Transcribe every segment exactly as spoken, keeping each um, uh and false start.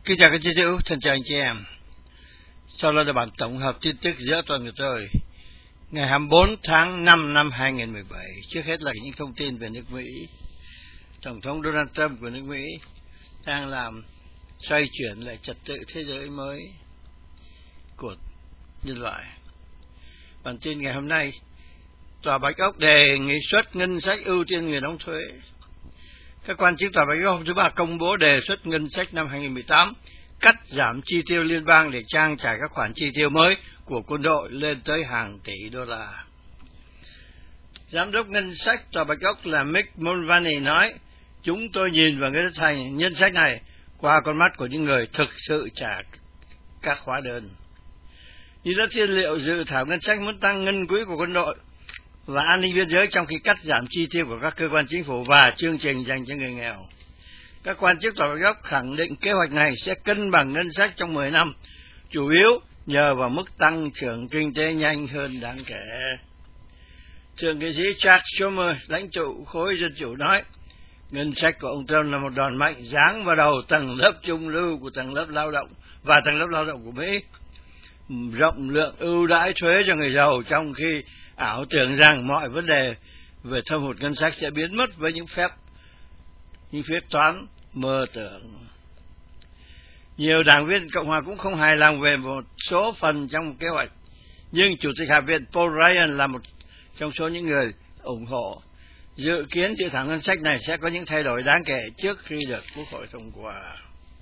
Kính chào các chị hữu, thân chào anh chị em. Sau đây là bản tổng hợp tin tức giữa tuần của tôi ngày hai mươi bốn tháng năm năm hai nghìn không trăm mười bảy. Trước hết là những thông tin về nước Mỹ. Tổng thống Donald Trump của nước Mỹ đang làm xoay chuyển lại trật tự thế giới mới của nhân loại. Bản tin ngày hôm nay, Tòa Bạch Ốc đề nghị xuất ngân sách ưu tiên người đóng thuế. Các quan chức Tòa Bạch Ốc hôm thứ Ba công bố đề xuất ngân sách năm hai nghìn không trăm mười tám cắt giảm chi tiêu liên bang để trang trải các khoản chi tiêu mới của quân đội lên tới hàng tỷ đô la. Giám đốc ngân sách Tòa Bạch Ốc là Mick Mulvaney nói, chúng tôi nhìn vào ngân sách nhân sách này qua con mắt của những người thực sự trả các hóa đơn. Như đã tiên liệu, dự thảo ngân sách muốn tăng ngân quỹ của quân đội và an ninh biên giới trong khi cắt giảm chi tiêu của các cơ quan chính phủ và chương trình dành cho người nghèo. Các quan chức Tòa Bạch Ốc khẳng định kế hoạch này sẽ cân bằng ngân sách trong mười năm, chủ yếu nhờ vào mức tăng trưởng kinh tế nhanh hơn đáng kể. Thượng nghị sĩ Chuck Schumer, lãnh tụ khối Dân Chủ nói, ngân sách của ông Trump là một đòn mạnh giáng vào đầu tầng lớp trung lưu của tầng lớp lao động và tầng lớp lao động của Mỹ, rộng lượng ưu đãi thuế cho người giàu, trong khi ảo tưởng rằng mọi vấn đề về thâm hụt ngân sách sẽ biến mất với những phép những phép toán mơ tưởng. Nhiều đảng viên Cộng hòa cũng không hài lòng về một số phần trong một kế hoạch, nhưng Chủ tịch Hạ viện Paul Ryan là một trong số những người ủng hộ. Dự kiến dự thảo ngân sách này sẽ có những thay đổi đáng kể trước khi được Quốc hội thông qua.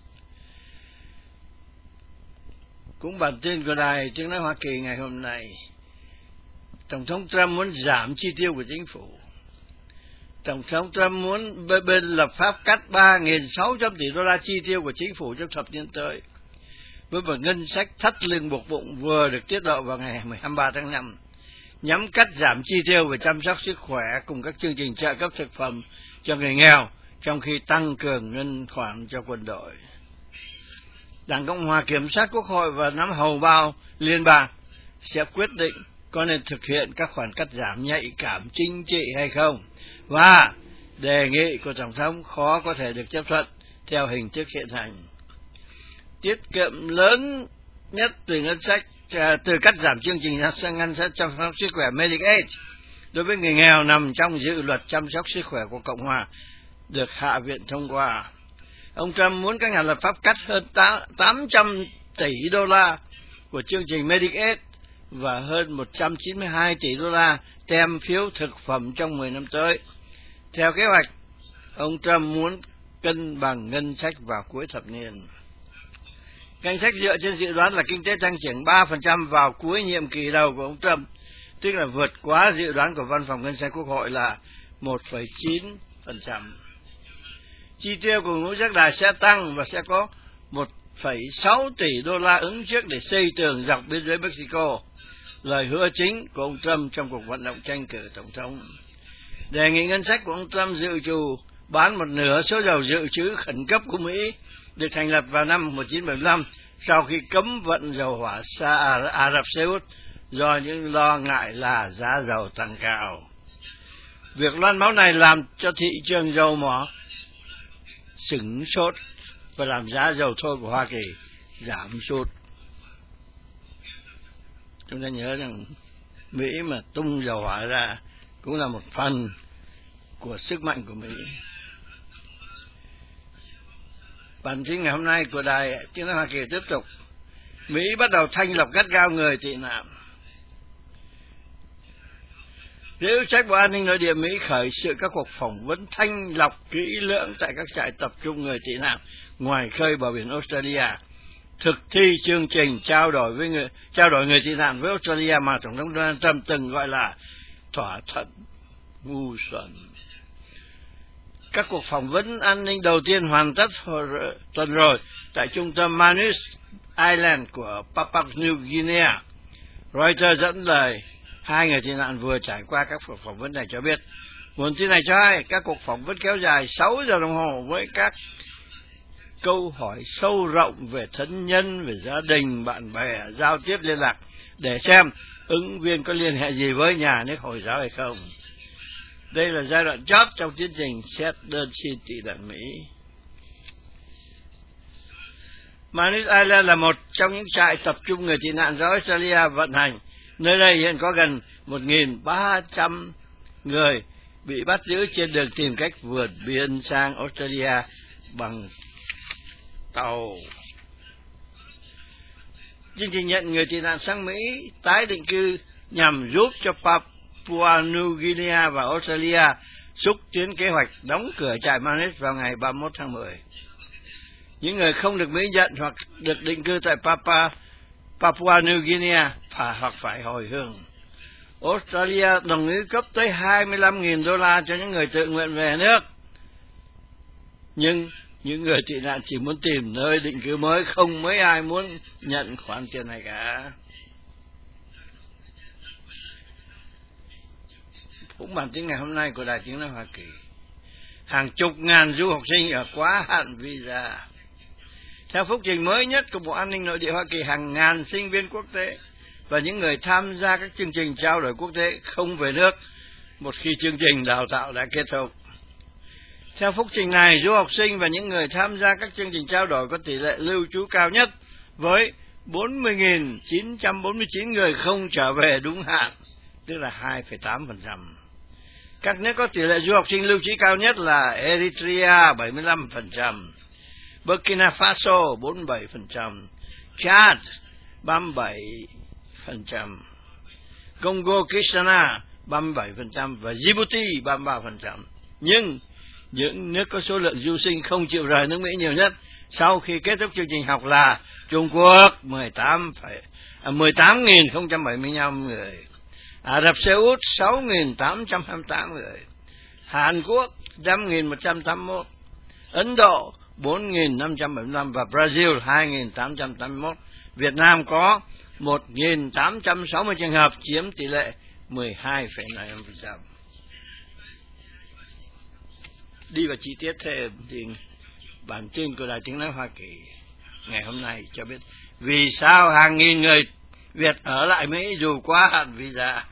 Cũng bản tin của Đài Tiếng nói Hoa Kỳ ngày hôm nay, Tổng thống Trump muốn giảm chi tiêu của chính phủ. Tổng thống Trump muốn bên lập pháp cắt ba nghìn sáu trăm tỷ đô la chi tiêu của chính phủ trong thập niên tới, với một ngân sách thắt lưng buộc bụng vừa được tiết lộ vào ngày hai mươi ba tháng năm, nhằm cắt giảm chi tiêu về chăm sóc sức khỏe cùng các chương trình trợ cấp thực phẩm cho người nghèo, trong khi tăng cường ngân khoản cho quân đội. Đảng Cộng hòa kiểm soát Quốc hội và nắm hầu bao liên bang sẽ quyết định có nên thực hiện các khoản cắt giảm nhạy cảm chính trị hay không, và đề nghị của Tổng thống khó có thể được chấp thuận theo hình thức hiện hành. Tiết kiệm lớn nhất từ ngân sách từ cắt giảm chương trình ngân sách chăm sóc sức khỏe Medicaid đối với người nghèo nằm trong dự luật chăm sóc sức khỏe của Cộng hòa được Hạ viện thông qua. Ông Trump muốn các nhà lập pháp cắt hơn tám trăm tỷ đô la của chương trình Medicaid và hơn một trăm chín mươi hai tỷ đô la tem phiếu thực phẩm trong mười năm tới. Theo kế hoạch, ông Trump muốn cân bằng ngân sách vào cuối thập niên. Ngân sách dựa trên dự đoán là kinh tế tăng trưởng ba phần trăm vào cuối nhiệm kỳ đầu của ông Trump, tức là vượt quá dự đoán của Văn phòng Ngân sách Quốc hội là một phẩy chín phần trăm. Chi tiêu của ngũ giác đài sẽ tăng và sẽ có một phẩy sáu tỷ đô la ứng trước để xây tường dọc biên giới Mexico, lời hứa chính của ông Trump trong cuộc vận động tranh cử tổng thống. Đề nghị ngân sách của ông Trump dự trù bán một nửa số dầu dự trữ khẩn cấp của Mỹ được thành lập vào năm một nghìn chín trăm bảy mươi lăm sau khi cấm vận dầu hỏa sang Ả Rập Xê Út do những lo ngại là giá dầu tăng cao. Việc loan báo này làm cho thị trường dầu mỏ sửng sốt và làm giá dầu thô của Hoa Kỳ giảm sút. Chúng ta nhớ rằng Mỹ mà tung dầu hỏa ra cũng là một phần của sức mạnh của Mỹ. Bản tin ngày hôm nay của Đài Tiếng nói Hoa Kỳ tiếp tục. Mỹ bắt đầu thanh lọc gắt gao người tị nạn. Giới hữu trách Bộ An ninh Nội địa Mỹ khởi sự các cuộc phỏng vấn thanh lọc kỹ lưỡng tại các trại tập trung người tị nạn ngoài khơi bờ biển Australia, thực thi chương trình trao đổi với người trao đổi người tị nạn với Australia mà Tổng thống Donald Trump từng gọi là thỏa thuận ngu xuẩn. Các cuộc phỏng vấn an ninh đầu tiên hoàn tất hồi, tuần rồi tại trung tâm Manus Island của Papua New Guinea. Reuters dẫn lời hai người tị nạn vừa trải qua các cuộc phỏng vấn này cho biết. Nguồn tin này cho hay các cuộc phỏng vấn kéo dài sáu giờ đồng hồ với các câu hỏi sâu rộng về thân nhân, về gia đình, bạn bè, giao tiếp liên lạc để xem ứng viên có liên hệ gì với nhà nước Hồi giáo hay không. Đây là giai đoạn chót trong tiến trình xét đơn xin tị nạn Mỹ. Manus Island là một trong những trại tập trung người tị nạn do Australia vận hành. Nơi đây hiện có gần một nghìn ba trăm người bị bắt giữ trên đường tìm cách vượt biên sang Australia bằng tàu. Chương trình nhận người tị nạn sang Mỹ tái định cư nhằm giúp cho Papua New Guinea và Australia xúc tiến kế hoạch đóng cửa trại Manus vào ngày ba mươi mốt tháng mười. Những người không được Mỹ nhận hoặc được định cư tại Papua, Papua New Guinea phải hoặc phải hồi hương. Australia đồng ý cấp tới hai mươi lăm nghìn đô la cho những người tự nguyện về nước. Nhưng những người tị nạn chỉ muốn tìm nơi định cư mới, không mấy ai muốn nhận khoản tiền này cả. Cũng bản tin ngày hôm nay của Đài Tiếng nói Hoa Kỳ. Hàng chục ngàn du học sinh ở quá hạn visa. Theo phúc trình mới nhất của Bộ An ninh Nội địa Hoa Kỳ, hàng ngàn sinh viên quốc tế và những người tham gia các chương trình trao đổi quốc tế không về nước một khi chương trình đào tạo đã kết thúc. Theo phúc trình này, du học sinh và những người tham gia các chương trình trao đổi có tỷ lệ lưu trú cao nhất với bốn mươi nghìn chín trăm bốn mươi chín người không trở về đúng hạn, tức là hai phẩy tám phần trăm. Các nước có tỷ lệ du học sinh lưu trú cao nhất là Eritrea bảy mươi lăm phần trăm, Burkina Faso bốn mươi bảy phần trăm, Chad ba mươi bảy phần trăm, Congo Kinshasa ba mươi bảy phần trăm và Djibouti ba mươi ba phần trăm. Nhưng những nước có số lượng du sinh không chịu rời nước Mỹ nhiều nhất sau khi kết thúc chương trình học là Trung Quốc mười tám nghìn không trăm bảy mươi lăm người, Ả Rập Xê Út sáu nghìn tám trăm hai mươi tám người, Hàn Quốc năm nghìn một trăm tám mươi mốt, Ấn Độ bốn nghìn năm trăm bảy mươi lăm và Brazil hai nghìn tám trăm tám mươi mốt. Việt Nam có một nghìn tám trăm sáu mươi trường hợp, chiếm tỷ lệ mười hai phẩy năm phần trăm. Đi vào chi tiết thêm thì bản tin của Đài Tiếng nói Hoa Kỳ ngày hôm nay cho biết vì sao hàng nghìn người Việt ở lại Mỹ dù quá hạn visa.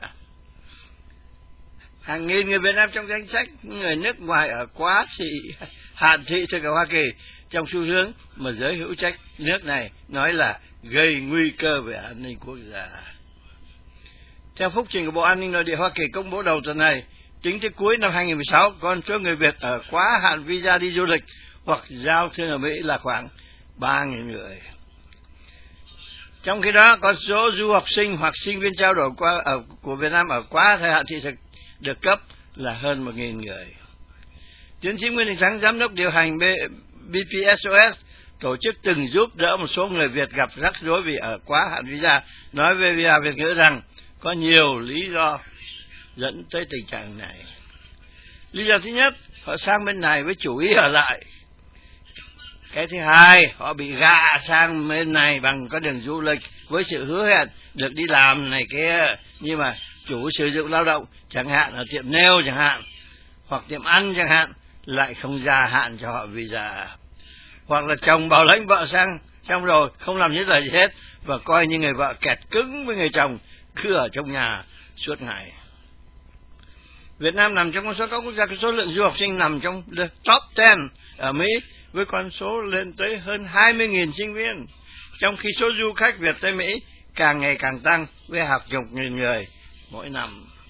Hàng nghìn người Việt Nam trong danh sách người nước ngoài ở quá thị hạn thị thực ở Hoa Kỳ trong xu hướng mà giới hữu trách nước này nói là gây nguy cơ về an ninh quốc gia. Theo phúc trình của Bộ An ninh Nội địa Hoa Kỳ công bố đầu tuần này, tính tới cuối năm hai nghìn mười sáu, con số người Việt ở quá hạn visa đi du lịch hoặc giao thương ở Mỹ là khoảng ba nghìn người. Trong khi đó, con số du học sinh hoặc sinh viên trao đổi qua, ở, của Việt Nam ở quá thời hạn thị thực được cấp là hơn một nghìn người. Tiến sĩ Nguyễn Đình Thắng, giám đốc điều hành bê pê ét o ét, tổ chức từng giúp đỡ một số người Việt gặp rắc rối vì ở quá hạn visa, nói với vê o a Việt ngữ rằng có nhiều lý do dẫn tới tình trạng này. Lý do thứ nhất, họ sang bên này với chủ ý ở lại. Cái thứ hai, họ bị gạ sang bên này bằng con đường du lịch với sự hứa hẹn được đi làm này kia, nhưng mà chủ sử dụng lao động, chẳng hạn ở tiệm nail chẳng hạn, hoặc tiệm ăn chẳng hạn, lại không gia hạn cho họ visa. Hoặc là chồng bảo lãnh vợ sang, xong rồi không làm những gì hết, và coi như người vợ kẹt cứng với người chồng, cứ ở trong nhà suốt ngày. Việt Nam nằm trong con số các quốc gia có số lượng du học sinh nằm trong top mười ở Mỹ, với con số lên tới hơn hai mươi nghìn sinh viên, trong khi số du khách Việt tới Mỹ càng ngày càng tăng với hàng chục nghìn người mỗi năm.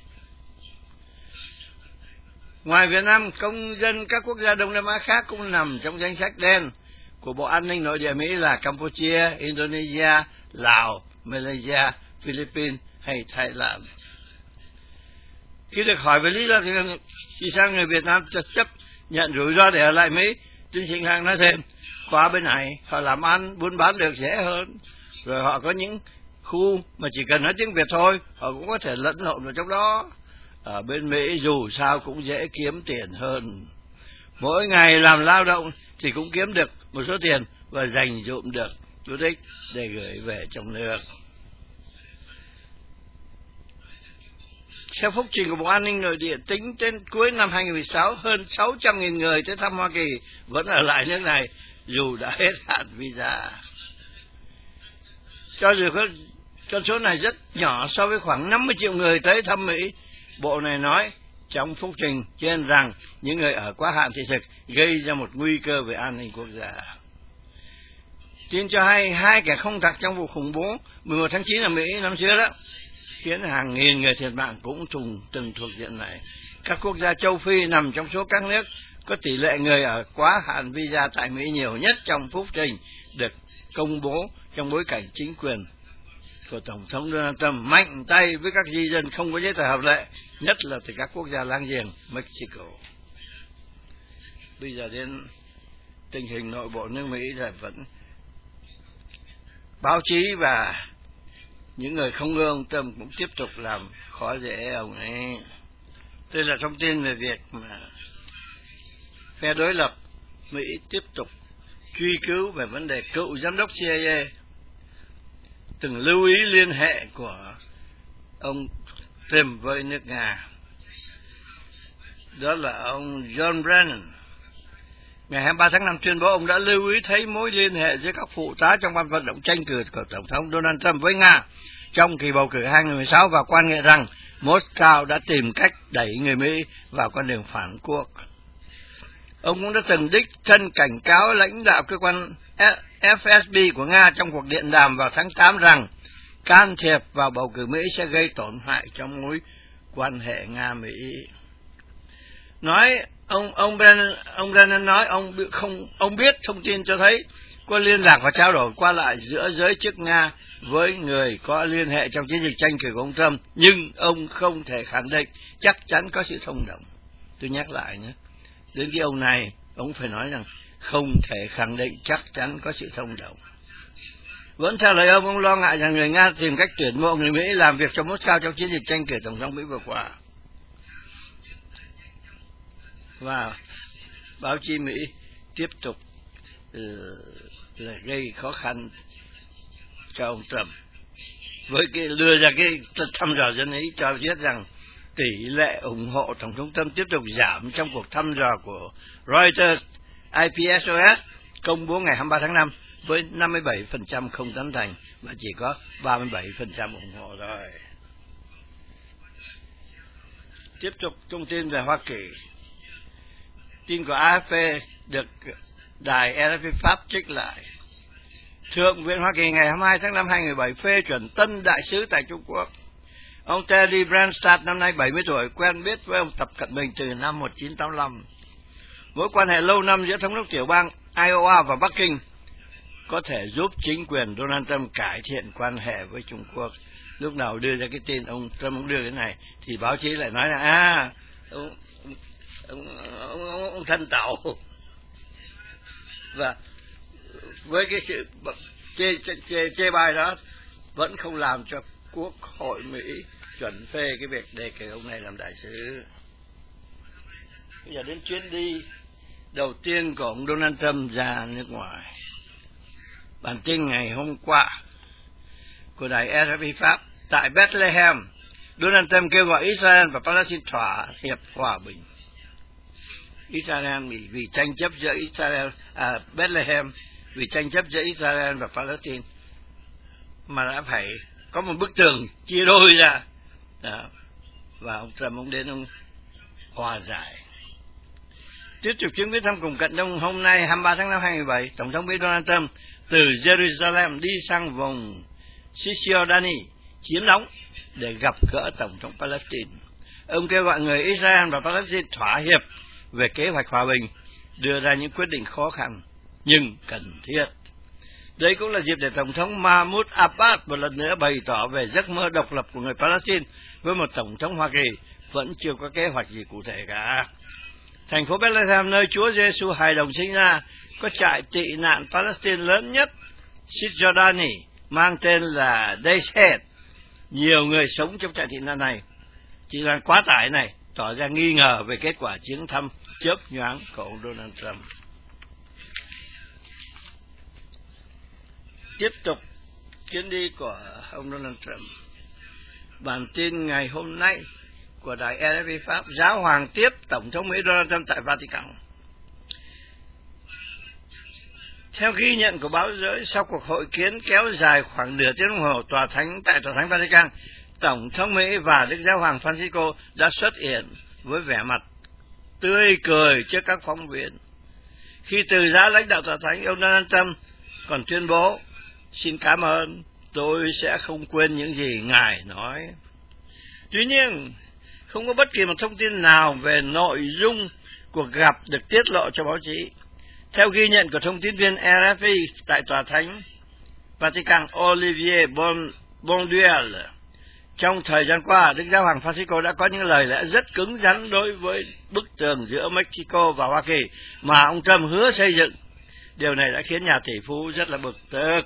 Ngoài Việt Nam, công dân các quốc gia Đông Nam Á khác cũng nằm trong danh sách đen của Bộ An ninh Nội địa Mỹ là Campuchia, Indonesia, Lào, Malaysia, Philippines hay Thái Lan. Khi được hỏi về lý do thì sao người Việt Nam chấp nhận rủi ro để ở lại Mỹ, tiến sĩ Hằng nói thêm, qua bên này họ làm ăn, buôn bán được dễ hơn, rồi họ có những khu mà chỉ cần nói tiếng Việt thôi, họ cũng có thể lẫn lộn vào trong đó. Ở bên Mỹ dù sao cũng dễ kiếm tiền hơn. Mỗi ngày làm lao động thì cũng kiếm được một số tiền và dành dụm được chú thích để gửi về trong nước. Theo phúc trình của Bộ An ninh Nội địa, tính đến cuối năm hai nghìn mười sáu, hơn sáu trăm nghìn người tới thăm Hoa Kỳ vẫn ở lại nước này dù đã hết hạn visa. Cho dù có, con số này rất nhỏ so với khoảng năm mươi triệu người tới thăm Mỹ, Bộ này nói trong phúc trình trên rằng những người ở quá hạn thị thực gây ra một nguy cơ về an ninh quốc gia. Tin cho hay hai kẻ không tặc trong vụ khủng bố mười một tháng chín ở Mỹ năm xưa đó, khiến hàng nghìn người thiệt mạng cũng trùng từng thuộc diện này. Các quốc gia châu Phi nằm trong số các nước có tỷ lệ người ở quá hạn visa tại Mỹ nhiều nhất trong phúc trình được công bố trong bối cảnh chính quyền của Tổng thống Donald Trump mạnh tay với các di dân không có giấy tờ hợp lệ, nhất là từ các quốc gia láng giềng Mexico. Bây giờ đến tình hình nội bộ nước Mỹ là vẫn báo chí và những người không ưa ông Trump cũng tiếp tục làm khó dễ ông ấy. Đây là thông tin về việc mà phe đối lập Mỹ tiếp tục truy cứu về vấn đề cựu giám đốc C I A từng lưu ý liên hệ của ông Trump với nước Nga. Đó là ông John Brennan. Ngày hai mươi ba tháng năm tuyên bố ông đã lưu ý thấy mối liên hệ giữa các phụ tá trong ban vận động tranh cử của Tổng thống Donald Trump với Nga trong kỳ bầu cử hai nghìn không trăm mười sáu và quan ngại rằng Moscow đã tìm cách đẩy người Mỹ vào con đường phản quốc. Ông cũng đã từng đích thân cảnh cáo lãnh đạo cơ quan F S B của Nga trong cuộc điện đàm vào tháng tám rằng can thiệp vào bầu cử Mỹ sẽ gây tổn hại cho mối quan hệ Nga-Mỹ. Nói ông ông Brennan, ông Brennan nói ông không ông biết thông tin cho thấy có liên lạc và trao đổi qua lại giữa giới chức Nga với người có liên hệ trong chiến dịch tranh cử của ông Trump, nhưng ông không thể khẳng định chắc chắn có sự thông đồng. Tôi nhắc lại nhé, đến cái ông này ông phải nói rằng không thể khẳng định chắc chắn có sự thông đồng. Vẫn theo lời ông, ông lo ngại rằng người Nga tìm cách tuyển mộ người Mỹ làm việc cho Moscow trong chiến dịch tranh cử tổng thống Mỹ vừa qua. Và báo chí Mỹ tiếp tục uh, là gây khó khăn cho ông Trump với cái đưa ra cái thăm dò dân ý cho biết rằng tỷ lệ ủng hộ Tổng thống Trump tiếp tục giảm trong cuộc thăm dò của Reuters I P S O S công bố ngày hai mươi ba tháng năm với năm mươi bảy phần trăm không tán thành và chỉ có ba mươi bảy phần trăm ủng hộ thôi. Tiếp tục thông tin về Hoa Kỳ. Tin của A F P được đài R F P Pháp trích lại. Thượng viện Hoa Kỳ ngày hai mươi hai tháng năm hai nghìn không trăm mười bảy phê chuẩn tân đại sứ tại Trung Quốc. Ông Teddy Branstad năm nay bảy mươi tuổi, quen biết với ông Tập Cận Bình từ năm một nghìn chín trăm tám mươi lăm. Mối quan hệ lâu năm giữa thống đốc tiểu bang Iowa và Bắc Kinh có thể giúp chính quyền Donald Trump cải thiện quan hệ với Trung Quốc. Lúc nào đưa ra cái tin ông Trump ông đưa cái này thì báo chí lại nói là à ông ông, ông, ông, ông thân tàu. Và với cái sự chê, chê, chê, chê bai đó vẫn không làm cho Quốc hội Mỹ chuẩn phê cái việc đề cử ông này làm đại sứ. Bây giờ đến chuyến đi đầu tiên của ông Donald Trump ra nước ngoài. Bản tin ngày hôm qua của đài R F P Pháp tại Bethlehem, Donald Trump kêu gọi Israel và Palestine thỏa hiệp hòa bình. Israel vì, vì tranh chấp giữa Israel à, Bethlehem vì tranh chấp giữa Israel và Palestine mà đã phải có một bức tường chia đôi ra đó. Và ông Trump ông đến ông hòa giải. Tiếp tục chuyến viếng thăm cùng Cận Đông hôm nay hai mươi ba tháng năm hai nghìn không trăm mười bảy, Tổng thống Mỹ Donald Trump từ Jerusalem đi sang vùng Cisjordani chiếm đóng để gặp gỡ Tổng thống Palestine. Ông kêu gọi người Israel và Palestine thỏa hiệp về kế hoạch hòa bình, đưa ra những quyết định khó khăn nhưng cần thiết. Đây cũng là dịp để Tổng thống Mahmoud Abbas một lần nữa bày tỏ về giấc mơ độc lập của người Palestine với một Tổng thống Hoa Kỳ vẫn chưa có kế hoạch gì cụ thể cả. Thành phố Bethlehem nơi Chúa Giêsu hài đồng sinh ra có trại tị nạn Palestine lớn nhất Cisjordani mang tên là Dayshead. Nhiều người sống trong trại tị nạn này chỉ là quá tải này tỏ ra nghi ngờ về kết quả chuyến thăm chớp nhoáng của ông Donald Trump. Tiếp tục chuyến đi của ông Donald Trump. Bản tin ngày hôm nay của đài R F P Pháp, giáo hoàng tiếp Tổng thống Mỹ Donald Trump tại Vatican. Theo ghi nhận của báo giới, sau cuộc hội kiến kéo dài khoảng nửa tiếng đồng hồ tòa thánh tại tòa thánh Vatican, Tổng thống Mỹ và Đức Giáo hoàng Francisco đã xuất hiện với vẻ mặt tươi cười trước các phóng viên. Khi từ giá lãnh đạo tòa thánh, ông Donald Trump còn tuyên bố: xin cảm ơn, tôi sẽ không quên những gì Ngài nói. Tuy nhiên, không có bất kỳ một thông tin nào về nội dung cuộc gặp được tiết lộ cho báo chí. Theo ghi nhận của thông tin viên rờ ép i tại Tòa Thánh Vatican Olivier Bonduel, trong thời gian qua, Đức Giáo hoàng Francisco đã có những lời lẽ rất cứng rắn đối với bức tường giữa Mexico và Hoa Kỳ mà ông Trump hứa xây dựng. Điều này đã khiến nhà tỷ phú rất là bực tức.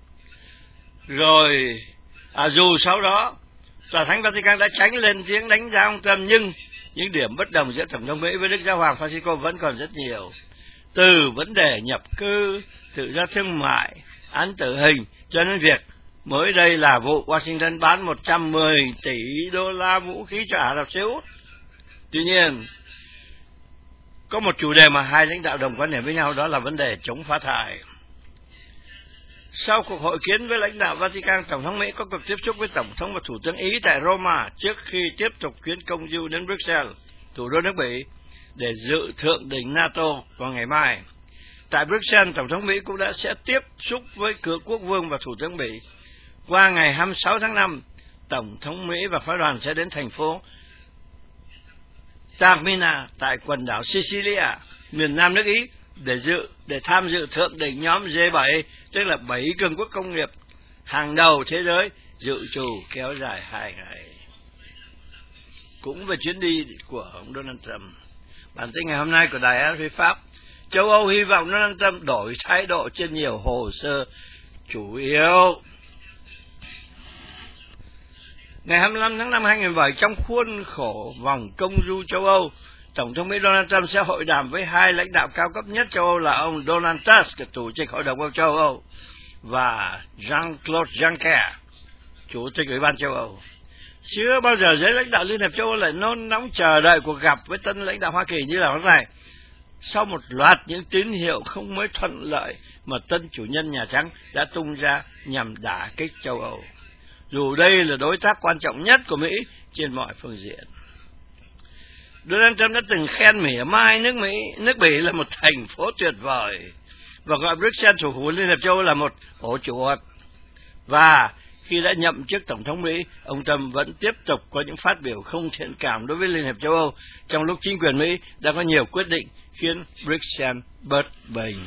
Rồi, à, dù sau đó, Tòa Thánh Vatican đã tránh lên tiếng đánh giá ông Trump, nhưng những điểm bất đồng giữa Tổng thống Mỹ với Đức Giáo hoàng Francisco vẫn còn rất nhiều. Từ vấn đề nhập cư, tự do thương mại, án tử hình, cho đến việc mới đây là vụ Washington bán một trăm mười tỷ đô la vũ khí cho Ả Rập Xê Út. Tuy nhiên, có một chủ đề mà hai lãnh đạo đồng quan điểm với nhau, đó là vấn đề chống phá thải. Sau cuộc hội kiến với lãnh đạo Vatican, Tổng thống Mỹ có cuộc tiếp xúc với Tổng thống và Thủ tướng Ý tại Roma trước khi tiếp tục chuyến công du đến Bruxelles, thủ đô nước Bỉ, để dự thượng đỉnh NATO vào ngày mai. Tại Bruxelles, Tổng thống Mỹ cũng đã sẽ tiếp xúc với cựu quốc vương và Thủ tướng Bỉ. Qua ngày hai mươi sáu tháng năm, Tổng thống Mỹ và phái đoàn sẽ đến thành phố Taormina tại quần đảo Sicilia, miền nam nước Ý, để dự để tham dự thượng đỉnh nhóm G bảy, tức là bảy cường quốc công nghiệp hàng đầu thế giới, dự trù kéo dài hai ngày. Cũng về chuyến đi của ông Donald Trump, bản tin ngày hôm nay của Đài rờ ép i Pháp: châu Âu hy vọng Donald Trump đổi thái độ trên nhiều hồ sơ chủ yếu. Ngày hai mươi lăm tháng năm năm hai nghìn không trăm mười bảy, trong khuôn khổ vòng công du châu Âu, Tổng thống Mỹ Donald Trump sẽ hội đàm với hai lãnh đạo cao cấp nhất châu Âu là ông Donald Tusk, Chủ tịch Hội đồng châu Âu, và Jean-Claude Juncker, Chủ tịch Ủy ban châu Âu. Chưa bao giờ giới lãnh đạo Liên hiệp châu Âu lại nôn nóng chờ đợi cuộc gặp với tân lãnh đạo Hoa Kỳ như là hôm nay, sau một loạt những tín hiệu không mấy thuận lợi mà tân chủ nhân Nhà Trắng đã tung ra nhằm đả kích châu Âu, dù đây là đối tác quan trọng nhất của Mỹ trên mọi phương diện. Donald Trump đã từng khen mỉa mai nước Mỹ, nước Bỉ là một thành phố tuyệt vời, và gọi Bruxelles, thủ phủ Liên hiệp châu Âu, là một ổ chuột. Và khi đã nhậm chức Tổng thống Mỹ, ông Trump vẫn tiếp tục có những phát biểu không thiện cảm đối với Liên hiệp châu Âu, trong lúc chính quyền Mỹ đã có nhiều quyết định khiến Bruxelles bất bình.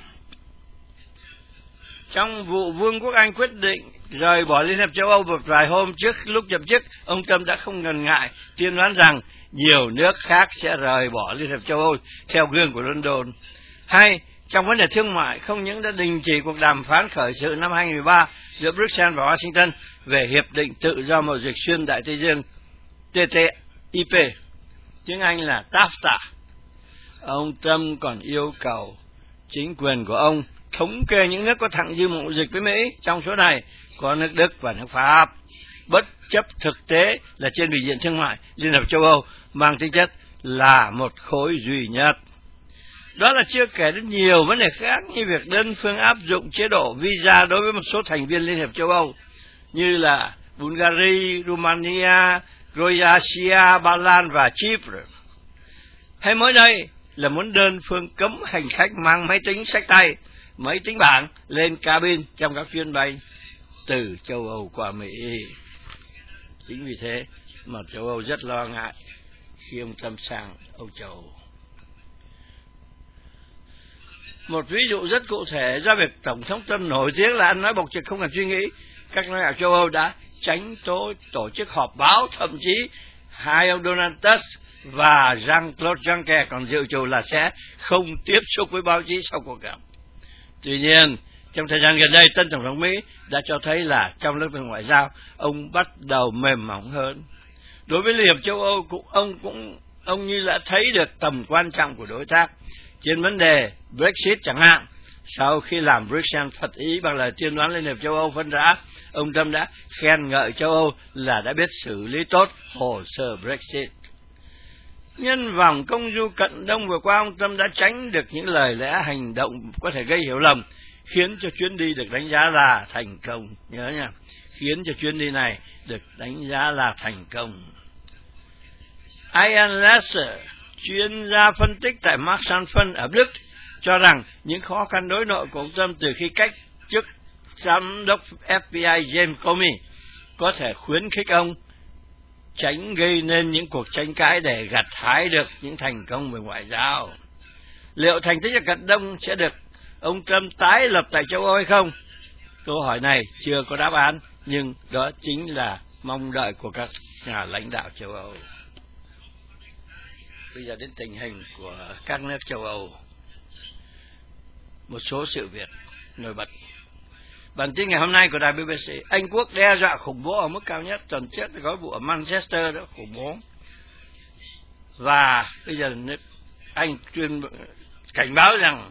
Trong vụ Vương quốc Anh quyết định rời bỏ Liên hiệp châu Âu một vài hôm trước lúc nhậm chức, ông Trump đã không ngần ngại tuyên đoán rằng nhiều nước khác sẽ rời bỏ Liên hiệp châu Âu theo gương của London. Hay, trong vấn đề thương mại, không những đã đình chỉ cuộc đàm phán khởi sự năm hai nghìn không trăm mười ba giữa Bruxelles và Washington về Hiệp định Tự do Mậu dịch xuyên Đại Tây Dương T T I P, tiếng Anh là TAFTA, ông Trump còn yêu cầu chính quyền của ông thống kê những nước có thặng dư mậu dịch với Mỹ. Trong số này có nước Đức và nước Pháp, bất chấp thực tế là trên bình diện thương mại, Liên hiệp châu Âu mang tính chất là một khối duy nhất. Đó là chưa kể đến nhiều vấn đề khác như việc đơn phương áp dụng chế độ visa đối với một số thành viên Liên hiệp châu Âu như là Bulgaria, Romania, Croatia, Ba Lan và Chypre. Hay mới đây là muốn đơn phương cấm hành khách mang máy tính xách tay, máy tính bảng lên cabin trong các chuyến bay từ châu Âu qua Mỹ. Chính vì thế mà châu Âu rất lo ngại khi ông Trump sang Âu Châu. Một ví dụ rất cụ thể do việc Tổng thống Trump nổi tiếng là ăn nói bộc trực không cần suy nghĩ, các lãnh đạo châu Âu đã tránh tổ, tổ chức họp báo, thậm chí hai ông Donald Tusk và Jean-Claude Juncker còn dự trù là sẽ không tiếp xúc với báo chí sau cuộc gặp. Tuy nhiên, trong thời gian gần đây, tân Tổng thống Mỹ đã cho thấy là trong lĩnh vực ngoại giao, ông bắt đầu mềm mỏng hơn. Đối với Liên hiệp châu Âu, cũng, ông cũng ông như đã thấy được tầm quan trọng của đối tác. Trên vấn đề Brexit chẳng hạn, sau khi làm Bruxelles phật ý bằng lời tuyên đoán Liên hiệp châu Âu phân rã, ông Trump đã khen ngợi châu Âu là đã biết xử lý tốt hồ sơ Brexit. Nhân vòng công du cận Đông vừa qua, ông Trump đã tránh được những lời lẽ hành động có thể gây hiểu lầm, khiến cho chuyến đi được đánh giá là thành công. Nhớ nha, khiến cho chuyến đi này được đánh giá là thành công. Ian Lasser, chuyên gia phân tích tại Max and Fun ở Đức, cho rằng những khó khăn đối nội của ông Trump từ khi cách chức giám đốc F B I James Comey có thể khuyến khích ông tránh gây nên những cuộc tranh cãi để gặt hái được những thành công về ngoại giao. Liệu thành tích ở Cận Đông sẽ được ông Trump tái lập tại châu Âu hay không? Câu hỏi này chưa có đáp án, nhưng đó chính là mong đợi của các nhà lãnh đạo châu Âu. Bây giờ đến tình hình của các nước châu Âu. Một số sự việc nổi bật. Bản tin ngày hôm nay của đài B B C: Anh Quốc đe dọa khủng bố ở mức cao nhất. Tuần trước có vụ ở Manchester đó khủng bố. Và bây giờ nước Anh tuyên cảnh báo rằng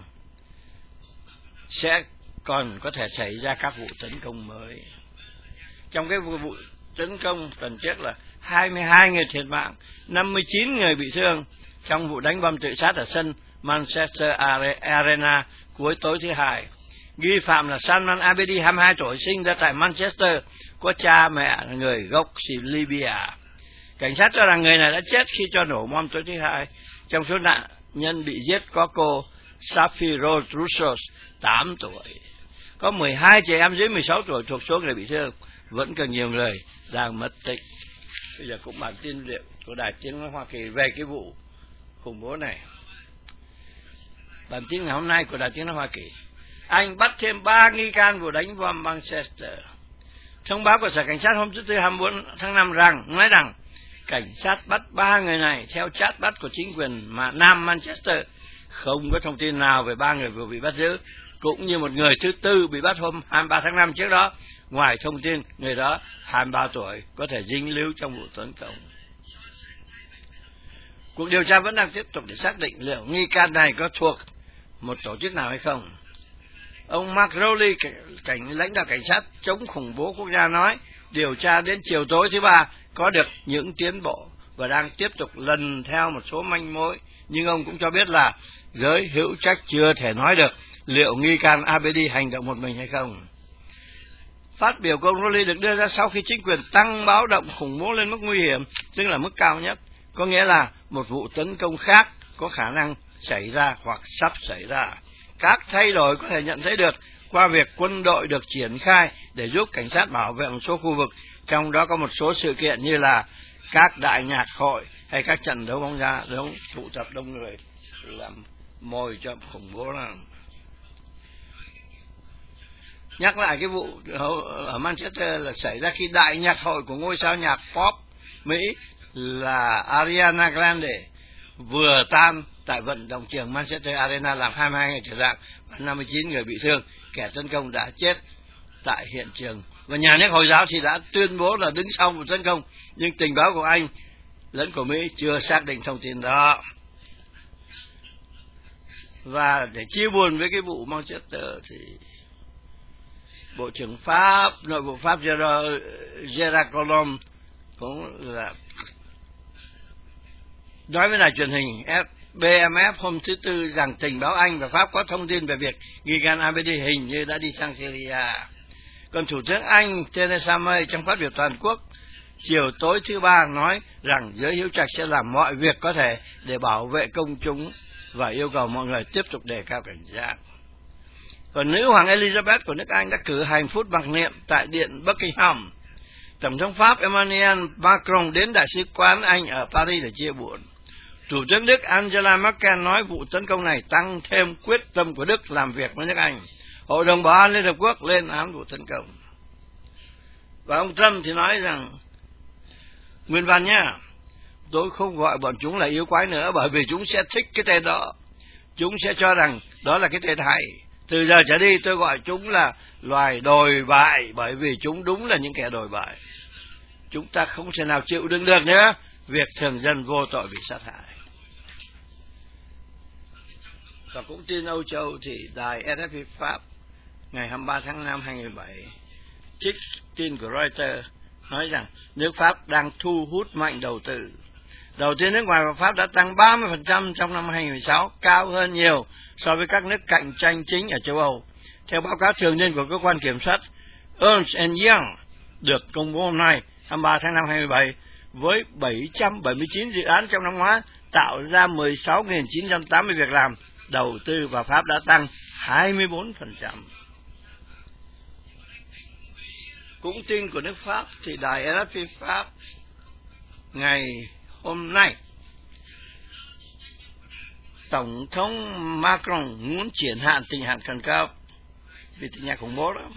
sẽ còn có thể xảy ra các vụ tấn công mới. Trong cái vụ, vụ tấn công tuần trước là hai mươi hai người thiệt mạng, năm mươi chín người bị thương trong vụ đánh bom tự sát ở sân Manchester Arena cuối tối thứ Hai. Nghi phạm là Salman Abedi, hai mươi hai tuổi, sinh ra tại Manchester, có cha mẹ là người gốc Libya. Cảnh sát cho rằng người này đã chết khi cho nổ bom tối thứ Hai. Trong số nạn nhân bị giết có cô Safi Rose Russos, tám tuổi. Có mười hai trẻ em dưới mười sáu tuổi thuộc số người bị thương. Vẫn còn nhiều người đang mất tích. Bây giờ cũng bản tin liệu của Đài Tiếng nói Hoa Kỳ về cái vụ khủng bố này. Bản tin ngày hôm nay của Đài Tiếng nói Hoa Kỳ: Anh bắt thêm ba nghi can vụ đánh bom Manchester. Thông báo của Sở Cảnh sát hôm thứ Tư hai mươi bốn tháng năm rằng nói rằng cảnh sát bắt ba người này theo chat bắt của chính quyền mà Nam Manchester. Không có thông tin nào về ba người vừa bị bắt giữ, cũng như một người thứ tư bị bắt hôm hai mươi ba tháng năm trước đó, ngoài thông tin người đó hai mươi ba tuổi có thể dính líu trong vụ tấn công. Cuộc điều tra vẫn đang tiếp tục để xác định liệu nghi can này có thuộc một tổ chức nào hay không. Ông Mark Rowley, cảnh lãnh đạo cảnh sát chống khủng bố quốc gia, nói điều tra đến chiều tối thứ Ba có được những tiến bộ và đang tiếp tục lần theo một số manh mối, nhưng ông cũng cho biết là giới hữu trách chưa thể nói được liệu nghi can Abedi hành động một mình hay không. Phát biểu của ông Rowley được đưa ra sau khi chính quyền tăng báo động khủng bố lên mức nguy hiểm, tức là mức cao nhất, có nghĩa là một vụ tấn công khác có khả năng xảy ra hoặc sắp xảy ra. Các thay đổi có thể nhận thấy được qua việc quân đội được triển khai để giúp cảnh sát bảo vệ một số khu vực, trong đó có một số sự kiện như là các đại nhạc hội hay các trận đấu bóng đá đấu tụ tập đông người làm mồi cho khủng bố nào. Nhắc lại cái vụ ở Manchester là xảy ra khi đại nhạc hội của ngôi sao nhạc pop Mỹ là Ariana Grande vừa tan tại vận động trường Manchester Arena, làm hai mươi hai người thiệt mạng và năm mươi chín người bị thương. Kẻ tấn công đã chết tại hiện trường. Và nhà nước Hồi giáo thì đã tuyên bố là đứng sau vụ tấn công, nhưng tình báo của Anh lẫn của Mỹ chưa xác định thông tin đó. Và để chia buồn với cái vụ Manchester thì Bộ trưởng Pháp, nội vụ Pháp Gerard Collomb cũng là nói với đài truyền hình B M F hôm thứ Tư rằng tình báo Anh và Pháp có thông tin về việc nghi can Abedi hình như đã đi sang Syria. Còn Thủ tướng Anh Theresa May trong phát biểu toàn quốc chiều tối thứ Ba nói rằng giới hữu trách sẽ làm mọi việc có thể để bảo vệ công chúng và yêu cầu mọi người tiếp tục đề cao cảnh giác. Còn nữ hoàng Elizabeth của nước Anh đã cử hành phút mặc niệm tại điện Buckingham. Tổng thống Pháp Emmanuel Macron đến đại sứ quán Anh ở Paris để chia buồn. Thủ tướng Đức Angela Merkel nói vụ tấn công này tăng thêm quyết tâm của Đức làm việc với nước Anh. Hội đồng Bảo an Liên Hợp Quốc lên án vụ tấn công. Và ông Trump thì nói rằng, nguyên văn nhá, tôi không gọi bọn chúng là yêu quái nữa bởi vì chúng sẽ thích cái tên đó. Chúng sẽ cho rằng đó là cái tên hay. Từ giờ trở đi tôi gọi chúng là loài đồi bại bởi vì chúng đúng là những kẻ đồi bại. Chúng ta không thể nào chịu đựng được nữa việc thường dân vô tội bị sát hại. Và cũng tin Âu Châu thì đài R F I Pháp ngày hai mươi ba tháng năm hai nghìn không trăm mười bảy trích tin của Reuters nói rằng nước Pháp đang thu hút mạnh đầu tư. Đầu tư nước ngoài vào Pháp đã tăng ba mươi phần trăm trong năm hai nghìn không trăm mười sáu, cao hơn nhiều so với các nước cạnh tranh chính ở châu Âu. Theo báo cáo thường niên của cơ quan kiểm soát Ernst and Young được công bố hôm nay hai mươi ba tháng năm hai nghìn không trăm mười bảy, với bảy trăm bảy mươi chín dự án trong năm ngoái tạo ra mười sáu nghìn chín trăm tám mươi việc làm, đầu tư vào Pháp đã tăng hai mươi bốn phần trăm. cũng tin của nước Pháp thì đài rờ ép pê Pháp ngày hôm nay Tổng thống Macron muốn triển hạn tình trạng khẩn cấp vì tình trạng khủng bố đó.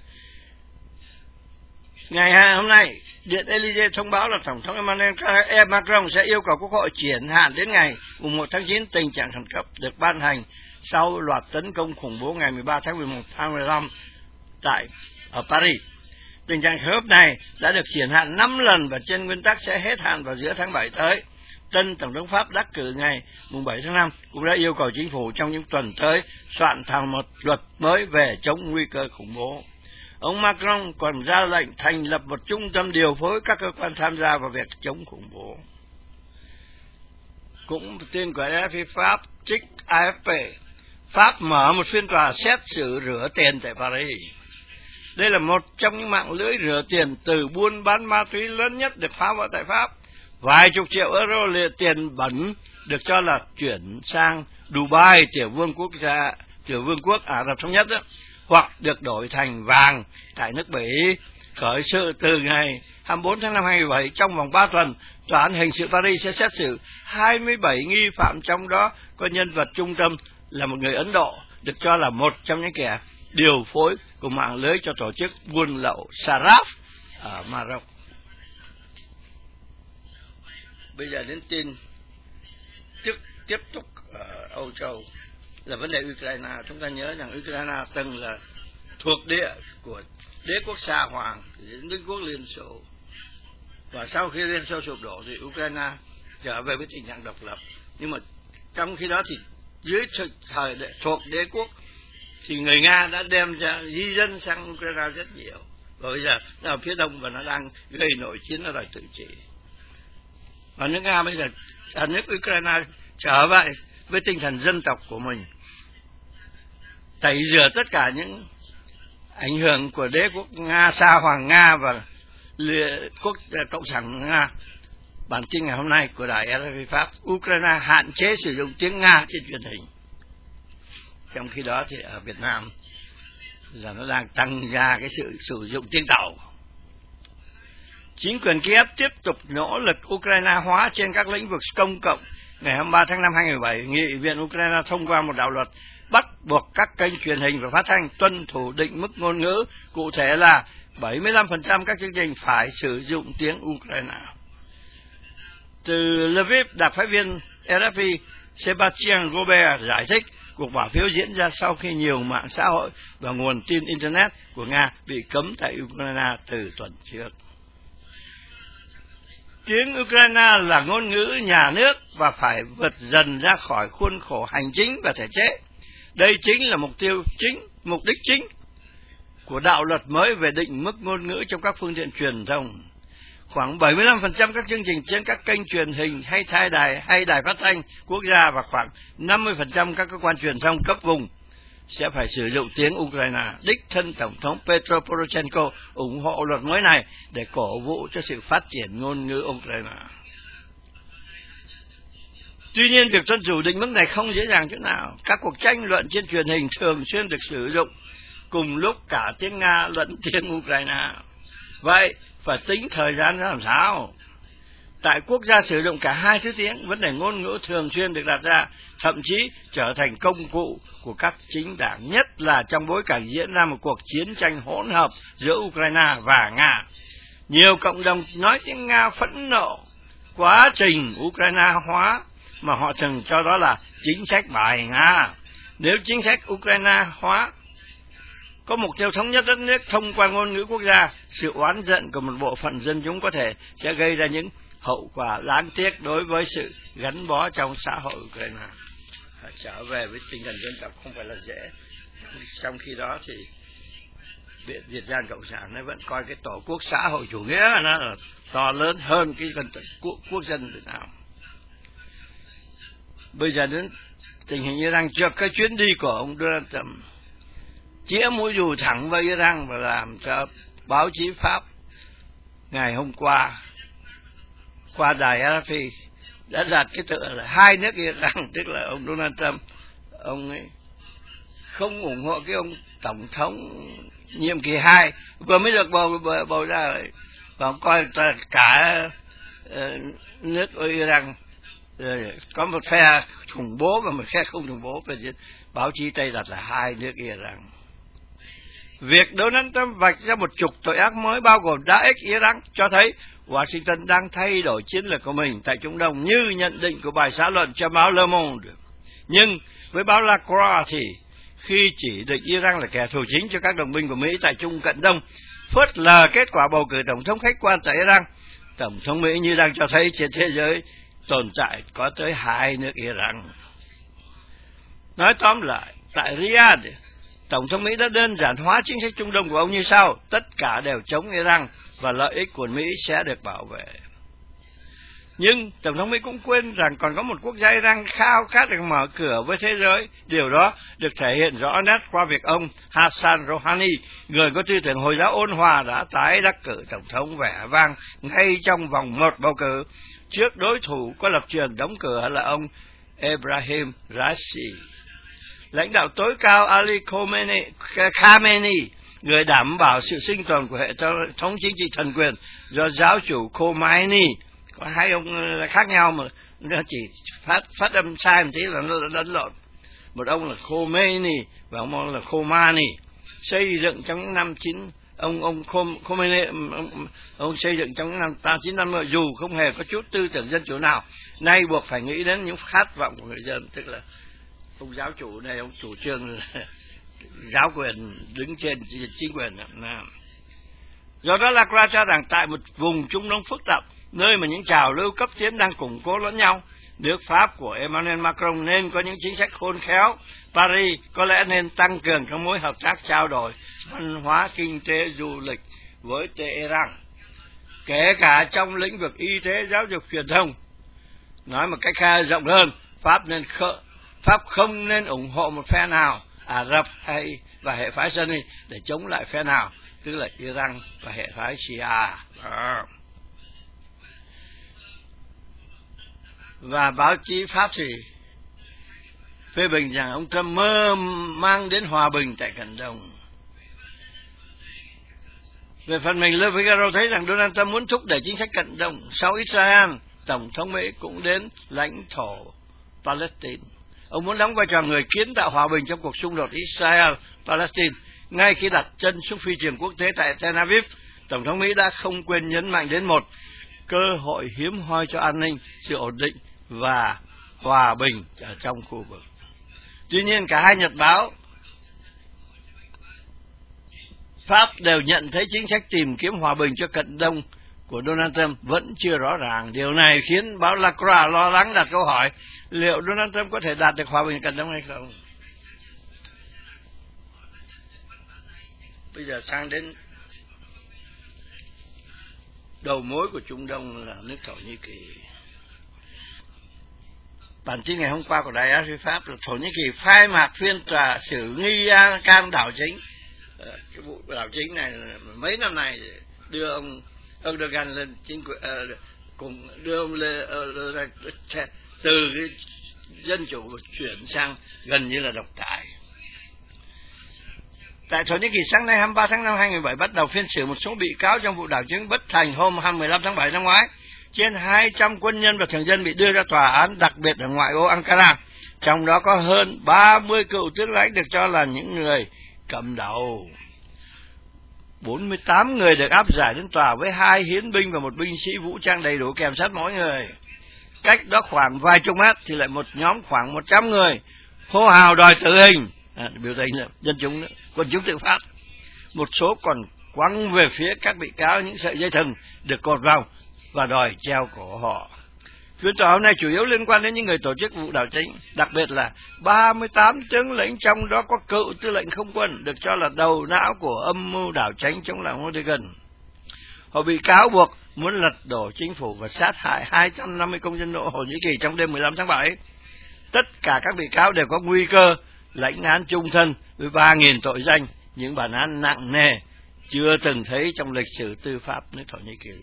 Ngày hôm nay, Điện Élysée thông báo là Tổng thống Emmanuel Macron sẽ yêu cầu Quốc hội triển hạn đến ngày mùng một tháng chín tình trạng khẩn cấp được ban hành sau loạt tấn công khủng bố ngày mười ba tháng mười một tháng mười lăm tại ở Paris. Tình trạng khẩn cấp này đã được triển hạn năm lần và trên nguyên tắc sẽ hết hạn vào giữa tháng bảy tới. Tân Tổng thống Pháp đắc cử ngày mùng bảy tháng năm cũng đã yêu cầu chính phủ trong những tuần tới soạn thảo một luật mới về chống nguy cơ khủng bố. Ông Macron còn ra lệnh thành lập một trung tâm điều phối các cơ quan tham gia vào việc chống khủng bố. Cũng tin của rờ ép pê Pháp trích a ép pê, Pháp mở một phiên tòa xét xử rửa tiền tại Paris. Đây là một trong những mạng lưới rửa tiền từ buôn bán ma túy lớn nhất được phá vỡ tại Pháp. Vài chục triệu euro là tiền bẩn được cho là chuyển sang Dubai, tiểu vương quốc gia, tiểu vương quốc Ả Rập Thống Nhất đó, hoặc được đổi thành vàng tại nước Bỉ. Khởi sự từ ngày hai mươi bốn tháng năm năm hai nghìn không trăm mười bảy, trong vòng ba tuần, Tòa án Hình sự Paris sẽ xét xử hai mươi bảy nghi phạm, trong đó có nhân vật trung tâm là một người Ấn Độ, được cho là một trong những kẻ điều phối của mạng lưới cho tổ chức buôn lậu Sarraf ở Maroc. Bây giờ đến tin tiếp, tiếp tục ở Âu Châu là vấn đề Ukraine. Chúng ta nhớ rằng Ukraine từng là thuộc địa của đế quốc Sa Hoàng, đế quốc Liên Xô, và sau khi Liên Xô sụp đổ thì Ukraine trở về với tình trạng độc lập. Nhưng mà trong khi đó thì dưới thời đệ, thuộc đế quốc thì người Nga đã đem ra di dân sang Ukraine rất nhiều, và bây giờ nó ở phía đông và nó đang gây nội chiến, nó đòi tự trị. Và nước Nga bây giờ, à, nước Ukraine trở về với tinh thần dân tộc của mình, tẩy rửa tất cả những ảnh hưởng của đế quốc Nga, Sa Hoàng Nga và quốc cộng sản Nga. Bản tin ngày hôm nay của đài rờ ép pê Pháp: Ukraine hạn chế sử dụng tiếng Nga trên truyền hình. Trong khi đó thì ở Việt Nam là nó đang tăng ra cái sự sử dụng tiếng Tàu. Chính quyền Kiev tiếp tục nỗ lực Ukraine hóa trên các lĩnh vực công cộng. Ngày hai mươi ba tháng năm năm hai nghìn không trăm mười bảy, Nghị viện Ukraine thông qua một đạo luật bắt buộc các kênh truyền hình và phát thanh tuân thủ định mức ngôn ngữ, cụ thể là bảy mươi lăm phần trăm các chương trình phải sử dụng tiếng Ukraine. Từ Lviv, đặc phái viên rờ ép pê Sebastian Gobert giải thích cuộc bỏ phiếu diễn ra sau khi nhiều mạng xã hội và nguồn tin Internet của Nga bị cấm tại Ukraine từ tuần trước. Tiếng Ukraine là ngôn ngữ nhà nước và phải vượt dần ra khỏi khuôn khổ hành chính và thể chế. Đây chính là mục tiêu chính, mục đích chính của đạo luật mới về định mức ngôn ngữ trong các phương tiện truyền thông. Khoảng bảy mươi lăm phần trăm các chương trình trên các kênh truyền hình hay thay đài hay đài phát thanh quốc gia và khoảng năm mươi phần trăm các cơ quan truyền thông cấp vùng sẽ phải sử dụng tiếng Ukraine. Đích thân Tổng thống Petro Poroshenko ủng hộ luật mới này để cổ vũ cho sự phát triển ngôn ngữ Ukraine. Tuy nhiên, việc tuân thủ định mức này không dễ dàng chút nào. Các cuộc tranh luận trên truyền hình thường xuyên được sử dụng cùng lúc cả tiếng Nga lẫn tiếng Ukraine. Vậy, phải tính thời gian ra làm sao? Tại quốc gia sử dụng cả hai thứ tiếng, vấn đề ngôn ngữ thường xuyên được đặt ra, thậm chí trở thành công cụ của các chính đảng, nhất là trong bối cảnh diễn ra một cuộc chiến tranh hỗn hợp giữa Ukraine và Nga. Nhiều cộng đồng nói tiếng Nga phẫn nộ quá trình Ukraine hóa mà họ thường cho đó là chính sách bài Nga. Nếu chính sách Ukraine hóa có mục tiêu thống nhất đất nước thông qua ngôn ngữ quốc gia, sự oán giận của một bộ phận dân chúng có thể sẽ gây ra những hậu quả đáng tiếc đối với sự gắn bó trong xã hội Ukraine. Trở về với tinh thần dân tộc không phải là dễ. Trong khi đó thì Việt, Việt Nam Cộng sản nó vẫn coi cái tổ quốc xã hội chủ nghĩa nó là to lớn hơn cái dân tộc quốc, quốc dân Việt Nam. Bây giờ đến tình hình Iran, trước cái chuyến đi của ông Donald Trump chĩa mũi dù thẳng vào Iran và làm cho báo chí Pháp ngày hôm qua qua đài rờ ép pê đã đặt cái tựa là hai nước Iran, tức là ông Donald Trump ông ấy không ủng hộ cái ông tổng thống nhiệm kỳ hai vừa mới được bầu bầu, bầu ra rồi, và ông coi cả uh, nước Iran uh, có một phe khủng bố và một phe không khủng bố, và báo chí Tây đặt là hai nước Iran. Việc Donald Trump vạch ra một chục tội ác mới bao gồm đá ích Iran cho thấy Washington đang thay đổi chiến lược của mình tại Trung Đông như nhận định của bài xã luận cho báo Le Monde. Nhưng với báo La Croix thì khi chỉ định Iran là kẻ thù chính cho các đồng minh của Mỹ tại Trung Cận Đông, phớt lờ kết quả bầu cử tổng thống khách quan tại Iran, Tổng thống Mỹ như đang cho thấy trên thế giới tồn tại có tới hai nước Iran. Nói tóm lại, tại Riyadh, Tổng thống Mỹ đã đơn giản hóa chính sách Trung Đông của ông như sau: tất cả đều chống Iran và lợi ích của Mỹ sẽ được bảo vệ. Nhưng Tổng thống Mỹ cũng quên rằng còn có một quốc gia Iran khao khát được mở cửa với thế giới. Điều đó được thể hiện rõ nét qua việc ông Hassan Rouhani, người có tư tưởng Hồi giáo ôn hòa, đã tái đắc cử Tổng thống vẻ vang ngay trong vòng một bầu cử trước đối thủ có lập trường đóng cửa là ông Ebrahim Raisi. Lãnh đạo tối cao Ali Khamenei, người đảm bảo sự sinh tồn của hệ thống chính trị thần quyền do giáo chủ Khomeini, có hai ông khác nhau mà nó chỉ phát phát âm sai một tí là nó lẫn lộn. Một ông là Khomeini và ông là Khomani, xây dựng trong những năm chín ông ông Khomeini ông, ông xây dựng trong những năm tám chín năm mươi, dù không hề có chút tư tưởng dân chủ nào, nay buộc phải nghĩ đến những khát vọng của người dân, tức là ông giáo chủ này ông chủ trương là giáo quyền đứng trên chính quyền. Do đó là Croix cho rằng tại một vùng Trung Đông phức tạp, nơi mà những trào lưu cấp tiến đang củng cố lẫn nhau, nước Pháp của Emmanuel Macron nên có những chính sách khôn khéo. Paris có lẽ nên tăng cường các mối hợp tác trao đổi văn hóa, kinh tế, du lịch với Tehran, kể cả trong lĩnh vực y tế, giáo dục, truyền thông. Nói một cách rộng hơn, Pháp nên khờ, Pháp không nên ủng hộ một phe nào, Ả Rập hay và hệ phái Sunni, để chống lại phe nào, tức là Iran và hệ phái Shia. À. Và báo chí Pháp thì phê bình rằng ông Trump mơ mang đến hòa bình tại Cận Đông. Về phần mình, Le Figaro thấy rằng Donald Trump muốn thúc đẩy chính sách Cận Đông. Sau Israel, Tổng thống Mỹ cũng đến lãnh thổ Palestine. Ông muốn đóng vai trò người kiến tạo hòa bình trong cuộc xung đột Israel-Palestine. Ngay khi đặt chân xuống phi trường quốc tế tại Tel Aviv, Tổng thống Mỹ đã không quên nhấn mạnh đến một cơ hội hiếm hoi cho an ninh, sự ổn định và hòa bình ở trong khu vực. Tuy nhiên, cả hai nhật báo Pháp đều nhận thấy chính sách tìm kiếm hòa bình cho Cận Đông của Donald Trump vẫn chưa rõ ràng. Điều này khiến báo La Croix lo lắng, đặt câu hỏi liệu Donald Trump có thể đạt được hòa bình ở Cận Đông hay không. Bây giờ sang đến đầu mối của Trung Đông là nước Thổ Nhĩ Kỳ. Bản tin ngày hôm qua của Đài Á Châu Pháp là Thổ Nhĩ Kỳ khai mạc phiên tòa xử nghi can đảo chính. Cái vụ đảo chính này mấy năm nay đưa ông Erdogan lên chính quyền, uh, cùng đưa ông lên uh, từ cái dân chủ chuyển sang gần như là độc tài. Tại Thổ Nhĩ Kỳ, sáng nay hai mươi ba tháng năm năm hai nghìn không trăm mười bảy bắt đầu phiên xử một số bị cáo trong vụ đảo chính bất thành hôm hai mươi lăm tháng bảy năm ngoái. Trên hai trăm quân nhân và thường dân bị đưa ra tòa án đặc biệt ở ngoại ô Ankara, trong đó có hơn ba mươi cựu tướng lãnh được cho là những người cầm đầu. bốn mươi tám người được áp giải đến tòa với hai hiến binh và một binh sĩ vũ trang đầy đủ kèm sát mỗi người. Cách đó khoảng vài chục mét thì lại một nhóm khoảng một trăm người hô hào đòi tử hình, à, biểu tình là dân chúng nữa, quân chúng tự phát. Một số còn quăng về phía các bị cáo những sợi dây thừng được cột vào và đòi treo cổ họ. Phiên tòa hôm nay chủ yếu liên quan đến những người tổ chức vụ đảo chính, đặc biệt là ba mươi tám tướng lĩnh, trong đó có cựu tư lệnh không quân được cho là đầu não của âm mưu đảo chính chống lại Erdogan. Họ bị cáo buộc muốn lật đổ chính phủ và sát hại hai trăm năm mươi công dân Thổ Nhĩ Kỳ trong đêm mười lăm tháng bảy. Tất cả các bị cáo đều có nguy cơ lãnh án chung thân với ba nghìn tội danh, những bản án nặng nề chưa từng thấy trong lịch sử tư pháp nước Thổ Nhĩ Kỳ.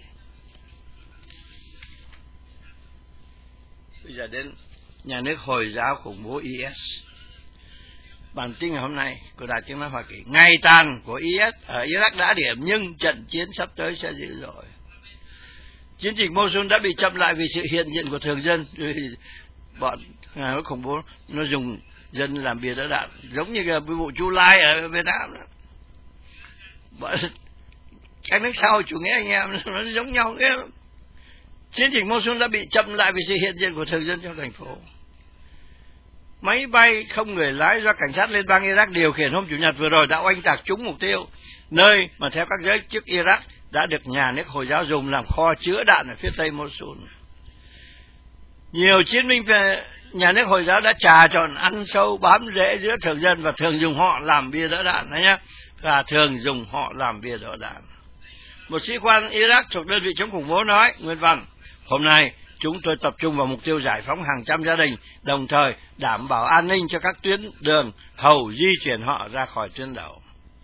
Bây giờ đến nhà nước Hồi giáo khủng bố i ét. Bản tin ngày hôm nay của Đài Tiếng nói Hoa Kỳ: ngày tàn của i ét ở Iraq đã điểm, nhưng trận chiến sắp tới sẽ dữ dội. Chiến dịch Mosul đã bị chậm lại vì sự hiện diện của thường dân. Bọn ngài khủng bố nó dùng dân làm bia đỡ đạn, giống như cái vụ Chu Lai ở Việt Nam đó. Bọn các nước sau chủ nghĩa anh em nó giống nhau thế. Chiến dịch Mosul đã bị chậm lại vì sự hiện diện của thường dân trong thành phố. Máy bay không người lái do cảnh sát liên bang Iraq điều khiển hôm Chủ nhật vừa rồi đã oanh tạc trúng mục tiêu, nơi mà theo các giới chức Iraq đã được nhà nước Hồi giáo dùng làm kho chứa đạn ở phía tây Mosul. Nhiều chiến binh về nhà nước Hồi giáo đã trà trộn, ăn sâu, bám rễ giữa thường dân và thường dùng họ làm bia đỡ đạn đấy nhé, và thường dùng họ làm bia đỡ đạn. Một sĩ quan Iraq thuộc đơn vị chống khủng bố nói, nguyên văn: hôm nay chúng tôi tập trung vào mục tiêu giải phóng hàng trăm gia đình, đồng thời đảm bảo an ninh cho các tuyến đường hầu di chuyển họ ra khỏi tuyến đầu.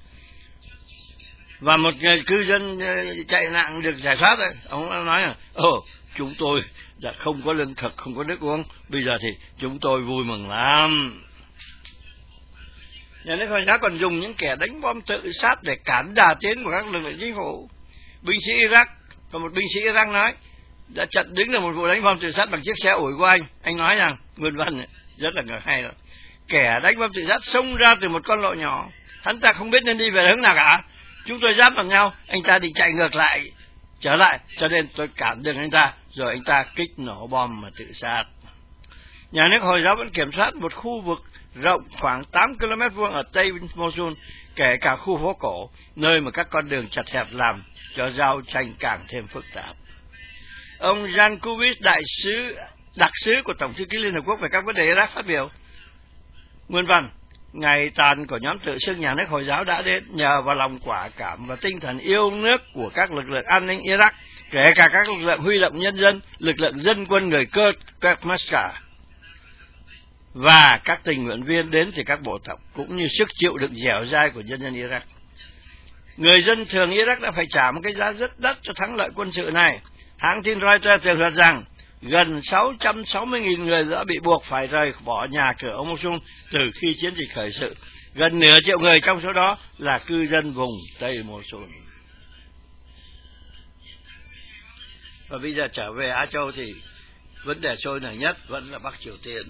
Và một người cư dân chạy nạn được giải thoát đấy, ông nói là ồ, chúng tôi đã không có lương thực, không có nước uống, bây giờ thì chúng tôi vui mừng lắm. Nhà nước Hồi giáo còn dùng những kẻ đánh bom tự sát để cản đà tiến của các lực lượng chính phủ. Binh sĩ Iraq, và một binh sĩ Iraq nói đã chặn đứng được một vụ đánh bom tự sát bằng chiếc xe ủi của anh. Anh nói rằng, nguyên văn rất là hay rồi: kẻ đánh bom tự sát xông ra từ một con lộ nhỏ, hắn ta không biết nên đi về hướng nào cả. Chúng tôi giáp vào nhau, anh ta định chạy ngược lại, trở lại, cho nên tôi cản đường anh ta, rồi anh ta kích nổ bom mà tự sát. Nhà nước Hồi giáo vẫn kiểm soát một khu vực rộng khoảng tám ki lô mét vuông ở tây Mosul, kể cả khu phố cổ, nơi mà các con đường chật hẹp làm cho giao tranh càng thêm phức tạp. Ông Jan Kubis, đại sứ đặc sứ của Tổng thư ký Liên Hợp Quốc về các vấn đề Iraq, phát biểu nguyên văn: ngày tàn của nhóm tự xưng nhà nước Hồi giáo đã đến nhờ vào lòng quả cảm và tinh thần yêu nước của các lực lượng an ninh Iraq, kể cả các lực lượng huy động nhân dân, lực lượng dân quân người Kurd, Peshmerga, và các tình nguyện viên đến từ các bộ tộc, cũng như sức chịu đựng dẻo dai của nhân dân Iraq. Người dân thường Iraq đã phải trả một cái giá rất đắt cho thắng lợi quân sự này. Hãng tin Reuters tường thuật rằng gần sáu trăm sáu mươi nghìn người đã bị buộc phải rời bỏ nhà cửa ở Mosul từ khi chiến dịch khởi sự. Gần nửa triệu người trong số đó là cư dân vùng Tây Mosul. Và bây giờ trở về Á Châu thì vấn đề sôi nổi nhất vẫn là Bắc Triều Tiên.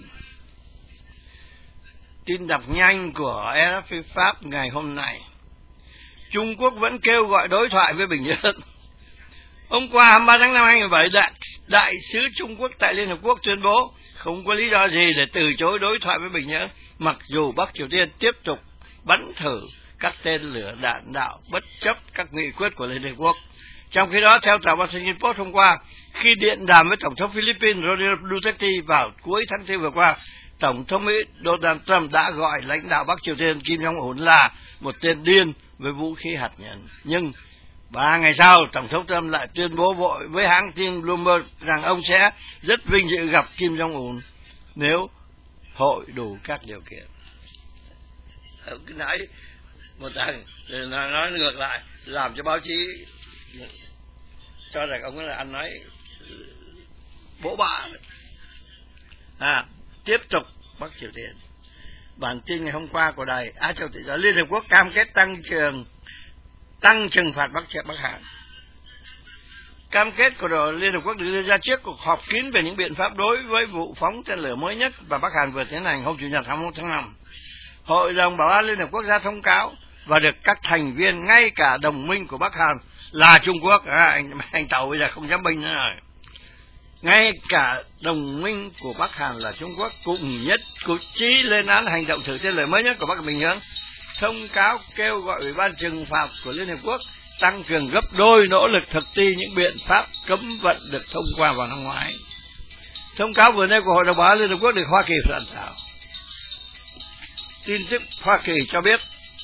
Tin đọc nhanh của rờ ép pê Pháp ngày hôm nay: Trung Quốc vẫn kêu gọi đối thoại với Bình Nhưỡng. Hôm qua hai mươi ba tháng năm năm hai nghìn không trăm mười bảy, đại, đại sứ Trung Quốc tại Liên Hợp Quốc tuyên bố không có lý do gì để từ chối đối thoại với Bình Nhưỡng, mặc dù Bắc Triều Tiên tiếp tục bắn thử các tên lửa đạn đạo bất chấp các nghị quyết của Liên Hợp Quốc. Trong khi đó, theo tờ Washington Post hôm qua, khi điện đàm với Tổng thống Philippines Rodrigo Duterte vào cuối tháng tư vừa qua, Tổng thống Mỹ Donald Trump đã gọi lãnh đạo Bắc Triều Tiên Kim Jong-un là một tên điên với vũ khí hạt nhân. Nhưng ba ngày sau, Tổng thống Trump lại tuyên bố vội với hãng tin Bloomberg rằng ông sẽ rất vinh dự gặp Kim Jong-un nếu hội đủ các điều kiện. Ông cứ nói một thằng rồi nói ngược lại, làm cho báo chí cho rằng ông ấy là ăn nói bố bạ. À, tiếp tục Bắc Triều Tiên. Bản tin ngày hôm qua của đài Á Châu Tự do: Liên Hợp Quốc cam kết tăng trường tăng trừng phạt Bắc Triều Bắc Hàn. Cam kết của đội Liên Hợp Quốc được đưa ra trước cuộc họp kín về những biện pháp đối với vụ phóng tên lửa mới nhất và Bắc Hàn vừa tiến hành hôm Chủ nhật hai mươi mốt tháng năm. Hội đồng Bảo an Liên Hợp Quốc ra thông cáo và được các thành viên, ngay cả đồng minh của Bắc Hàn là Trung Quốc, à, anh, anh Tàu bây giờ không dám binh nữa rồi, ngay cả đồng minh của Bắc Hàn là Trung Quốc cùng nhất cụ trí lên án hành động thử tên lửa mới nhất của Bắc Bình Nhưỡng. Thông cáo kêu gọi Ủy ban trừng phạt của Liên Hợp Quốc tăng cường gấp đôi nỗ lực thực thi những biện pháp cấm vận được thông qua vào năm ngoái. Thông cáo vừa nêu của Hội đồng Bảo an Liên Hợp Quốc được Hoa Kỳ soạn thảo. Tin tức Hoa Kỳ cho biết,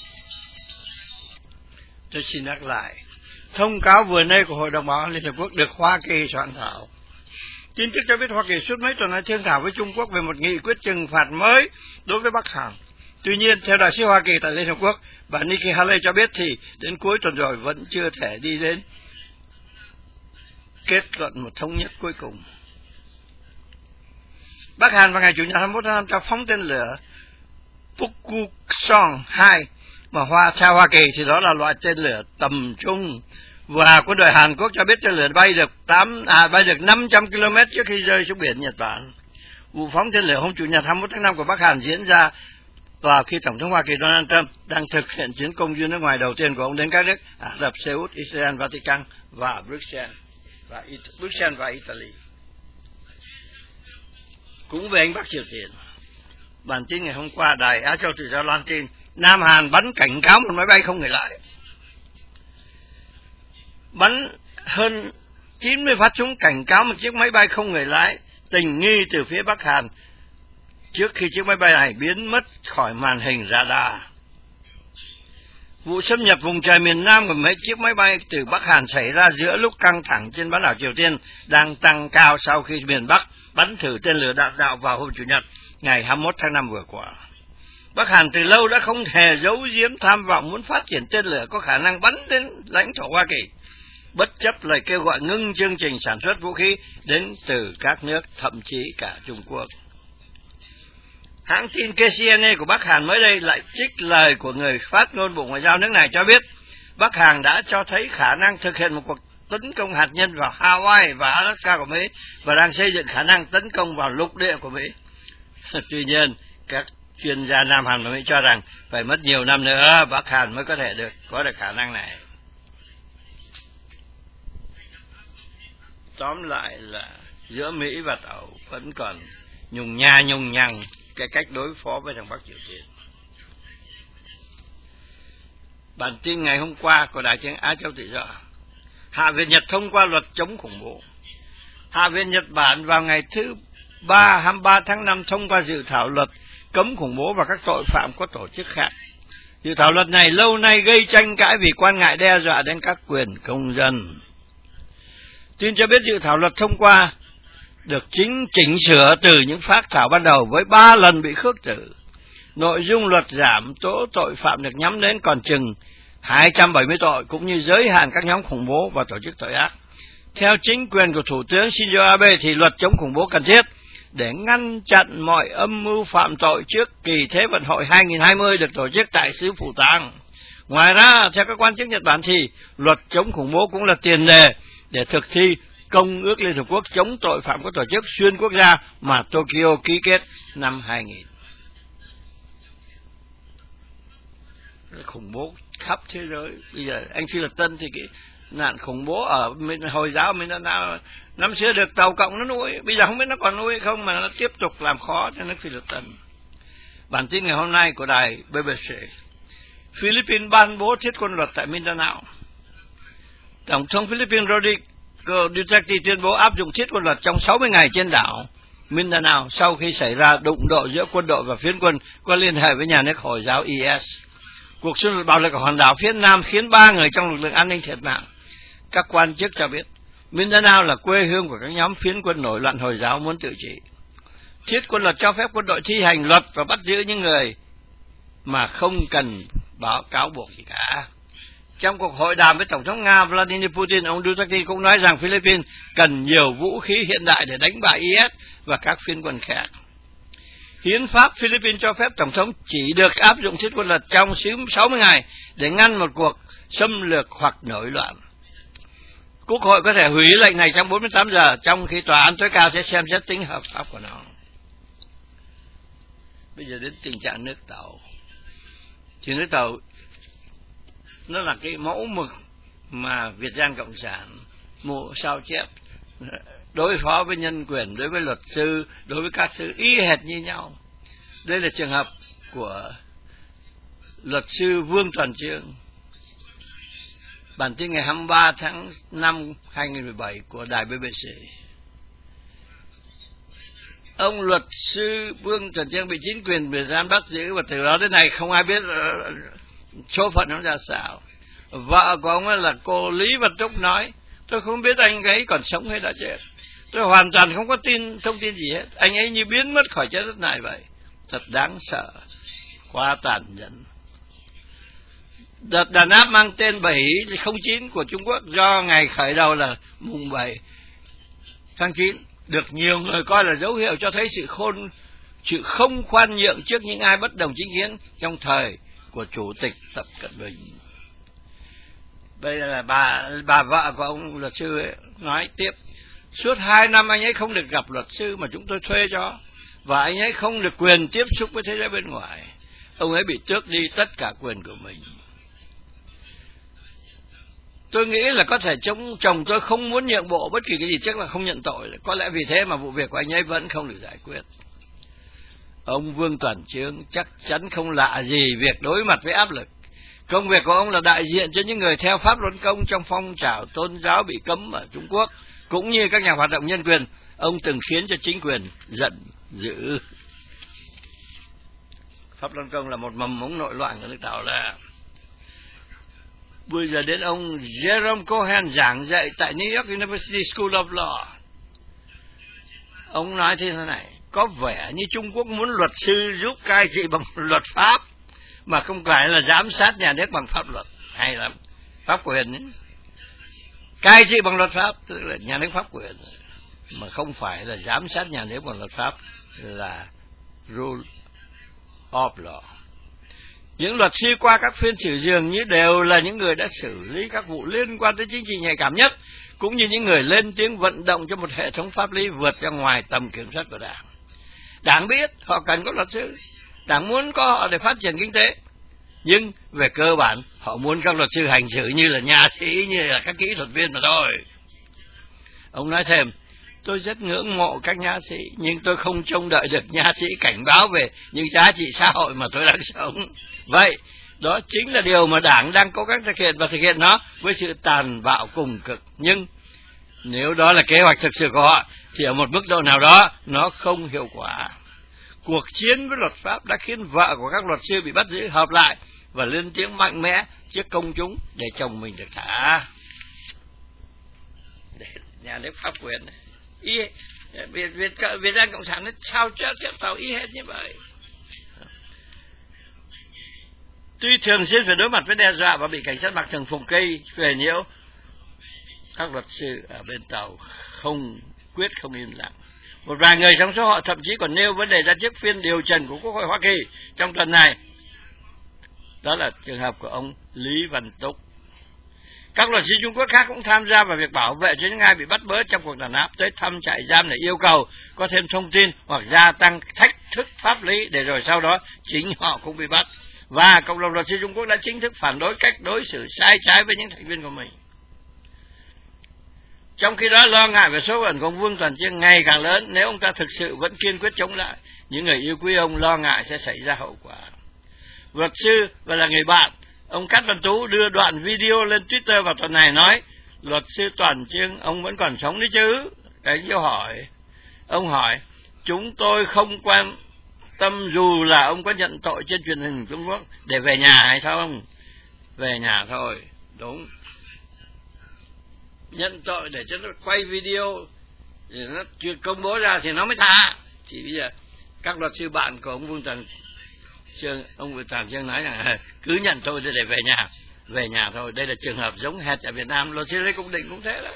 tôi xin nhắc lại, thông cáo vừa nêu của Hội đồng Bảo an Liên Hợp Quốc được Hoa Kỳ soạn thảo. Tin tức cho biết Hoa Kỳ suốt mấy tuần đã thương thảo với Trung Quốc về một nghị quyết trừng phạt mới đối với Bắc Hàn. Tuy nhiên, theo đại sứ Hoa Kỳ tại Liên Hợp Quốc, bà Nikki Haley cho biết thì đến cuối tuần rồi vẫn chưa thể đi đến kết luận một thống nhất cuối cùng. Bắc Hàn vào ngày Chủ nhật hai mươi mốt tháng năm cho phóng tên lửa Pukguksong hai mà hoa theo Hoa Kỳ thì đó là loại tên lửa tầm trung, và quân đội Hàn Quốc cho biết tên lửa bay được tám à bay được năm trăm ki lô mét trước khi rơi xuống biển Nhật Bản. Vụ phóng tên lửa hôm Chủ nhật hai mươi mốt tháng năm của Bắc Hàn diễn ra vào khi Tổng thống Hoa Kỳ Donald Trump đang thực hiện chuyến công du nước ngoài đầu tiên của ông đến các nước Ả Rập Xê Út, Israel, Vatican và Bruxelles và Bruxelles và Italy. Cũng về anh Bắc Triều Tiên, bản tin ngày hôm qua đài Á Châu Tự Do loan tin Nam Hàn bắn cảnh cáo một máy bay không người lái, bắn hơn chín mươi phát súng cảnh cáo một chiếc máy bay không người lái tình nghi từ phía Bắc Hàn trước khi chiếc máy bay này biến mất khỏi màn hình radar. Vụ xâm nhập vùng trời miền Nam của mấy chiếc máy bay từ Bắc Hàn xảy ra giữa lúc căng thẳng trên bán đảo Triều Tiên đang tăng cao sau khi miền Bắc bắn thử tên lửa đạn đạo vào hôm Chủ nhật ngày hai mươi mốt tháng năm vừa qua. Bắc Hàn từ lâu đã không hề giấu giếm tham vọng muốn phát triển tên lửa có khả năng bắn đến lãnh thổ Hoa Kỳ, bất chấp lời kêu gọi ngưng chương trình sản xuất vũ khí đến từ các nước, thậm chí cả Trung Quốc. Hãng tin K C N A của Bắc Hàn mới đây lại trích lời của người phát ngôn Bộ Ngoại giao nước này cho biết Bắc Hàn đã cho thấy khả năng thực hiện một cuộc tấn công hạt nhân vào Hawaii và Alaska của Mỹ và đang xây dựng khả năng tấn công vào lục địa của Mỹ. Tuy nhiên, các chuyên gia Nam Hàn và Mỹ cho rằng phải mất nhiều năm nữa Bắc Hàn mới có thể được có được khả năng này. Tóm lại là giữa Mỹ và Tàu vẫn còn nhùng nha nhùng nhằng cái cách đối phó với thằng Bắc Triều Tiên. Bản tin ngày hôm qua của Đài Tiếng Á Châu Tự Do: Hạ viện Nhật thông qua luật chống khủng bố. Hạ viện Nhật Bản vào ngày thứ ba hai mươi ba tháng năm thông qua dự thảo luật cấm khủng bố và các tội phạm có tổ chức khác. Dự thảo luật này lâu nay gây tranh cãi vì quan ngại đe dọa đến các quyền công dân. Tin cho biết dự thảo luật thông qua được chính chỉnh sửa từ những phác thảo ban đầu với ba lần bị khước từ. Nội dung luật giảm tố tội phạm được nhắm đến còn chừng hai trăm bảy mươi tội, cũng như giới hạn các nhóm khủng bố và tổ chức tội ác. Theo chính quyền của Thủ tướng Shinzo Abe thì luật chống khủng bố cần thiết để ngăn chặn mọi âm mưu phạm tội trước kỳ Thế vận hội hai không hai không được tổ chức tại xứ Phủ Tang. Ngoài ra, theo các quan chức Nhật Bản thì luật chống khủng bố cũng là tiền đề để thực thi Công ước Liên Hợp Quốc chống tội phạm có tổ chức xuyên quốc gia mà Tokyo ký kết năm hai nghìn. Khủng bố khắp thế giới. Bây giờ anh Phi Lật Tân thì cái nạn khủng bố ở Hồi giáo mình đã năm xưa được Tàu Cộng nó nuôi, bây giờ không biết nó còn nuôi hay không mà nó tiếp tục làm khó cho nước Phi Lật Tân. Bản tin ngày hôm nay của đài B B C: Philippines ban bố thiết quân luật tại Mindanao. Tổng thống Philippines Rodrigo Duterte tuyên bố áp dụng thiết quân luật trong sáu mươi ngày trên đảo Mindanao sau khi xảy ra đụng độ giữa quân đội và phiến quân có liên hệ với nhà nước Hồi giáo I S. Cuộc xung đột bạo lực ở hòn đảo phía Nam khiến ba người trong lực lượng an ninh thiệt mạng. Các quan chức cho biết Mindanao là quê hương của các nhóm phiến quân nổi loạn Hồi giáo muốn tự trị. Thiết quân luật cho phép quân đội thi hành luật và bắt giữ những người mà không cần báo cáo buộc gì cả. Trong cuộc hội đàm với Tổng thống Nga Vladimir Putin, ông Duterte cũng nói rằng Philippines cần nhiều vũ khí hiện đại để đánh bại I S và các phiến quân khác. Hiến pháp Philippines cho phép Tổng thống chỉ được áp dụng thiết quân luật trong sáu mươi ngày để ngăn một cuộc xâm lược hoặc nổi loạn. Quốc hội có thể hủy lệnh này trong bốn mươi tám giờ, trong khi tòa án tối cao sẽ xem xét tính hợp pháp của nó. Bây giờ đến tình trạng nước Tàu. Thì nước Tàu nó là cái mẫu mực mà Việt Giang Cộng sản mộ sao chép đối phó với nhân quyền, đối với luật sư, đối với các thứ y hệt như nhau. Đây là trường hợp của luật sư Vương Toàn Chương. Bản tin ngày hai mươi ba tháng năm hai nghìn không trăm mười bảy của đài B B C. Ông luật sư Vương Toàn Chương bị chính quyền Việt Nam bắt giữ và từ đó đến nay không ai biết số phận nó ra sao. Vợ của ông là cô Lý Văn Trúc nói: tôi không biết anh ấy còn sống hay đã chết. Tôi hoàn toàn không có tin thông tin gì hết. Anh ấy như biến mất khỏi trái đất này vậy. Thật đáng sợ, quá tàn nhẫn. Đợt đàn áp mang tên bảy không chín của Trung Quốc do ngày khởi đầu là mùng bảy tháng chín được nhiều người coi là dấu hiệu cho thấy sự khôn sự không khoan nhượng trước những ai bất đồng chính kiến trong thời của Chủ tịch Tập Cận Bình. Đây là bà bà vợ của ông luật sư ấy, nói tiếp: suốt hai năm anh ấy không được gặp luật sư mà chúng tôi thuê cho, và anh ấy không được quyền tiếp xúc với thế giới bên ngoài. Ông ấy bị tước đi tất cả quyền của mình. Tôi nghĩ là có thể chồng, chồng tôi không muốn nhượng bộ bất kỳ cái gì, chắc là không nhận tội. Có lẽ vì thế mà vụ việc của anh ấy vẫn không được giải quyết. Ông Vương Toàn Chương chắc chắn không lạ gì việc đối mặt với áp lực. Công việc của ông là đại diện cho những người theo pháp luân công trong phong trào tôn giáo bị cấm ở Trung Quốc, cũng như các nhà hoạt động nhân quyền. Ông từng khiến cho chính quyền giận dữ. Pháp luân công là một mầm mống nội loạn của nước Tàu là. Bây giờ đến ông Jerome Cohen giảng dạy tại New York University School of Law. Ông nói thế này: có vẻ như Trung Quốc muốn luật sư giúp cai trị bằng luật pháp, mà không phải là giám sát nhà nước bằng pháp luật. Hay lắm, pháp quyền ấy. Cai trị bằng luật pháp tức là nhà nước pháp quyền, mà không phải là giám sát nhà nước bằng luật pháp, là rule of law. Những luật sư qua các phiên xử dường như đều là những người đã xử lý các vụ liên quan tới chính trị nhạy cảm nhất, cũng như những người lên tiếng vận động cho một hệ thống pháp lý vượt ra ngoài tầm kiểm soát của Đảng. Đảng biết họ cần có luật sư, Đảng muốn có họ để phát triển kinh tế, nhưng về cơ bản họ muốn các luật sư hành xử như là nha sĩ, như là các kỹ thuật viên mà thôi. Ông nói thêm: tôi rất ngưỡng mộ các nha sĩ, nhưng tôi không trông đợi được nha sĩ cảnh báo về những giá trị xã hội mà tôi đang sống. Vậy, đó chính là điều mà Đảng đang cố gắng thực hiện, và thực hiện nó với sự tàn bạo cùng cực. Nhưng nếu đó là kế hoạch thực sự của họ, thì ở một mức độ nào đó nó không hiệu quả. Cuộc chiến với luật pháp đã khiến vợ của các luật sư bị bắt giữ hợp lại và lên tiếng mạnh mẽ trước công chúng để chồng mình được thả. Để nhà nước pháp quyền này. Ý, Việt, Việt, Việt Nam Cộng sản nó sao chết chết tàu ý hết như vậy. Tuy thường xuyên phải đối mặt với đe dọa và bị cảnh sát mặc thường phục cây về nhiễu, các luật sư ở bên Tàu không quyết không im lặng. Một vài người trong số họ thậm chí còn nêu vấn đề ra trước phiên điều trần của Quốc hội Hoa Kỳ trong tuần này. Đó là trường hợp của ông Lý Văn Túc. Các luật sư Trung Quốc khác cũng tham gia vào việc bảo vệ cho những ai bị bắt bớ trong cuộc đàn áp, tới thăm trại giam để yêu cầu có thêm thông tin hoặc gia tăng thách thức pháp lý, để rồi sau đó chính họ cũng bị bắt. Và cộng đồng luật sư Trung Quốc đã chính thức phản đối cách đối xử sai trái với những thành viên của mình. Trong khi đó, lo ngại về số phận của ông Vương Toàn Chương ngày càng lớn nếu ông ta thực sự vẫn kiên quyết chống lại. Những người yêu quý ông lo ngại sẽ xảy ra hậu quả. Luật sư và là người bạn, ông Cát Văn Tú đưa đoạn video lên Twitter vào tuần này nói: luật sư Toàn Chương, ông vẫn còn sống đấy chứ? Cái câu hỏi. Ông hỏi: chúng tôi không quan tâm dù là ông có nhận tội trên truyền hình Trung Quốc để về nhà hay không? Về nhà thôi. Đúng. Nhận tội để cho nó quay video, để nó chưa công bố ra thì nó mới tha. Chỉ bây giờ các luật sư bạn của ông Vương Toàn Chương, ông Vương Toàn Chương nói rằng cứ nhận tội để về nhà, về nhà thôi. Đây là trường hợp giống hệt ở Việt Nam, luật sư Lê Công Định cũng thế đó.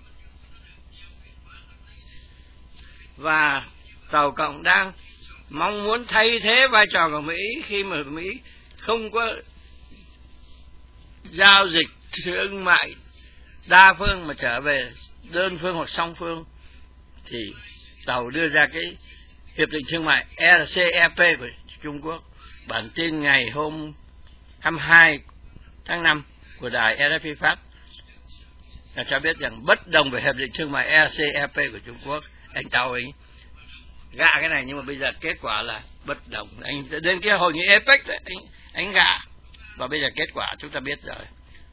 Và Tàu Cộng đang mong muốn thay thế vai trò của Mỹ khi mà Mỹ không có giao dịch thương mại đa phương mà trở về đơn phương hoặc song phương, thì Tàu đưa ra cái hiệp định thương mại R C E P của Trung Quốc. Bản tin ngày hôm hai mươi hai tháng năm của đài R F I Pháp là cho biết rằng bất đồng về hiệp định thương mại R C E P của Trung Quốc. Anh Tàu ấy gạ cái này, nhưng mà bây giờ kết quả là bất đồng. Anh đến cái hội nghị a pếch đấy, anh, anh gạ, và bây giờ kết quả chúng ta biết rồi.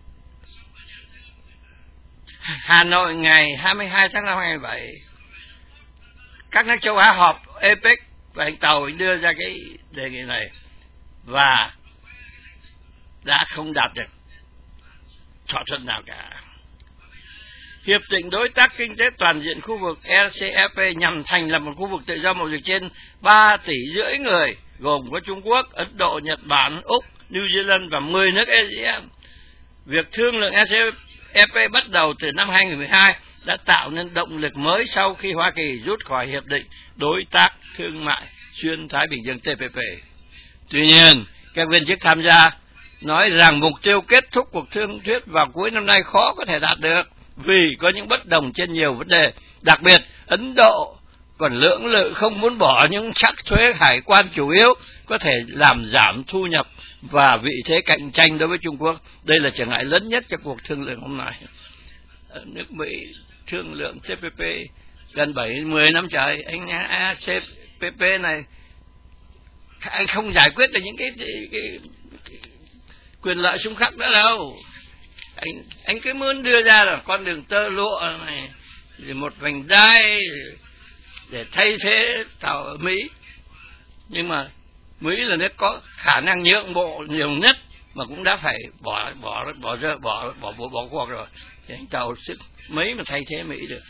Hà Nội ngày hai mươi hai tháng năm hai nghìn không trăm lẻ bảy, các nước châu Á họp a pếch và anh Tàu anh đưa ra cái đề nghị này và đã không đạt được thỏa thuận nào cả. Hiệp định đối tác kinh tế toàn diện khu vực R C E P nhằm thành lập một khu vực tự do mậu dịch trên ba tỷ rưỡi người, gồm có Trung Quốc, Ấn Độ, Nhật Bản, Úc, New Zealand và mười nước a sê an. Việc thương lượng R C E P bắt đầu từ năm hai nghìn không trăm mười hai đã tạo nên động lực mới sau khi Hoa Kỳ rút khỏi Hiệp định Đối tác Thương mại Xuyên Thái Bình Dương T P P. Tuy nhiên, các viên chức tham gia nói rằng mục tiêu kết thúc cuộc thương thuyết vào cuối năm nay khó có thể đạt được vì có những bất đồng trên nhiều vấn đề. Đặc biệt, Ấn Độ còn lưỡng lự không muốn bỏ những sắc thuế hải quan chủ yếu có thể làm giảm thu nhập và vị thế cạnh tranh đối với Trung Quốc. Đây là trở ngại lớn nhất cho cuộc thương lượng hôm nay. Ở nước Mỹ thương lượng T P P gần bảy mươi năm trời, anh A C P P này anh không giải quyết được những cái, cái, cái, cái quyền lợi xung khắc nữa đâu. Anh anh cứ muốn đưa ra là con đường tơ lụa này, rồi một vành đai để thay thế tàu ở Mỹ. Nhưng mà Mỹ là nước có khả năng nhượng bộ nhiều nhất mà cũng đã phải bỏ bỏ bỏ bỏ bỏ bỏ bỏ, bỏ cuộc rồi. Thì anh tàu sức mấy mà thay thế Mỹ được.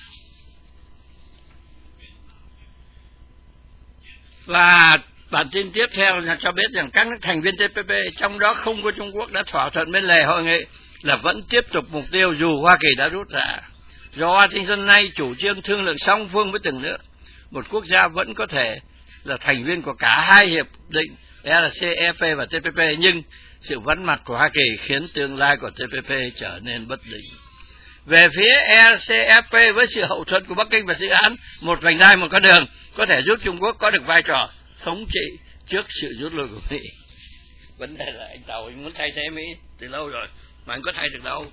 Và bản tin tiếp theo là cho biết rằng các nước thành viên T P P, trong đó không có Trung Quốc, đã thỏa thuận bên lề hội nghị là vẫn tiếp tục mục tiêu dù Hoa Kỳ đã rút ra. Do Washington nay chủ trương thương lượng song phương với từng nước, một quốc gia vẫn có thể là thành viên của cả hai hiệp định R C E P và T P P, nhưng sự vắng mặt của Hoa Kỳ khiến tương lai của T P P trở nên bất định. Về phía R C E P, với sự hậu thuẫn của Bắc Kinh và dự án một vành đai một con đường, có thể giúp Trung Quốc có được vai trò thống trị trước sự rút lui của Mỹ. Vấn đề là anh Tàu anh muốn thay thế Mỹ từ lâu rồi, mà anh có thay được đâu.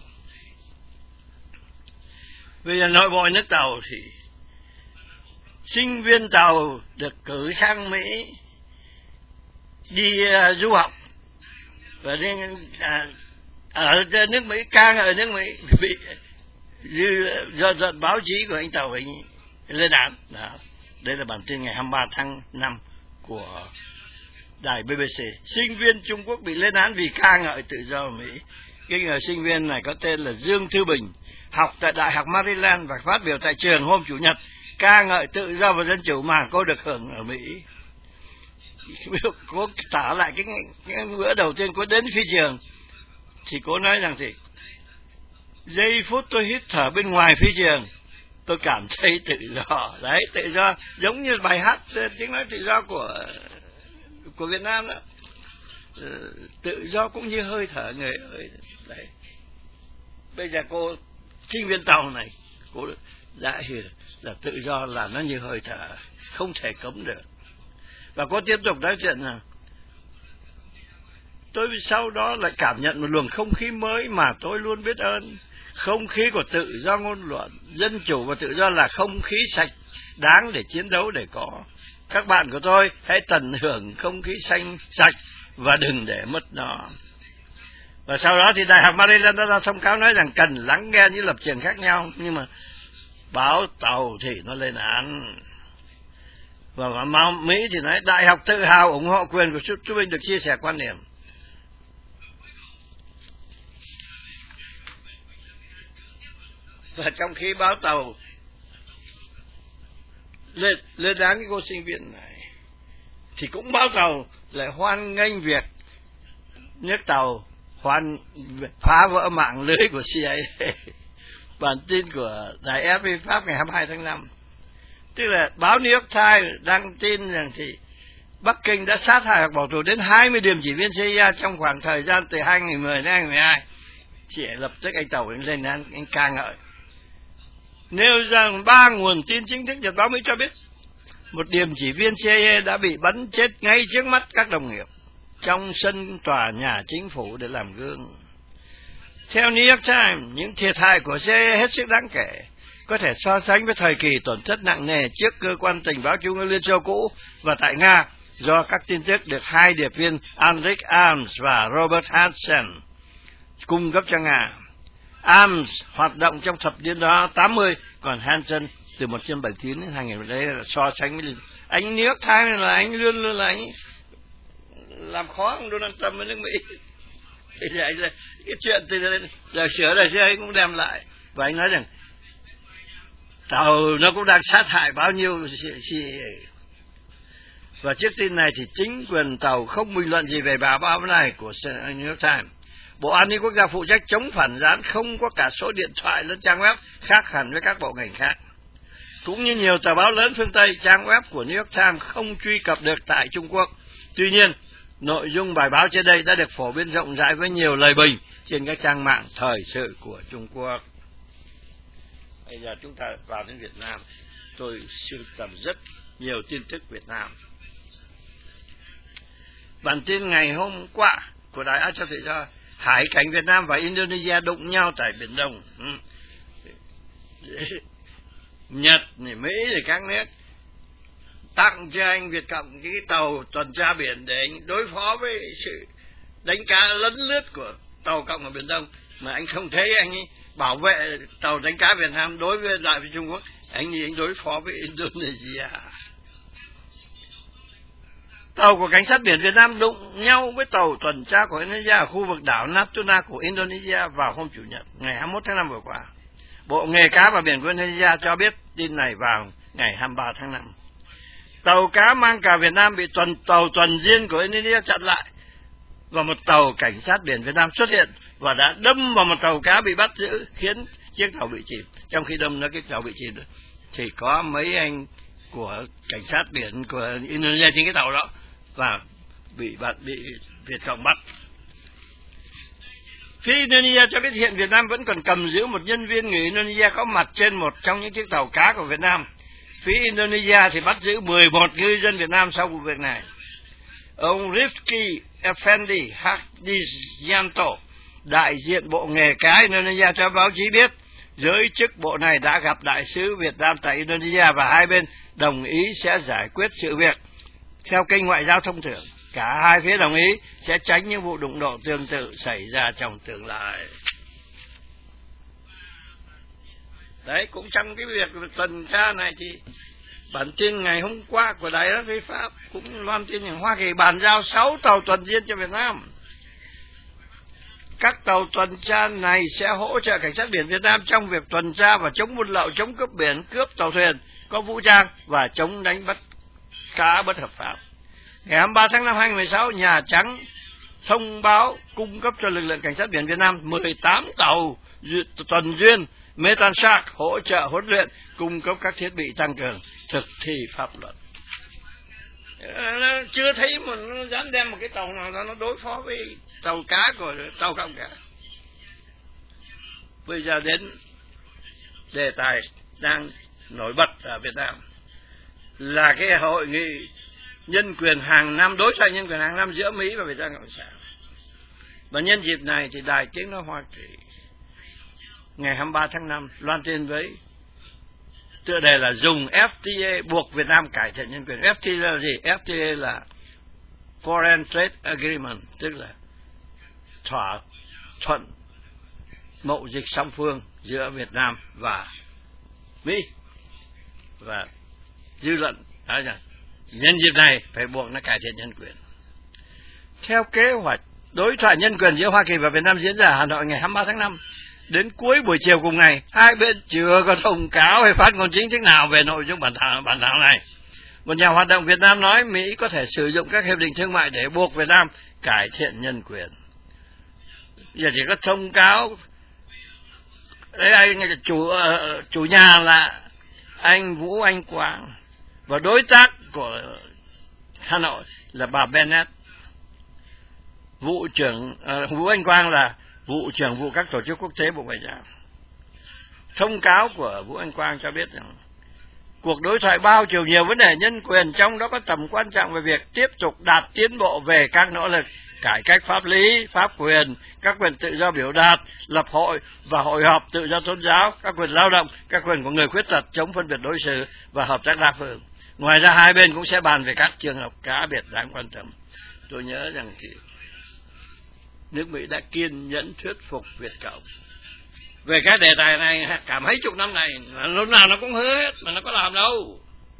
Bây giờ nội bộ nước Tàu thì sinh viên Tàu được cử sang Mỹ đi uh, du học, và đi, à, ở nước Mỹ, càng ở nước Mỹ bị do, do báo chí của anh Tàu anh lên án. Đó. Đây là bản tin ngày hai mươi ba tháng năm của đài B B C. Sinh viên Trung Quốc bị lên án vì ca ngợi tự do ở Mỹ. Cái người sinh viên này có tên là Dương Thư Bình, học tại Đại học Maryland và phát biểu tại trường hôm Chủ nhật, ca ngợi tự do và dân chủ mà cô được hưởng ở Mỹ. Cô tả lại cái, cái bữa đầu tiên cô đến phi trường thì cô nói rằng thì giây phút tôi hít thở bên ngoài phi trường, tôi cảm thấy tự do. Đấy, tự do giống như bài hát tiếng nói tự do của của Việt Nam đó. Tự do cũng như hơi thở người ơi. Đấy. Bây giờ cô sinh viên Tàu này, cô đã hiểu là tự do là nó như hơi thở, không thể cấm được. Và cô tiếp tục nói chuyện rằng tôi sau đó lại cảm nhận một luồng không khí mới mà tôi luôn biết ơn. Không khí của tự do ngôn luận, dân chủ và tự do là không khí sạch, đáng để chiến đấu để có. Các bạn của tôi hãy tận hưởng không khí xanh sạch và đừng để mất nó. Và sau đó thì Đại học Maryland đã ra thông cáo nói rằng cần lắng nghe những lập trường khác nhau, nhưng mà báo Tàu thì nó lên án. Và Mỹ thì nói Đại học tự hào ủng hộ quyền của chúng mình được chia sẻ quan điểm. Và trong khi báo Tàu lên lên án cái cô sinh viên này, thì cũng báo Tàu lại hoan nghênh việc nước Tàu hoan phá vỡ mạng lưới của C I A. Bản tin của đài F P Pháp ngày hai mươi hai tháng năm, tức là báo New York Times đăng tin rằng thì Bắc Kinh đã sát hại hoặc bỏ tù đến hai mươi điểm chỉ viên C I A trong khoảng thời gian từ hai nghìn mười đến hai nghìn mười hai. Chỉ lập tức anh Tàu anh lên anh, anh ca ngợi, nêu rằng ba nguồn tin chính thức Nhật báo Mỹ cho biết một điểm chỉ viên C I A đã bị bắn chết ngay trước mắt các đồng nghiệp trong sân tòa nhà chính phủ để làm gương. Theo New York Times, những thiệt hại của C I A hết sức đáng kể, có thể so sánh với thời kỳ tổn thất nặng nề trước cơ quan tình báo Trung ương Liên Xô cũ và tại Nga do các tin tức được hai điệp viên Andrik Arms và Robert Hansen cung cấp cho Nga. Arms hoạt động trong thập niên đó tám mươi, còn Hansen từ một chín bảy chín đến hai nghìn. Đấy là so sánh với anh New York Times là anh luôn luôn là anh làm khó ông Donald Trump với nước Mỹ. Thì anh là cái chuyện từ giờ sửa đời xưa anh cũng đem lại, và anh nói rằng Tàu nó cũng đang sát hại bao nhiêu C I A. Và trước tin này thì chính quyền Tàu không bình luận gì về bài báo này của New York Times. Bộ An ninh Quốc gia phụ trách chống phản gián không có cả số điện thoại lẫn trang web, khác hẳn với các bộ ngành khác. cũng như nhiều tờ báo lớn phương Tây, trang web của New York Times không truy cập được tại Trung Quốc. Tuy nhiên, nội dung bài báo trên đây đã được phổ biến rộng rãi với nhiều lời bình trên các trang mạng thời sự của Trung Quốc. Bây giờ chúng ta vào đến Việt Nam, tôi sưu tầm rất nhiều tin tức Việt Nam. Bản tin ngày hôm qua của Đài Á Châu Tự Do: hải cảnh Việt Nam và Indonesia đụng nhau tại Biển Đông. Nhật, Mỹ thì các nước tặng cho anh Việt Cộng cái tàu tuần tra biển để anh đối phó với sự đánh cá lấn lướt của tàu Cộng ở Biển Đông, mà anh không thấy anh ấy bảo vệ tàu đánh cá Việt Nam đối với lại với Trung Quốc, anh ấy anh đối phó với Indonesia. Tàu của cảnh sát biển Việt Nam đụng nhau với tàu tuần tra của Indonesia ở khu vực đảo Natuna của Indonesia vào hôm Chủ nhật, ngày hai mươi mốt tháng năm vừa qua. Bộ Nghề cá và Biển của Indonesia cho biết tin này vào ngày hai mươi ba tháng năm. Tàu cá mang cờ Việt Nam bị tuần tàu tuần duyên của Indonesia chặn lại, và một tàu cảnh sát biển Việt Nam xuất hiện và đã đâm vào một tàu cá bị bắt giữ, khiến chiếc tàu bị chìm. Trong khi đâm nó cái tàu bị chìm thì có mấy anh của cảnh sát biển của Indonesia trên cái tàu đó và bị bắt, bị Việt Cộng bắt. Phía Indonesia cho biết hiện Việt Nam vẫn còn cầm giữ một nhân viên người Indonesia có mặt trên một trong những chiếc tàu cá của Việt Nam. Phía Indonesia thì bắt giữ mười một ngư dân Việt Nam sau vụ việc này. Ông Rifki Effendi Hadianto, đại diện Bộ Nghề cá Indonesia, cho báo chí biết giới chức bộ này đã gặp đại sứ Việt Nam tại Indonesia và hai bên đồng ý sẽ giải quyết sự việc theo kênh ngoại giao thông thường. Cả hai phía đồng ý sẽ tránh những vụ đụng độ tương tự xảy ra trong tương lai. Đấy, cũng trong cái việc tuần tra này thì bản tin ngày hôm qua của Đài Á Phi Pháp cũng loan tin rằng Hoa Kỳ bàn giao sáu tàu tuần duyên cho Việt Nam. Các tàu tuần tra này sẽ hỗ trợ cảnh sát biển Việt Nam trong việc tuần tra và chống buôn lậu, chống cướp biển, cướp tàu thuyền có vũ trang và chống đánh bắt cá bất hợp pháp. Ngày hai mươi ba tháng năm hai nghìn không trăm mười sáu, Nhà Trắng thông báo cung cấp cho lực lượng cảnh sát biển Việt Nam mười tám tàu tuần duyên Metanshark hỗ trợ huấn luyện, cung cấp các thiết bị tăng cường thực thi pháp luật. Chưa thấy mà nó dám đem một cái tàu nào đó nó đối phó với tàu cá của tàu Cộng cả. Bây giờ đến đề tài đang nổi bật ở Việt Nam là cái hội nghị nhân quyền hàng năm, đối thoại nhân quyền hàng năm giữa Mỹ và Việt Nam Cộng sản. Và nhân dịp này thì Đài Tiếng Nói Hoa Kỳ ngày hai mươi ba tháng năm loan tin với tựa đề là dùng ép tê a buộc Việt Nam cải thiện nhân quyền. ép tê a là gì? ép tê a là Foreign Trade Agreement, tức là thỏa thuận mậu dịch song phương giữa Việt Nam và Mỹ. Và dư luận nói rằng nhân dịp này phải buộc nó cải thiện nhân quyền. Theo kế hoạch, đối thoại nhân quyền giữa Hoa Kỳ và Việt Nam diễn ra ở Hà Nội ngày hai mươi ba tháng năm. Đến cuối buổi chiều cùng ngày, hai bên chưa có thông cáo hay phát ngôn chính thức nào về nội dung bản thảo, bản thảo này. Một nhà hoạt động Việt Nam nói Mỹ có thể sử dụng các hiệp định thương mại để buộc Việt Nam cải thiện nhân quyền. Giờ chỉ có thông cáo. Đấy, anh chủ chủ nhà là anh Vũ Anh Quang và đối tác của Hà Nội là bà Bennett. Vụ trưởng uh, Vũ Anh Quang là vụ trưởng vụ các tổ chức quốc tế Bộ Ngoại giao. Thông cáo của Vũ Anh Quang cho biết rằng cuộc đối thoại bao chiều nhiều vấn đề nhân quyền, trong đó có tầm quan trọng về việc tiếp tục đạt tiến bộ về các nỗ lực cải cách pháp lý, pháp quyền, các quyền tự do biểu đạt, lập hội và hội họp, tự do tôn giáo, các quyền lao động, các quyền của người khuyết tật, chống phân biệt đối xử và hợp tác đa phương. Ngoài ra hai bên cũng sẽ bàn về các trường hợp cá biệt đáng quan tâm. Tôi nhớ rằng thì nước Mỹ đã kiên nhẫn thuyết phục Việt Cộng về cái đề tài này cả mấy chục năm này, lúc nào nó cũng hứa hết mà nó có làm đâu.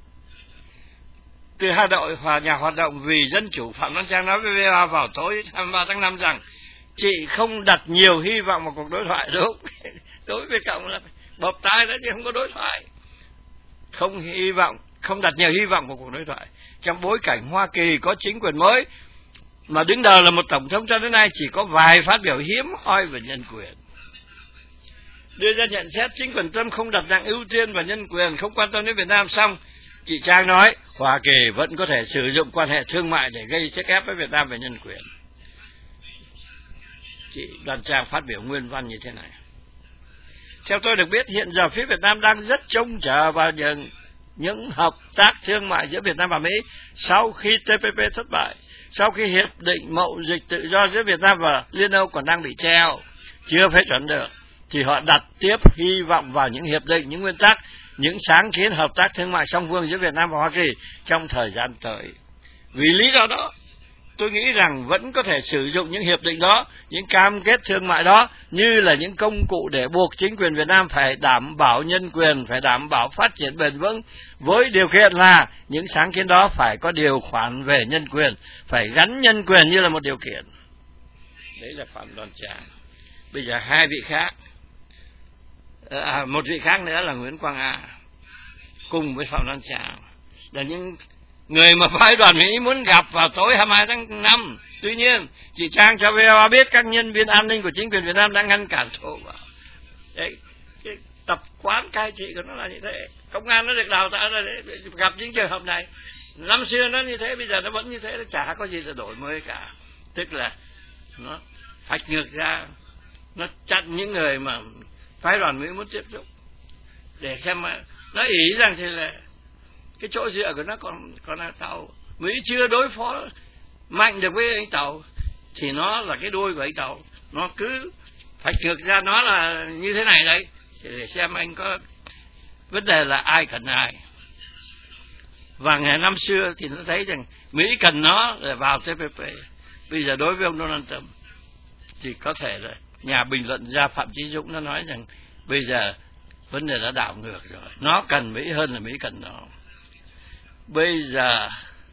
Từ Hà Nội, và nhà hoạt động vì dân chủ Phạm Văn Trang nói với vê o a vào tối hai mươi ba tháng năm rằng chị không đặt nhiều hy vọng vào cuộc đối thoại. Đúng, đối với Việt Cộng là bập tai đó chứ không có đối thoại. Không hy vọng, không đặt nhiều hy vọng vào cuộc đối thoại trong bối cảnh Hoa Kỳ có chính quyền mới mà đứng đầu là một tổng thống cho đến nay chỉ có vài phát biểu hiếm hoi về nhân quyền. đưa ra nhận xét chính quyền Trump không đặt nặng ưu tiên và nhân quyền, không quan tâm đến Việt Nam. Xong chị Trang nói Hoa Kỳ vẫn có thể sử dụng quan hệ thương mại để gây sức ép với Việt Nam về nhân quyền. Chị Đoàn Trang phát biểu nguyên văn như thế này: theo tôi được biết, hiện giờ phía Việt Nam đang rất trông chờ vào những, những hợp tác thương mại giữa Việt Nam và Mỹ sau khi T P P thất bại, sau khi hiệp định mậu dịch tự do giữa Việt Nam và Liên Âu còn đang bị treo, chưa phê chuẩn được, thì họ đặt tiếp hy vọng vào những hiệp định, những nguyên tắc, những sáng kiến hợp tác thương mại song phương giữa Việt Nam và Hoa Kỳ trong thời gian tới. Vì lý do đó, tôi nghĩ rằng vẫn có thể sử dụng những hiệp định đó, những cam kết thương mại đó như là những công cụ để buộc chính quyền Việt Nam phải đảm bảo nhân quyền, phải đảm bảo phát triển bền vững, với điều kiện là những sáng kiến đó phải có điều khoản về nhân quyền, phải gắn nhân quyền như là một điều kiện. Đấy là Phạm Đoàn Trang. Bây giờ hai vị khác, à, một vị khác nữa là Nguyễn Quang A, cùng với Phạm Đoàn Trang, là những người mà phái đoàn Mỹ muốn gặp vào tối hai mươi hai tháng năm. Tuy nhiên, chị Trang cho vê o a biết các nhân viên an ninh của chính quyền Việt Nam đang ngăn cản thổ vào. Đấy, cái tập quán cai trị của nó là như thế. Công an nó được đào tạo ra để gặp những trường hợp này. Năm xưa nó như thế, bây giờ nó vẫn như thế, nó chả có gì để đổi mới cả. Tức là nó phạch ngược ra, nó chặn những người mà phái đoàn Mỹ muốn tiếp xúc, để xem mà nó ý rằng thì là cái chỗ dựa của nó còn còn là Tàu. Mỹ chưa đối phó mạnh được với anh Tàu thì nó là cái đuôi của anh Tàu, nó cứ phạch ngược ra nó là như thế này đấy, để xem anh có vấn đề là ai cần ai. Và ngày năm xưa thì nó thấy rằng Mỹ cần nó để vào T P P. Bây giờ đối với ông Donald Trump thì có thể là nhà bình luận gia Phạm Chí Dũng nó nói rằng bây giờ vấn đề đã đảo ngược rồi, nó cần Mỹ hơn là Mỹ cần nó. Bây giờ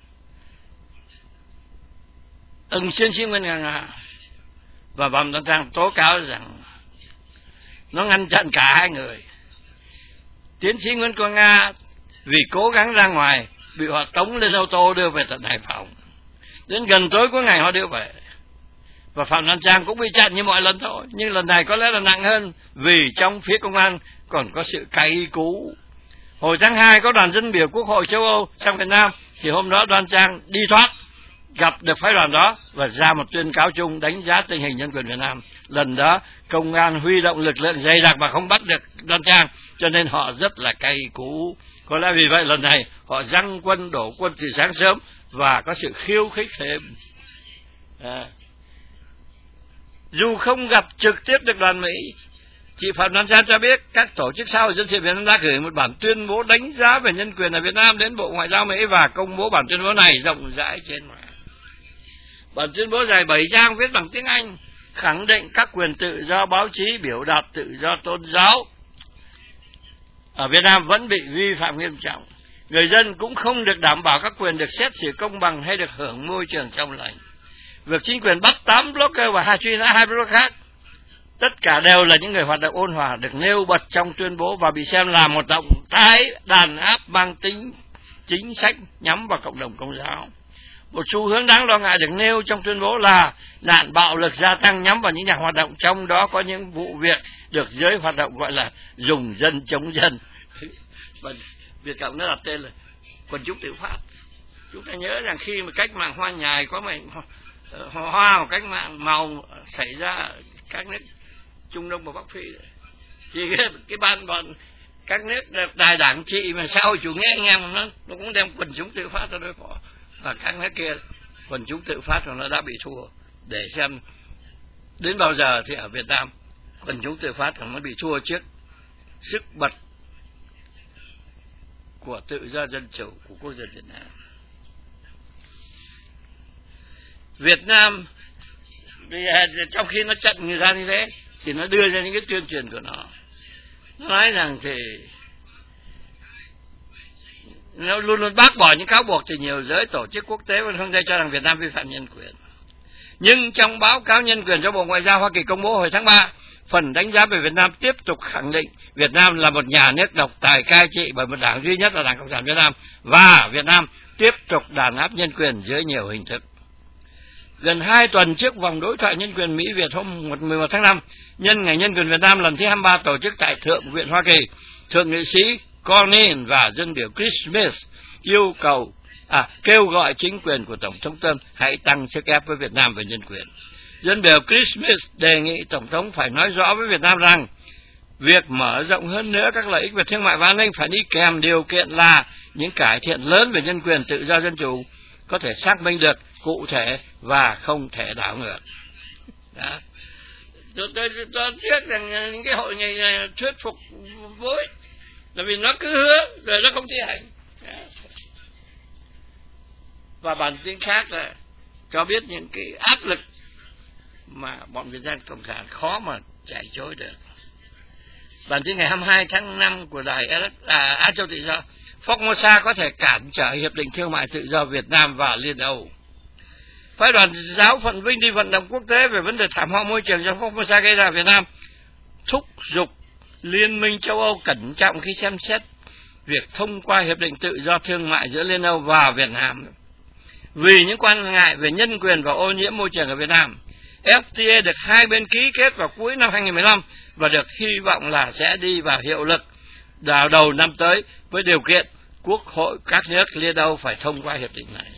ông Tiến sĩ Nguyễn Quang A và Phạm Đoàn Trang tố cáo rằng nó ngăn chặn cả hai người. Tiến sĩ Nguyễn Quang A vì cố gắng ra ngoài bị họ tống lên ô tô đưa về tận Hải Phòng, đến gần tối cuối ngày họ đưa về. Và Phạm Đoàn Trang cũng bị chặn như mọi lần thôi, nhưng lần này có lẽ là nặng hơn, vì trong phía công an còn có sự cay cú. Hồi tháng hai có đoàn dân biểu Quốc hội châu Âu sang Việt Nam, thì hôm đó Đoàn Trang đi thoát, gặp được phái đoàn đó và ra một tuyên cáo chung đánh giá tình hình nhân quyền Việt Nam. Lần đó công an huy động lực lượng dày đặc mà không bắt được Đoàn Trang, cho nên họ rất là cay cú. Có lẽ vì vậy lần này họ giăng quân đổ quân từ sáng sớm và có sự khiêu khích thêm. À, dù không gặp trực tiếp được đoàn Mỹ, chị Phạm Đoàn Trang cho biết các tổ chức xã hội dân sự Việt Nam đã gửi một bản tuyên bố đánh giá về nhân quyền ở Việt Nam đến Bộ Ngoại giao Mỹ và công bố bản tuyên bố này rộng rãi trên mạng. Bản tuyên bố dài bảy trang viết bằng tiếng Anh, khẳng định các quyền tự do báo chí, biểu đạt, tự do tôn giáo ở Việt Nam vẫn bị vi phạm nghiêm trọng. Người dân cũng không được đảm bảo các quyền được xét xử công bằng hay được hưởng môi trường trong lành. Việc chính quyền bắt tám blogger và hai truy nã hai blogger khác, tất cả đều là những người hoạt động ôn hòa, được nêu bật trong tuyên bố và bị xem là một động thái đàn áp mang tính chính sách nhắm vào cộng đồng Công giáo. Một xu hướng đáng lo ngại được nêu trong tuyên bố là nạn bạo lực gia tăng nhắm vào những nhà hoạt động, trong đó có những vụ việc được giới hoạt động gọi là dùng dân chống dân. Việt Cộng nó đặt tên là quần chúng tự phát. Chúng ta nhớ rằng khi mà cách mạng Hoa Nhài có mệnh hoa một cách mạng màu xảy ra các nước Trung Đông và Bắc Phi, thì cái, cái ban bọn các nước đài đảng trị mà xã hội chủ nghĩa anh em nó nó cũng đem quần chúng tự phát ra đối phó, và các nước kia quần chúng tự phát rồi nó đã bị thua. Để xem đến bao giờ thì ở Việt Nam quần chúng tự phát nó bị thua trước sức bật của tự do dân chủ của quốc dân Việt Nam. Việt Nam trong khi nó chặn người ra như thế thì nó đưa ra những cái tuyên truyền của nó. Nó nói rằng thì nó luôn luôn bác bỏ những cáo buộc từ nhiều giới tổ chức quốc tế và phương Tây cho rằng Việt Nam vi phạm nhân quyền. Nhưng trong báo cáo nhân quyền do Bộ Ngoại giao Hoa Kỳ công bố hồi tháng ba, phần đánh giá về Việt Nam tiếp tục khẳng định Việt Nam là một nhà nước độc tài cai trị bởi một đảng duy nhất là Đảng Cộng sản Việt Nam, và Việt Nam tiếp tục đàn áp nhân quyền dưới nhiều hình thức. gần hai tuần trước vòng đối thoại nhân quyền Mỹ-Việt hôm mười một tháng năm, nhân ngày nhân quyền Việt Nam lần thứ hai mươi ba tổ chức tại Thượng viện Hoa Kỳ, Thượng nghị sĩ Cornyn và dân biểu Chris Smith yêu cầu à, kêu gọi chính quyền của Tổng thống Trump hãy tăng sức ép với Việt Nam về nhân quyền. Dân biểu Chris Smith đề nghị Tổng thống phải nói rõ với Việt Nam rằng việc mở rộng hơn nữa các lợi ích về thương mại và an ninh phải đi kèm điều kiện là những cải thiện lớn về nhân quyền, tự do, dân chủ có thể xác minh được cụ thể và không thể đảo ngược. Đó. Tôi, tôi, tôi tiếc rằng những cái hội nghị này thuyết phục với, là vì nó cứ hứa rồi nó không thi hành. Đó. Và bản tin khác là cho biết những cái áp lực mà bọn Việt Nam Cộng sản khó mà chạy chối được. Bản tin ngày hai mươi hai tháng năm của đài à, Á Châu Tự Do, Formosa có thể cản trở hiệp định thương mại tự do Việt Nam và Liên Âu. Phái đoàn giáo phận Vinh đi vận động quốc tế về vấn đề thảm họa môi trường do Formosa gây ra Việt Nam, thúc giục Liên minh châu Âu cẩn trọng khi xem xét việc thông qua hiệp định tự do thương mại giữa Liên Âu và Việt Nam. Vì những quan ngại về nhân quyền và ô nhiễm môi trường ở Việt Nam, ép tê a được hai bên ký kết vào cuối năm hai nghìn không trăm mười lăm và được hy vọng là sẽ đi vào hiệu lực vào đầu năm tới với điều kiện Quốc hội các nước Liên Âu phải thông qua hiệp định này.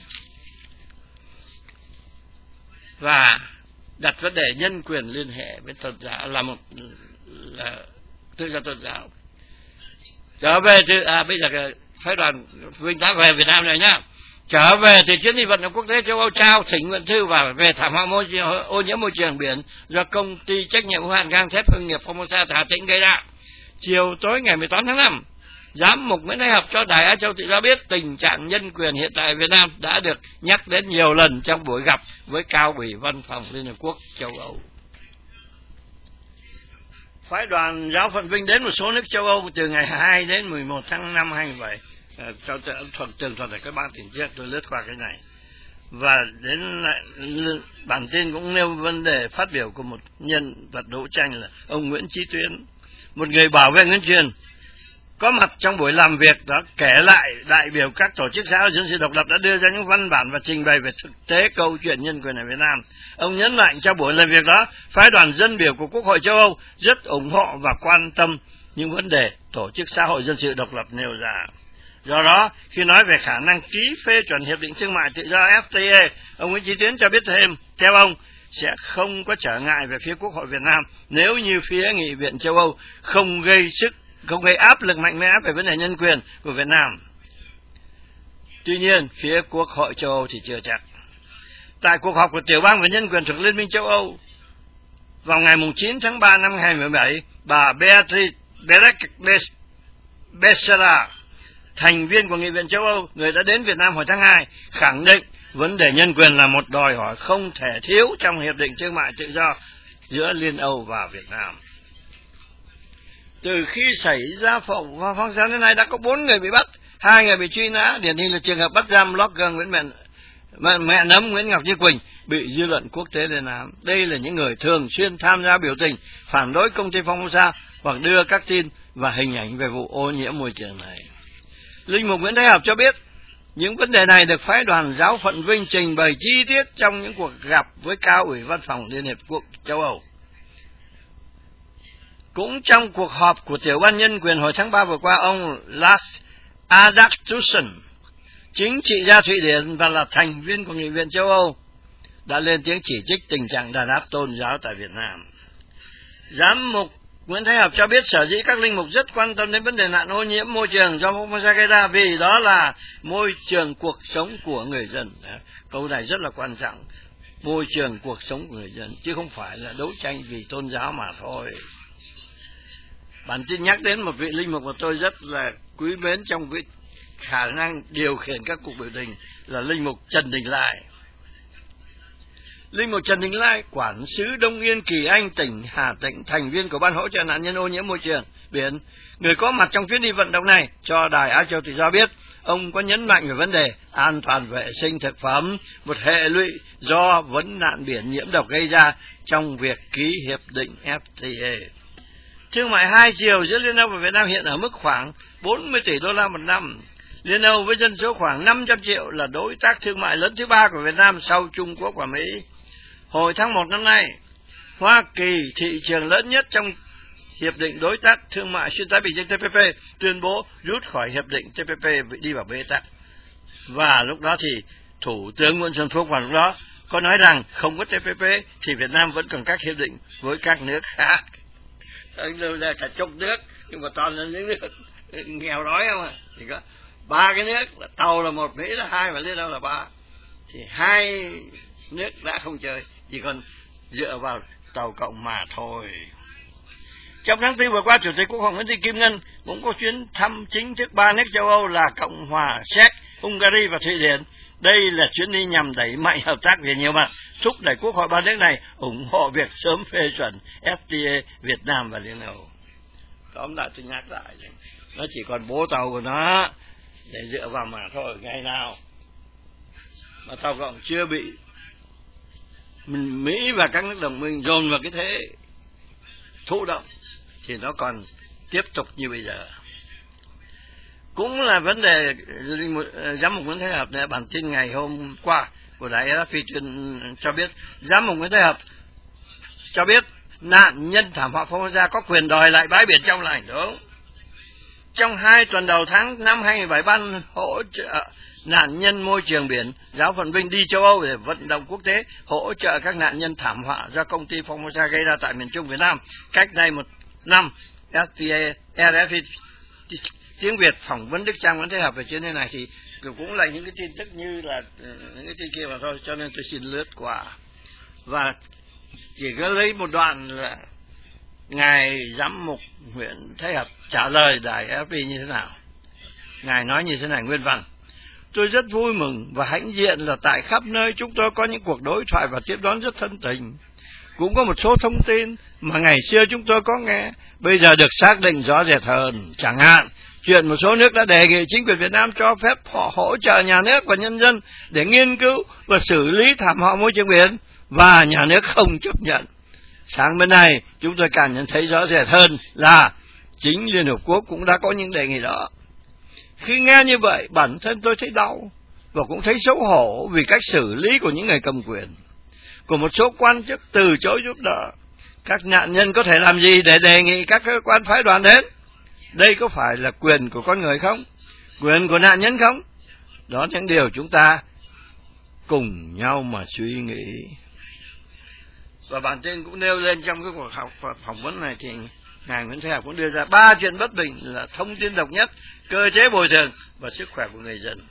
Và đặt vấn đề nhân quyền liên hệ với tôn giáo là một là tự do tôn giáo. Trở về từ à bây giờ phái đoàn Vinh đã về Việt Nam này nhá. Trở về từ chuyến đi vận động quốc tế châu Âu trao thỉnh nguyện thư và về thảm họa môi ô nhiễm môi trường biển do công ty trách nhiệm hữu hạn gang thép hưng nghiệp Formosa Hà Tĩnh gây ra. Chiều tối ngày mười tám tháng năm, Giám mục Nguyễn Thái Học cho đài Á Châu Tự Do biết tình trạng nhân quyền hiện tại Việt Nam đã được nhắc đến nhiều lần trong buổi gặp với cao ủy văn phòng Liên Hợp Quốc châu Âu. Phái đoàn giáo phận Vinh đến một số nước châu Âu từ ngày hai đến mười một tháng năm hai nghìn không trăm mười bảy. Cho thuận tường thuật là cái bản tin trước tôi lướt qua cái này. Và đến bản tin cũng nêu vấn đề phát biểu của một nhân vật đấu tranh là ông Nguyễn Chí Tuyến, một người bảo vệ nhân quyền, có mặt trong buổi làm việc đó, kể lại đại biểu các tổ chức xã hội dân sự độc lập đã đưa ra những văn bản và trình bày về thực tế câu chuyện nhân quyền ở Việt Nam. Ông nhấn mạnh trong buổi làm việc đó, phái đoàn dân biểu của Quốc hội châu Âu rất ủng hộ và quan tâm những vấn đề tổ chức xã hội dân sự độc lập nêu ra. Do đó, khi nói về khả năng ký phê chuẩn hiệp định thương mại tự do ép tê a, ông Nguyễn Chí Tuyến cho biết thêm, theo ông, sẽ không có trở ngại về phía Quốc hội Việt Nam nếu như phía Nghị viện châu Âu không gây sức không gây áp lực mạnh mẽ về vấn đề nhân quyền của Việt Nam. Tuy nhiên, phía Quốc hội châu Âu thì chưa chắc. Tại cuộc họp của tiểu ban về nhân quyền thuộc Liên minh châu Âu vào ngày chín tháng ba năm hai nghìn không trăm mười bảy, bà Beatrice Becerra, thành viên của Nghị viện châu Âu, người đã đến Việt Nam hồi tháng hai, khẳng định vấn đề nhân quyền là một đòi hỏi không thể thiếu trong hiệp định thương mại tự do giữa Liên Âu và Việt Nam. Từ khi xảy ra vụ phong sát đến nay đã có bốn người bị bắt, hai người bị truy nã, điển hình là trường hợp bắt giam blogger Nguyễn Mẹ, mẹ, mẹ nấm Nguyễn Ngọc Như Quỳnh bị dư luận quốc tế lên án. Đây là những người thường xuyên tham gia biểu tình phản đối công ty Formosa hoặc đưa các tin và hình ảnh về vụ ô nhiễm môi trường này. Linh mục Nguyễn Thái Học cho biết những vấn đề này được phái đoàn giáo phận Vinh trình bày chi tiết trong những cuộc gặp với cao ủy văn phòng Liên Hiệp Quốc châu Âu. Cũng trong cuộc họp của tiểu ban nhân quyền hồi tháng ba vừa qua, ông Lars Adaktusson, chính trị gia Thụy Điển và là thành viên của Nghị viện châu Âu, đã lên tiếng chỉ trích tình trạng đàn áp tôn giáo tại Việt Nam. Giám mục Nguyễn Thái Học cho biết sở dĩ các linh mục rất quan tâm đến vấn đề nạn ô nhiễm môi trường do Formosa gây ra vì đó là môi trường cuộc sống của người dân. Câu này rất là quan trọng. Môi trường cuộc sống của người dân, chứ không phải là đấu tranh vì tôn giáo mà thôi. Bản tin nhắc đến một vị linh mục mà tôi rất là quý mến trong cái khả năng điều khiển các cuộc biểu tình là linh mục Trần Đình Lai. Linh mục Trần Đình Lai, quản sứ Đông Yên, Kỳ Anh, tỉnh Hà Tĩnh, thành viên của ban hỗ trợ nạn nhân ô nhiễm môi trường biển, người có mặt trong chuyến đi vận động này, cho đài Á Châu Tự Do biết, ông có nhấn mạnh về vấn đề an toàn vệ sinh thực phẩm, một hệ lụy do vấn nạn biển nhiễm độc gây ra trong việc ký hiệp định ép tê a. Thương mại hai chiều giữa Liên Âu và Việt Nam hiện ở mức khoảng bốn mươi tỷ đô la một năm. Liên Âu với dân số khoảng năm trăm triệu là đối tác thương mại lớn thứ ba của Việt Nam sau Trung Quốc và Mỹ. Hồi tháng một năm nay, Hoa Kỳ, thị trường lớn nhất trong Hiệp định Đối tác Thương mại Xuyên Thái Bình Dương T P P, tuyên bố rút khỏi Hiệp định T P P đi vào bế tắc. Và lúc đó thì Thủ tướng Nguyễn Xuân Phúc vào lúc đó có nói rằng không có T P P thì Việt Nam vẫn còn các hiệp định với các nước khác. Đâu ra cả chục nước, nhưng mà toàn là những nước nghèo đói không à. Thì có ba cái nước, là tàu là một, Mỹ là hai, và Liên Âu là ba. Thì hai nước đã không chơi, chỉ còn dựa vào tàu cộng mà thôi. Trong tháng tư vừa qua, Chủ tịch Quốc hội Nguyễn Thị Kim Ngân cũng có chuyến thăm chính thức ba nước châu Âu là Cộng hòa Séc, Hungary và Thụy Điển. Đây là chuyến đi nhằm đẩy mạnh hợp tác về nhiều mặt, thúc đẩy Quốc hội ba nước này ủng hộ việc sớm phê chuẩn F T A Việt Nam và Liên Âu. Tóm lại tôi nhắc lại, nó chỉ còn bố tàu của nó để dựa vào mà thôi. Ngày nào mà tàu cộng chưa bị Mỹ và các nước đồng minh dồn vào cái thế thụ động thì nó còn tiếp tục như bây giờ. Cũng là vấn đề Giám mục Nguyễn Thái Học này, bản tin ngày hôm qua của đài R F I cho biết Giám mục Nguyễn Thái Học cho biết nạn nhân thảm họa Formosa có quyền đòi lại bãi biển trong lành, đúng. Trong hai tuần đầu tháng năm hai nghìn không trăm bảy mươi ba, hỗ trợ nạn nhân môi trường biển, Giáo phận Vinh đi châu Âu để vận động quốc tế hỗ trợ các nạn nhân thảm họa do công ty Formosa gây ra tại miền Trung Việt Nam. Cách đây một năm, R F I tiếng Việt phỏng vấn Đức Trang Nguyễn Thái Học về chuyến đi này thì cũng là những cái tin tức như là những cái tin kia mà thôi, cho nên tôi xin lướt qua. Và chỉ có lấy một đoạn là Ngài Giám mục Nguyễn Thái Học trả lời đài R F I như thế nào. Ngài nói như thế này nguyên văn: Tôi rất vui mừng và hãnh diện là tại khắp nơi chúng tôi có những cuộc đối thoại và tiếp đón rất thân tình. Cũng có một số thông tin mà ngày xưa chúng tôi có nghe, bây giờ được xác định rõ rệt hơn. Chẳng hạn, chuyện một số nước đã đề nghị chính quyền Việt Nam cho phép họ hỗ trợ nhà nước và nhân dân để nghiên cứu và xử lý thảm họa môi trường biển, và nhà nước không chấp nhận. Sáng bên này, chúng tôi càng nhận thấy rõ rệt hơn là chính Liên Hợp Quốc cũng đã có những đề nghị đó. Khi nghe như vậy, bản thân tôi thấy đau và cũng thấy xấu hổ vì cách xử lý của những người cầm quyền, của một số quan chức từ chối giúp đỡ. Các nạn nhân có thể làm gì để đề nghị các cơ quan phái đoàn đến? Đây có phải là quyền của con người không? Quyền của nạn nhân không? Đó là những điều chúng ta cùng nhau mà suy nghĩ. Và bản tin cũng nêu lên trong cái cuộc học phỏng vấn này thì Ngài Nguyễn Thái Học cũng đưa ra ba chuyện bất bình là thông tin độc nhất, cơ chế bồi thường và sức khỏe của người dân.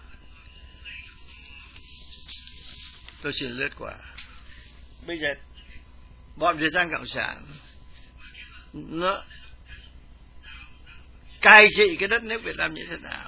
Tôi xin lướt qua. Bây giờ bọn Việt Nam Cộng sản nó cai trị cái đất nước Việt Nam như thế nào,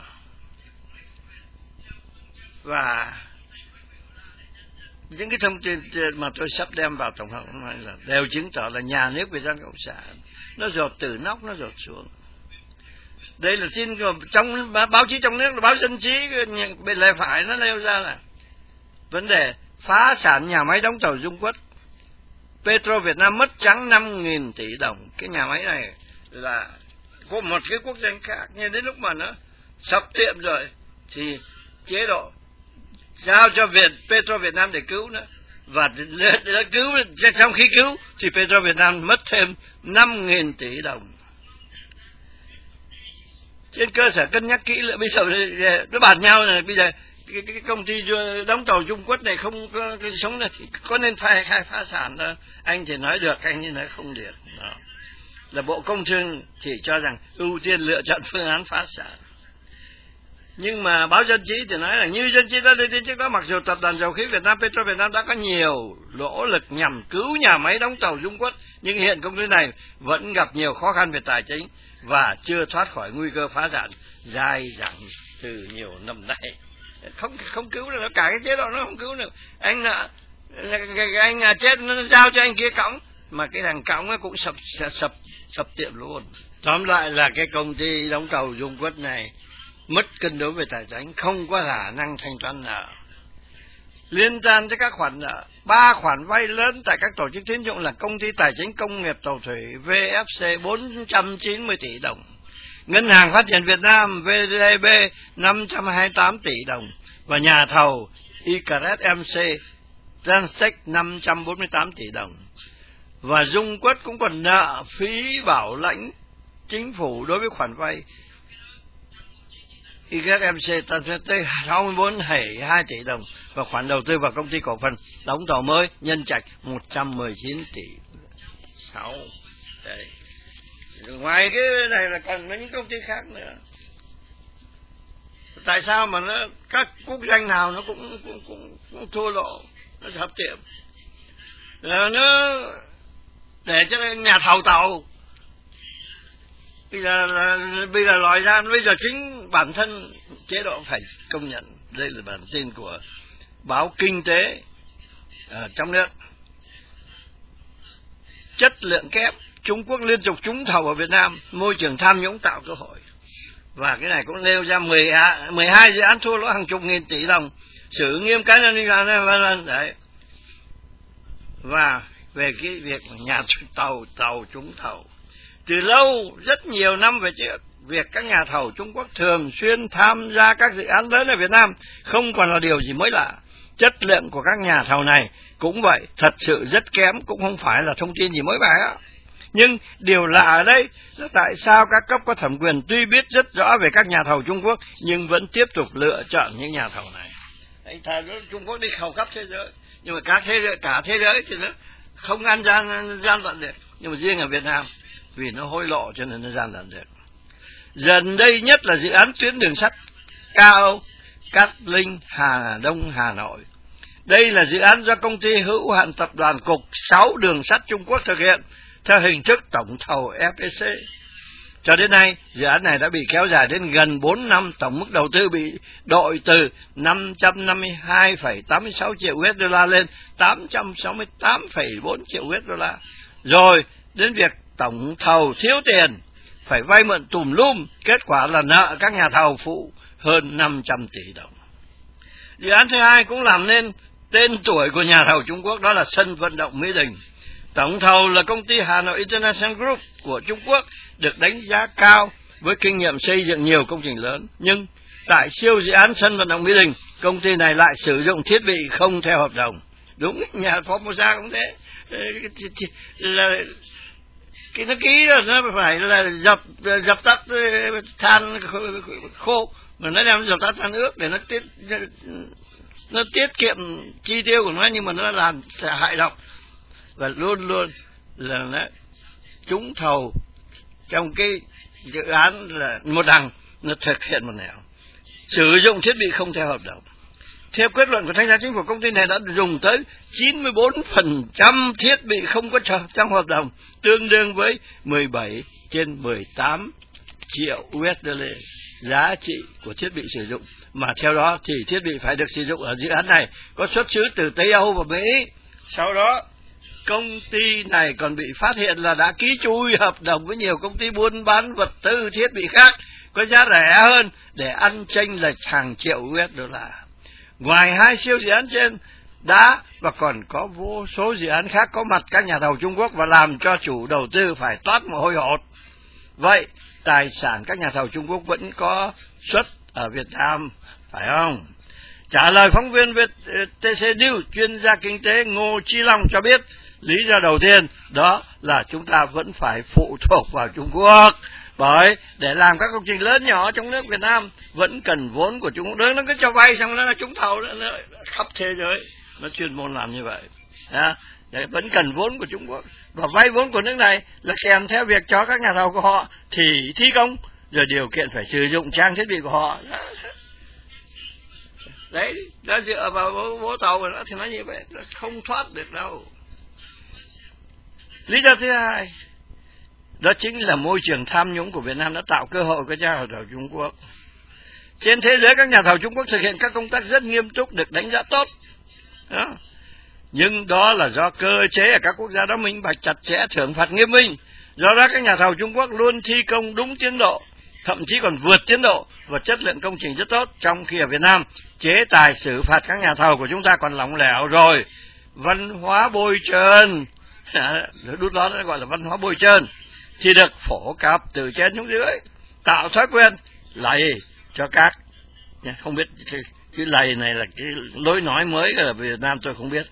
và những cái thông tin mà tôi sắp đem vào tổng hợp là đều chứng tỏ là nhà nước Việt Nam Cộng sản nó dột từ nóc nó dột xuống. Đây là tin của trong báo chí trong nước, là báo Dân Trí bên lề phải nó nêu ra là vấn đề phá sản nhà máy đóng tàu Dung Quất. Petro Việt Nam mất trắng năm nghìn tỷ đồng. Cái nhà máy này là có một cái quốc danh khác, nhưng đến lúc mà nó sập tiệm rồi thì chế độ giao cho Việt Petro Việt Nam để cứu nữa, và đã cứu, trong khi cứu thì Petro Việt Nam mất thêm năm nghìn tỷ đồng. Trên cơ sở cân nhắc kỹ lưỡng, bây giờ nó bàn nhau này, bây giờ cái, cái công ty đóng tàu Dung Quất này không có cái sống này thì có nên phải khai phá sản đâu. Anh thì nói được, anh thì nói không được. Đó là Bộ Công Thương thì cho rằng ưu tiên lựa chọn phương án phá sản. Nhưng mà báo Dân Trí thì nói là như Dân Trí đã đưa tin trước đó, mặc dù tập đoàn dầu khí Việt Nam Petro Việt Nam đã có nhiều nỗ lực nhằm cứu nhà máy đóng tàu Dung Quất, nhưng hiện công ty này vẫn gặp nhiều khó khăn về tài chính và chưa thoát khỏi nguy cơ phá sản dai dẳng từ nhiều năm nay. Không không cứu được, cả cái chế độ nó không cứu được. Anh là anh là chết, nó giao cho anh kia cõng, mà cái thằng cõng nó cũng sập sập sập, sập tiệm luôn. Tóm lại là cái công ty đóng tàu Dung Quất này mất cân đối về tài chính, không có khả năng thanh toán nợ. Liên quan tới các khoản nợ, ba khoản vay lớn tại các tổ chức tín dụng là Công ty Tài chính Công nghiệp Tàu thủy V F C bốn trăm chín mươi tỷ đồng, Ngân hàng Phát triển Việt Nam V D B năm trăm hai mươi tám tỷ đồng, và nhà thầu I C R S M C Transtech năm trăm bốn mươi tám tỷ đồng. Và Dung Quất cũng còn nợ phí bảo lãnh chính phủ đối với khoản vay i giê em xê Transtech sáu mươi bốn phẩy hai tỷ đồng và khoản đầu tư vào công ty cổ phần đóng tàu mới Nhân Trạch một trăm mười chín tỷ sáu. Đấy. Ngoài cái này là còn những công ty khác nữa. Tại sao mà nó các quốc doanh nào nó cũng cũng cũng, cũng thua lỗ, nó hợp tiệm, là nó để cho nhà thầu tàu bây giờ là bây giờ loại ra bây giờ chính bản thân chế độ phải công nhận. Đây là bản tin của báo Kinh tế ở trong nước. Chất lượng kém, Trung Quốc liên tục trúng thầu ở Việt Nam, môi trường tham nhũng tạo cơ hội. Và cái này cũng nêu ra mười hai dự án thua lỗ hàng chục nghìn tỷ đồng, xử nghiêm cá nhân liên quan vân vân đấy. Và về cái việc nhà tàu tàu trúng thầu, từ lâu rất nhiều năm về trước, việc các nhà thầu Trung Quốc thường xuyên tham gia các dự án lớn ở Việt Nam không còn là điều gì mới lạ. Chất lượng của các nhà thầu này cũng vậy, thật sự rất kém, cũng không phải là thông tin gì mới mẻ á. Nhưng điều lạ ở đây là tại sao các cấp có thẩm quyền tuy biết rất rõ về các nhà thầu Trung Quốc nhưng vẫn tiếp tục lựa chọn những nhà thầu này. Anh thà Trung Quốc đi khảo khắp thế giới, nhưng mà cả thế giới, cả thế giới thì nó không ăn gian gian lận được, nhưng mà riêng ở Việt Nam vì nó hối lộ cho nên nó gian lận được. Dần đây nhất là dự án tuyến đường sắt cao Cát Linh Hà Đông Hà Nội. Đây là dự án do công ty hữu hạn tập đoàn Cục sáu Đường sắt Trung Quốc thực hiện theo hình thức tổng thầu e pê xê. Cho đến nay, dự án này đã bị kéo dài đến gần bốn năm, tổng mức đầu tư bị đội từ năm trăm năm mươi hai phẩy tám mươi sáu triệu u ét đô la lên tám trăm sáu mươi tám phẩy bốn triệu u ét đô la. Rồi đến việc tổng thầu thiếu tiền, phải vay mượn tùm lum, kết quả là nợ các nhà thầu phụ hơn năm trăm tỷ đồng. Dự án thứ hai cũng làm nên tên tuổi của nhà thầu Trung Quốc, đó là sân vận động Mỹ Đình. Tổng thầu là công ty Hà Nội International Group của Trung Quốc, được đánh giá cao với kinh nghiệm xây dựng nhiều công trình lớn. Nhưng tại siêu dự án sân vận động Mỹ Đình, công ty này lại sử dụng thiết bị không theo hợp đồng. Đúng, nhà Formosa cũng thế. Là cái nó ký rồi nó phải là dập dập tắt than khô, mà nó đem dập tắt than ướt để nó tiết nó tiết kiệm chi tiêu của nó, nhưng mà nó làm hại độc. Và luôn luôn là nó trúng thầu trong cái dự án là một đằng, nó thực hiện một nẻo, sử dụng thiết bị không theo hợp đồng. Theo kết luận của thanh tra chính phủ, công ty này đã dùng tới chín mươi bốn phần trăm thiết bị không có trong hợp đồng, tương đương với mười bảy trên mười tám triệu u ét đô la giá trị của thiết bị sử dụng. Mà theo đó thì thiết bị phải được sử dụng ở dự án này có xuất xứ từ Tây Âu và Mỹ. Sau đó công ty này còn bị phát hiện là đã ký chui hợp đồng với nhiều công ty buôn bán vật tư thiết bị khác có giá rẻ hơn để ăn chênh lệch hàng triệu u ét đô la. Ngoài hai siêu dự án trên đã và còn có vô số dự án khác có mặt các nhà thầu Trung Quốc và làm cho chủ đầu tư phải toát mồ hôi hột. Vậy tài sản các nhà thầu Trung Quốc vẫn có xuất ở Việt Nam, phải không? Trả lời phóng viên Việt tê xê News, chuyên gia kinh tế Ngô Chí Long cho biết lý do đầu tiên đó là chúng ta vẫn phải phụ thuộc vào Trung Quốc. Bởi để làm các công trình lớn nhỏ trong nước Việt Nam vẫn cần vốn của Trung Quốc. Nó cứ cho vay xong nó là trúng thầu, nó khắp thế giới nó chuyên môn làm như vậy. À, vẫn cần vốn của Trung Quốc. Và vay vốn của nước này là kèm theo việc cho các nhà thầu của họ thì thi công, rồi điều kiện phải sử dụng trang thiết bị của họ. Đấy, nó dựa vào bố, bố tàu của nó thì nó như vậy, nó không thoát được đâu. Lý do thứ hai, đó chính là môi trường tham nhũng của Việt Nam đã tạo cơ hội cho nhà thầu Trung Quốc. Trên thế giới các nhà thầu Trung Quốc thực hiện các công tác rất nghiêm túc, được đánh giá tốt. Đó. Nhưng đó là do cơ chế ở các quốc gia đó minh bạch chặt chẽ, thưởng phạt nghiêm minh. Do đó các nhà thầu Trung Quốc luôn thi công đúng tiến độ, thậm chí còn vượt tiến độ, và chất lượng công trình rất tốt. Trong khi ở Việt Nam, chế tài xử phạt các nhà thầu của chúng ta còn lỏng lẻo. Rồi văn hóa bôi trơn, lúc đó nó gọi là văn hóa bôi trơn, thì được phổ cập từ trên xuống dưới, tạo thói quen lầy cho các, không biết cái lầy này là cái lối nói mới ở Việt Nam tôi không biết,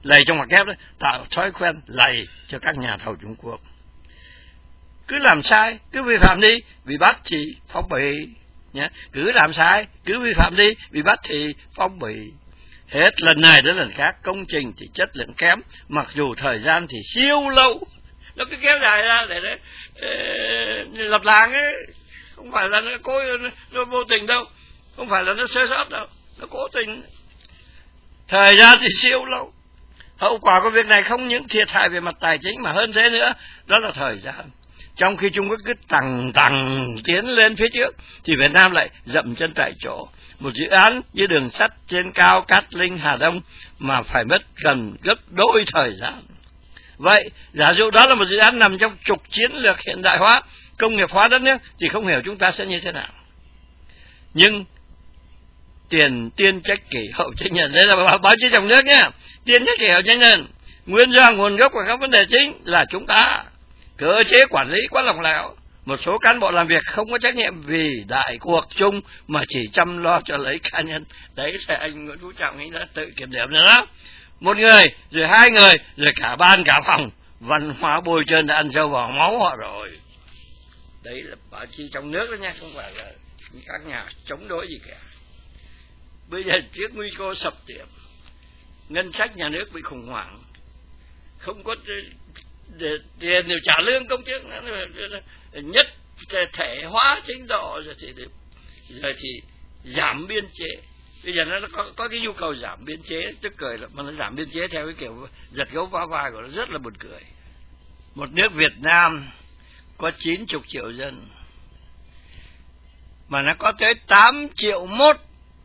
lầy trong ngoặc kép đó, tạo thói quen lầy cho các nhà thầu Trung Quốc. Cứ làm sai, cứ vi phạm đi, bị bắt thì phong bị. Nhá. Cứ làm sai, cứ vi phạm đi, bị bắt thì phong bị. Hết lần này đến lần khác, công trình thì chất lượng kém, mặc dù thời gian thì siêu lâu. Nó cứ kéo dài ra để, để, để lập làng ấy. Không phải là nó cố nó, nó vô tình đâu, không phải là nó sơ sót đâu, nó cố tình. Thời gian thì siêu lâu. Hậu quả của việc này không những thiệt hại về mặt tài chính mà hơn thế nữa, đó là thời gian. Trong khi Trung Quốc cứ tằng tằng tiến lên phía trước, thì Việt Nam lại dậm chân tại chỗ. Một dự án như đường sắt trên cao Cát Linh Hà Đông mà phải mất gần gấp đôi thời gian. Vậy, giả dụ đó là một dự án nằm trong trục chiến lược hiện đại hóa, công nghiệp hóa đất nước, thì không hiểu chúng ta sẽ như thế nào. Nhưng tiền tiên trách kỷ hậu trách nhân, đây là báo, báo chí trong nước nhé. Tiên trách kỷ hậu trách nhân, nguyên do nguồn gốc của các vấn đề chính là chúng ta cơ chế quản lý quá lỏng lẻo. Một số cán bộ làm việc không có trách nhiệm vì đại cuộc chung mà chỉ chăm lo cho lấy cá nhân. Đấy là anh Nguyễn Phú Trọng anh đã tự kiểm điểm nữa đó. Một người, rồi hai người, rồi cả ban cả phòng, văn hóa bôi trơn đã ăn sâu vào máu họ rồi. Đấy là báo chí trong nước đó nha, không phải là các nhà chống đối gì cả. Bây giờ trước nguy cơ sập tiệm, ngân sách nhà nước bị khủng hoảng, không có tiền để trả lương công chức, nhất thể hóa chính độ, rồi thì rồi thì giảm biên chế. Bây giờ nó có, có cái nhu cầu giảm biên chế, tức cười là mà nó giảm biên chế theo cái kiểu giật gấu va vai của nó, rất là buồn cười. Một nước Việt Nam có chín mươi triệu dân mà nó có tới tám triệu mốt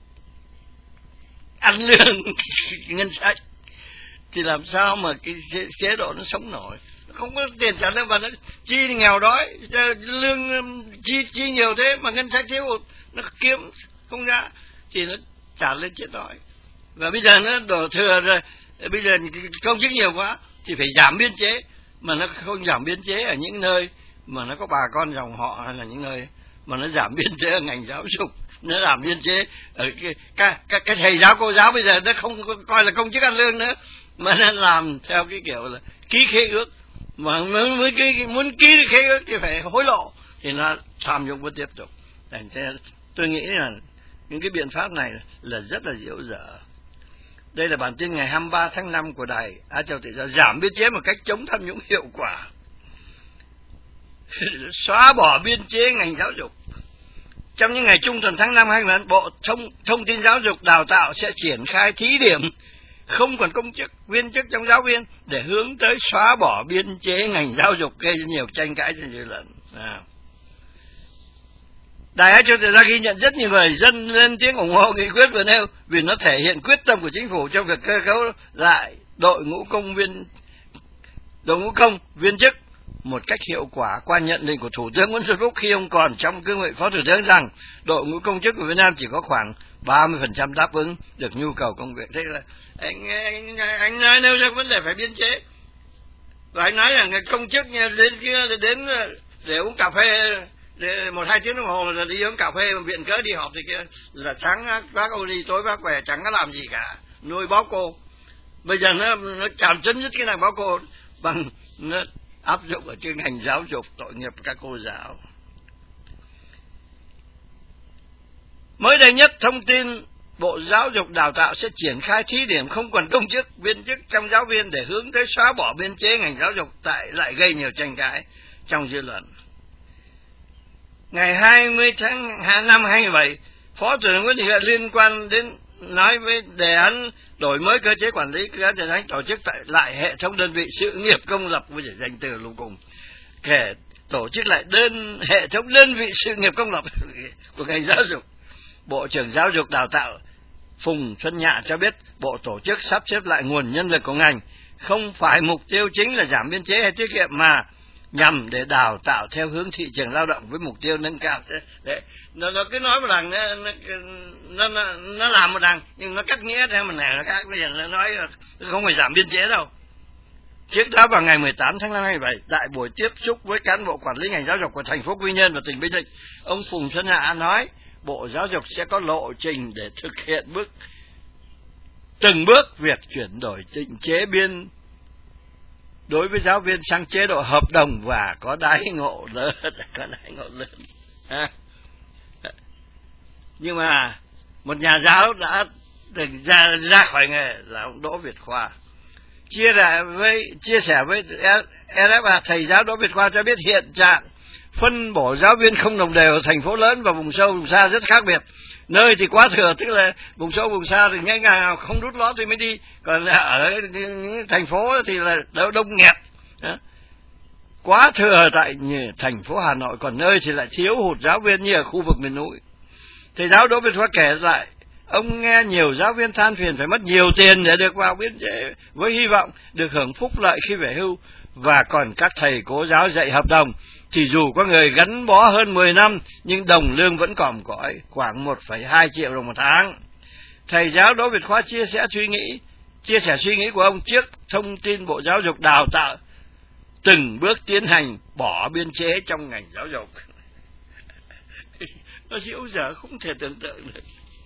ăn lương ngân sách, thì làm sao mà cái chế độ nó sống nổi. Không có tiền trả lương và nó chi nghèo đói, lương chi chi nhiều thế mà ngân sách thiếu hụt, nó kiếm không ra thì nó trả lên chết đói. Và bây giờ nó đổ thừa rồi, bây giờ công chức nhiều quá thì phải giảm biên chế, mà nó không giảm biên chế ở những nơi mà nó có bà con dòng họ, hay là những nơi mà nó giảm biên chế ở ngành giáo dục, nó giảm biên chế ở cái các cái, cái thầy giáo cô giáo bây giờ nó không coi là công chức ăn lương nữa, mà nó làm theo cái kiểu là ký khế ước, mà muốn, muốn, ký, muốn ký khế ước thì phải hối lộ, thì nó tham nhũng vẫn tiếp tục. Thành ra tôi nghĩ là những cái biện pháp này là rất là diệu dở. Đây là bản tin ngày hai mươi ba tháng năm của Đài Á Châu Tự Do, giảm biên chế một cách chống tham nhũng hiệu quả. Xóa bỏ biên chế ngành giáo dục. Trong những ngày trung tuần tháng năm hai nghìn, Bộ Thông, Thông tin Giáo dục Đào tạo sẽ triển khai thí điểm không còn công chức, viên chức trong giáo viên để hướng tới xóa bỏ biên chế ngành giáo dục, gây nhiều tranh cãi trên dư luận. À. Đài Á Châu Tự Do ghi nhận rất nhiều người dân lên tiếng ủng hộ nghị quyết vừa nêu vì nó thể hiện quyết tâm của chính phủ trong việc cơ cấu lại đội ngũ công viên, đội ngũ công viên chức một cách hiệu quả. Qua nhận định của Thủ tướng Nguyễn Xuân Phúc khi ông còn trong cương vị Phó Thủ tướng rằng đội ngũ công chức của Việt Nam chỉ có khoảng ba mươi phần trăm đáp ứng được nhu cầu công việc. Thế là anh anh, anh nói nêu ra vấn đề phải biên chế, và anh nói là công chức đến đến để uống cà phê để một hai tiếng đồng hồ là đi uống cà phê, viện cớ đi họp thì kia là sáng bác ô đi tối bác về, chẳng có làm gì cả, nuôi báo cô. Bây giờ nó nó chạm chấm dứt cái này báo cô bằng nó áp dụng ở trên ngành giáo dục, tội nghiệp các cô giáo. Mới đây nhất, thông tin Bộ Giáo dục Đào tạo sẽ triển khai thí điểm không còn công chức, viên chức trong giáo viên để hướng tới xóa bỏ biên chế ngành giáo dục, tại lại gây nhiều tranh cãi trong dư luận. Ngày hai mươi tháng năm hai nghìn bảy, Phó Thủ tướng Nguyễn Thị Huệ liên quan đến nói với đề án đổi mới cơ chế quản lý các dự án tổ chức tại lại hệ thống đơn vị sự nghiệp công lập, với danh từ lùng cùng, kể tổ chức lại đơn hệ thống đơn vị sự nghiệp công lập của ngành giáo dục. Bộ trưởng Giáo dục Đào tạo Phùng Xuân Nhạ cho biết Bộ tổ chức sắp xếp lại nguồn nhân lực của ngành, không phải mục tiêu chính là giảm biên chế hay tiết kiệm, mà nhằm để đào tạo theo hướng thị trường lao động với mục tiêu nâng cao. Đấy, nó, nó cứ nói một đằng nó, nó, nó, nó làm một đằng, nhưng nó cắt nghĩa theo một này là khác. Bây giờ nó nói không phải giảm biên chế đâu. Trước đó vào ngày mười tám tháng năm hai nghìn bảy, tại buổi tiếp xúc với cán bộ quản lý ngành giáo dục của thành phố Quy Nhơn và tỉnh Bình Định, ông Phùng Xuân Nhạ nói Bộ Giáo dục sẽ có lộ trình để thực hiện bước từng bước việc chuyển đổi định chế biên đối với giáo viên sang chế độ hợp đồng và có đãi ngộ lớn, có đãi ngộ lớn. À. Nhưng mà một nhà giáo đã từng ra ra khỏi nghề là ông Đỗ Việt Khoa. Chia sẻ với chia sẻ với e rờ ép a, thầy giáo Đỗ Việt Khoa cho biết hiện trạng phân bổ giáo viên không đồng đều ở thành phố lớn và vùng sâu vùng xa rất khác biệt. Nơi thì quá thừa, tức là vùng sâu vùng xa thì ngay ngày nào không đút lót thì mới đi, còn ở những thành phố thì là đông nghẹt. Quá thừa tại thành phố Hà Nội, còn nơi thì lại thiếu hụt giáo viên như ở khu vực miền núi. Thầy giáo Đỗ Việt Khoa kể lại, ông nghe nhiều giáo viên than phiền phải mất nhiều tiền để được vào biên chế với hy vọng được hưởng phúc lợi khi về hưu, và còn các thầy cô giáo dạy hợp đồng thì dù có người gắn bó hơn mười năm nhưng đồng lương vẫn còm cõi khoảng một phẩy hai triệu đồng một tháng. Thầy giáo Đỗ Việt Khoa chia sẻ suy nghĩ, chia sẻ suy nghĩ của ông trước thông tin Bộ Giáo dục Đào tạo từng bước tiến hành bỏ biên chế trong ngành giáo dục. Nó dữ dở không thể tưởng tượng được.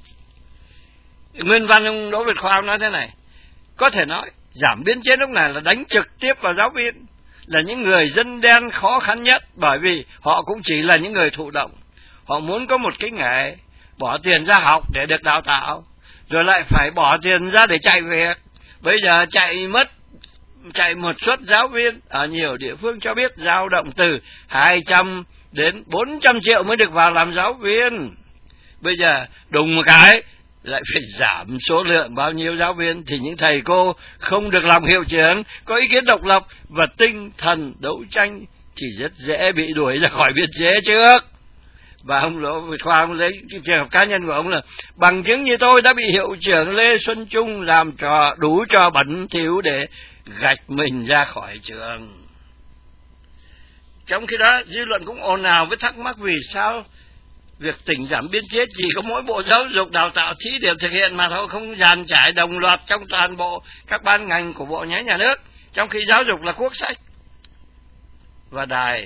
Nguyên văn ông Đỗ Việt Khoa nói thế này: có thể nói giảm biên chế lúc này là đánh trực tiếp vào giáo viên, là những người dân đen khó khăn nhất, bởi vì họ cũng chỉ là những người thụ động. Họ muốn có một cái nghề, bỏ tiền ra học để được đào tạo, rồi lại phải bỏ tiền ra để chạy việc. Bây giờ chạy mất, chạy một suất giáo viên ở nhiều địa phương cho biết dao động từ hai trăm đến bốn trăm triệu mới được vào làm giáo viên. Bây giờ đùng một cái lại phải giảm số lượng bao nhiêu giáo viên, thì những thầy cô không được làm hiệu trưởng, có ý kiến độc lập và tinh thần đấu tranh thì rất dễ bị đuổi ra khỏi biên chế trước. Và ông Đỗ Việt Khoa ông lấy cái trường hợp cá nhân của ông là bằng chứng như tôi đã bị hiệu trưởng Lê Xuân Trung làm trò đủ trò bẩn thỉu để gạch mình ra khỏi trường. Trong khi đó dư luận cũng ồn ào với thắc mắc vì sao việc tỉnh giảm biên chế chỉ có mỗi Bộ Giáo dục Đào tạo thí điểm thực hiện mà thôi, không dàn trải đồng loạt trong toàn bộ các ban ngành của bộ nhánh nhà nước, trong khi giáo dục là quốc sách. Và đài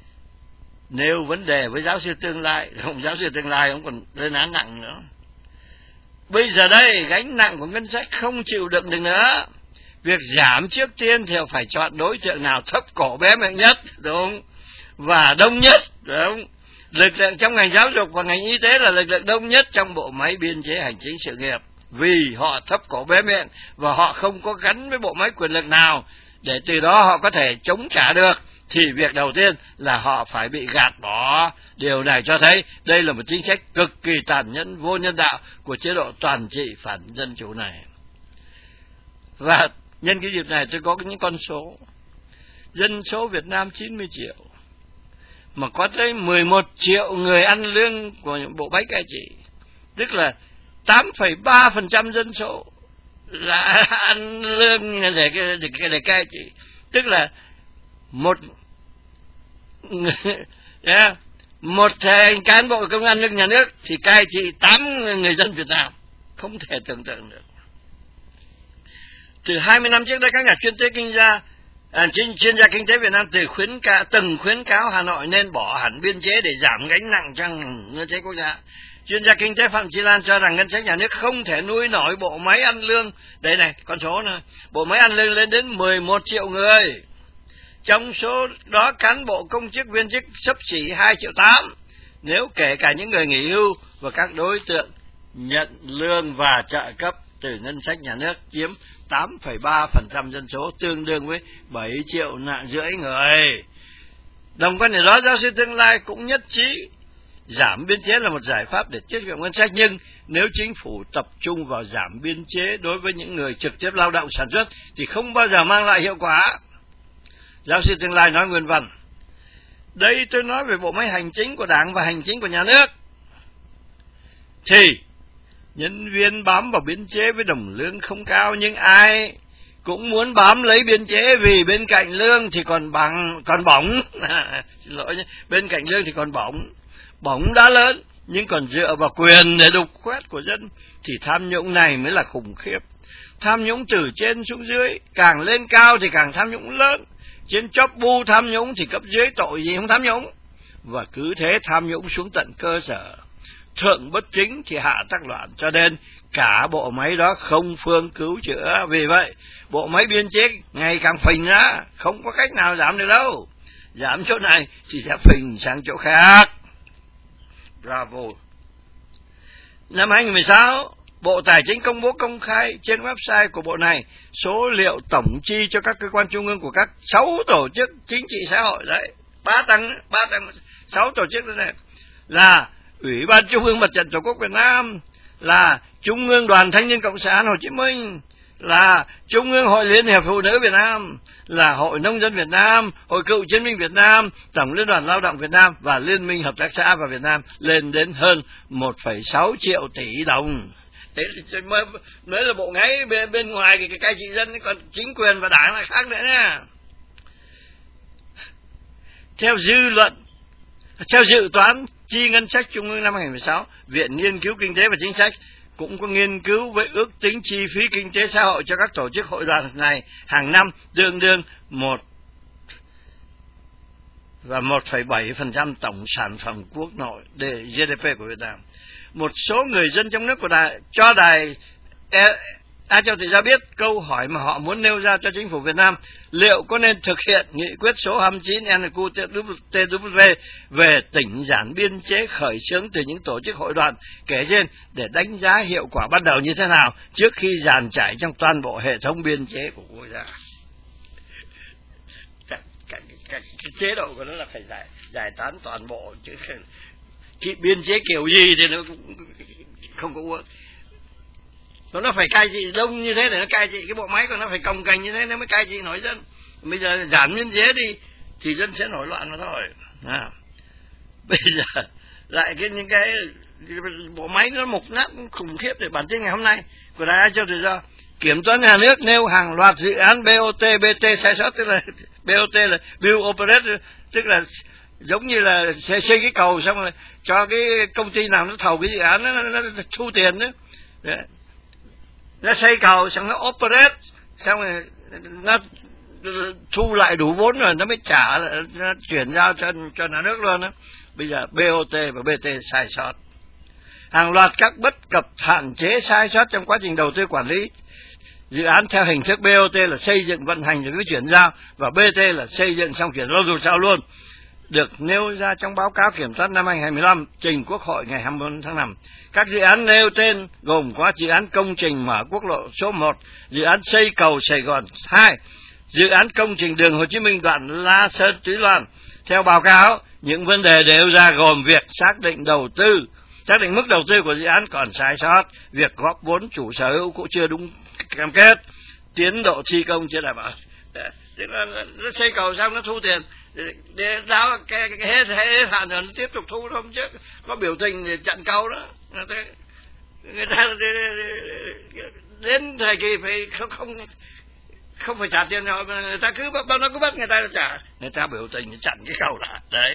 nêu vấn đề với giáo sư tương lai, không, giáo sư tương lai ông còn lên án nặng nữa. Bây giờ đây gánh nặng của ngân sách không chịu đựng được nữa. Việc giảm trước tiên thì phải chọn đối tượng nào thấp cổ bé miệng nhất, đúng không? Và đông nhất, đúng không? Lực lượng trong ngành giáo dục và ngành y tế là lực lượng đông nhất trong bộ máy biên chế hành chính sự nghiệp, vì họ thấp cổ bé miệng và họ không có gắn với bộ máy quyền lực nào để từ đó họ có thể chống trả được, thì việc đầu tiên là họ phải bị gạt bỏ. Điều này cho thấy đây là một chính sách cực kỳ tàn nhẫn, vô nhân đạo của chế độ toàn trị phản dân chủ này. Và nhân cái dịp này tôi có những con số. Dân số Việt Nam chín mươi triệu, mà có tới mười một triệu người ăn lương của bộ máy cai trị, tức là tám phẩy ba phần trăm dân số là ăn lương để, để, để cai trị, tức là một yeah, một cán bộ công an nước nhà nước thì cai trị tám người dân Việt Nam, không thể tưởng tượng được. Từ hai mươi năm trước đây, các nhà chuyên tế kinh gia À, chuyên, chuyên gia kinh tế Việt Nam từ khuyến cáo, từng khuyến cáo Hà Nội nên bỏ hẳn biên chế để giảm gánh nặng trong ngân sách quốc gia. Chuyên gia kinh tế Phạm Chi Lan cho rằng ngân sách nhà nước không thể nuôi nổi bộ máy ăn lương. Đây này, con số này, bộ máy ăn lương lên đến mười một triệu người. Trong số đó cán bộ công chức viên chức xấp xỉ hai triệu tám, nếu kể cả những người nghỉ hưu và các đối tượng nhận lương và trợ cấp từ ngân sách nhà nước chiếm tám phẩy ba phần trăm dân số, tương đương với bảy triệu nạn rưỡi người. Đồng quan điểm đó, giáo sư tương lai cũng nhất trí giảm biên chế là một giải pháp để tiết kiệm ngân sách, nhưng nếu chính phủ tập trung vào giảm biên chế đối với những người trực tiếp lao động sản xuất thì không bao giờ mang lại hiệu quả. Giáo sư tương lai nói nguyên văn: đây tôi nói về bộ máy hành chính của Đảng và hành chính của nhà nước, thì nhân viên bám vào biên chế với đồng lương không cao, nhưng ai cũng muốn bám lấy biên chế vì bên cạnh lương thì còn bằng còn bổng xin lỗi nhé, bên cạnh lương thì còn bổng bổng đã lớn nhưng còn dựa vào quyền để đục khoét của dân, thì tham nhũng này mới là khủng khiếp. Tham nhũng từ trên xuống dưới, càng lên cao thì càng tham nhũng lớn. Trên chóp bu tham nhũng thì cấp dưới tội gì không tham nhũng, và cứ thế tham nhũng xuống tận cơ sở. thượng bất chính thì hạ tắc loạn, cho nên cả bộ máy đó không phương cứu chữa. Vì vậy bộ máy biên chế ngày càng phình ra, không có cách nào giảm được đâu. Giảm chỗ này thì sẽ phình sang chỗ khác. Bravo. Năm hai nghìn mười sáu, Bộ Tài chính công bố công khai trên website của bộ này số liệu tổng chi cho các cơ quan trung ương của các sáu tổ chức chính trị xã hội đấy, ba tăng ba tăng sáu tổ chức thế này là Ủy ban Trung ương Mặt trận Tổ quốc Việt Nam, là Trung ương Đoàn Thanh niên Cộng sản Hồ Chí Minh, là Trung ương Hội Liên hiệp Phụ nữ Việt Nam, là Hội Nông dân Việt Nam, Hội Cựu chiến binh Việt Nam, Tổng Liên đoàn Lao động Việt Nam và Liên minh Hợp tác xã và Việt Nam, lên đến hơn một phẩy sáu triệu tỷ đồng. Đấy mới, mới là bộ máy bên, bên ngoài cái, cái cai trị dân, còn chính quyền và đảng là khác nữa nha. Theo dư luận, theo dự toán chi ngân sách trung ương năm hai nghìn mười sáu, Viện Nghiên cứu Kinh tế và Chính sách cũng có nghiên cứu với ước tính chi phí kinh tế xã hội cho các tổ chức hội đoàn này hàng năm tương đương một và một phẩy bảy phần trăm tổng sản phẩm quốc nội giê đê pê của Việt Nam. Một số người dân trong nước của đài cho đài A Châu Tự Do biết câu hỏi mà họ muốn nêu ra cho chính phủ Việt Nam: liệu có nên thực hiện nghị quyết số hai mươi chín N Q T W về tỉnh giản biên chế khởi xướng từ những tổ chức hội đoàn kể trên để đánh giá hiệu quả ban đầu như thế nào trước khi dàn trải trong toàn bộ hệ thống biên chế của quốc gia. Cái, cái, cái, cái chế độ của nó là phải giải giải tán toàn bộ, chứ cái biên chế kiểu gì thì nó cũng không có uống. Nó phải cai trị đông như thế để nó cai trị cái bộ máy của nó, phải cồng kềnh như thế nó mới cai trị nổi dân. Bây giờ giảm biên chế đi thì dân sẽ nổi loạn mà thôi. À, bây giờ lại cái những cái bộ máy nó mục nát khủng khiếp. Để bản tin ngày hôm nay của Đài Á Châu Tự Do, Kiểm toán Nhà nước nêu hàng loạt dự án bê o tê, bê tê sai sót, tức là bê o tê là Bill Operator, tức là giống như là xây, xây cái cầu xong rồi cho cái công ty nào nó thầu cái dự án nó, nó, nó, nó thu tiền đó. Đấy. Nó xây cầu xong nó operate xong rồi nó thu lại đủ vốn rồi nó mới trả, nó chuyển giao cho cho nhà nước luôn đó. Bây giờ bê o tê và bê tê sai sót, hàng loạt các bất cập hạn chế sai sót trong quá trình đầu tư quản lý dự án theo hình thức bê o tê là xây dựng vận hành rồi mới chuyển giao, và bê tê là xây dựng xong chuyển giao rồi sao luôn, được nêu ra trong báo cáo kiểm toán năm hai nghìn không trăm mười lăm trình Quốc hội ngày hai mươi tư tháng năm. Các dự án nêu trên gồm có dự án công trình mở quốc lộ số một, dự án xây cầu Sài Gòn hai, dự án công trình đường Hồ Chí Minh đoạn La Sơn Túy Loan. Theo báo cáo, những vấn đề nêu ra gồm việc xác định đầu tư, xác định mức đầu tư của dự án còn sai sót, việc góp vốn chủ sở hữu cũng chưa đúng cam kết, tiến độ thi công chưa đảm bảo. Tức là nó xây cầu xong nó thu tiền để đáo cái, cái hết hết hạn rồi nó tiếp tục thu không, chứ có biểu tình để chặn cầu đó. Người ta đến thời kỳ phải không không không phải trả tiền rồi, người ta cứ bao nó cứ bắt người ta trả, người ta biểu tình chặn cái cầu lại đấy.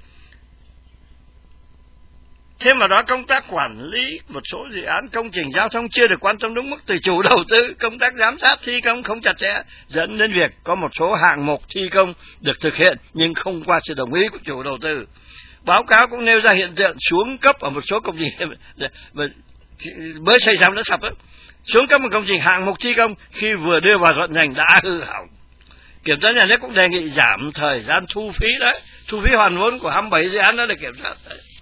Thêm vào đó, công tác quản lý một số dự án công trình giao thông chưa được quan tâm đúng mức từ chủ đầu tư, công tác giám sát thi công không chặt chẽ, dẫn đến việc có một số hạng mục thi công được thực hiện nhưng không qua sự đồng ý của chủ đầu tư. Báo cáo cũng nêu ra hiện tượng xuống cấp ở một số công trình mới xây xong đã sập đó. Xuống cấp một công trình hạng mục thi công khi vừa đưa vào vận hành đã hư hỏng. Kiểm toán Nhà nước cũng đề nghị giảm thời gian thu phí đấy, thu phí hoàn vốn của hai mươi bảy dự án đó để kiểm soát.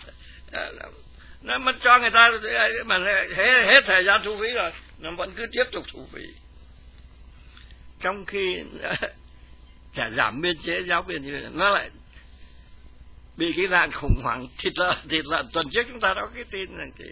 Nó mất cho người ta mà hết, hết thời gian thu phí rồi nó vẫn cứ tiếp tục thu phí, trong khi chả giảm biên chế giáo viên thì nó lại bị cái nạn khủng hoảng thịt lợn. Thịt lợn tuần trước chúng ta có cái tin rằng thì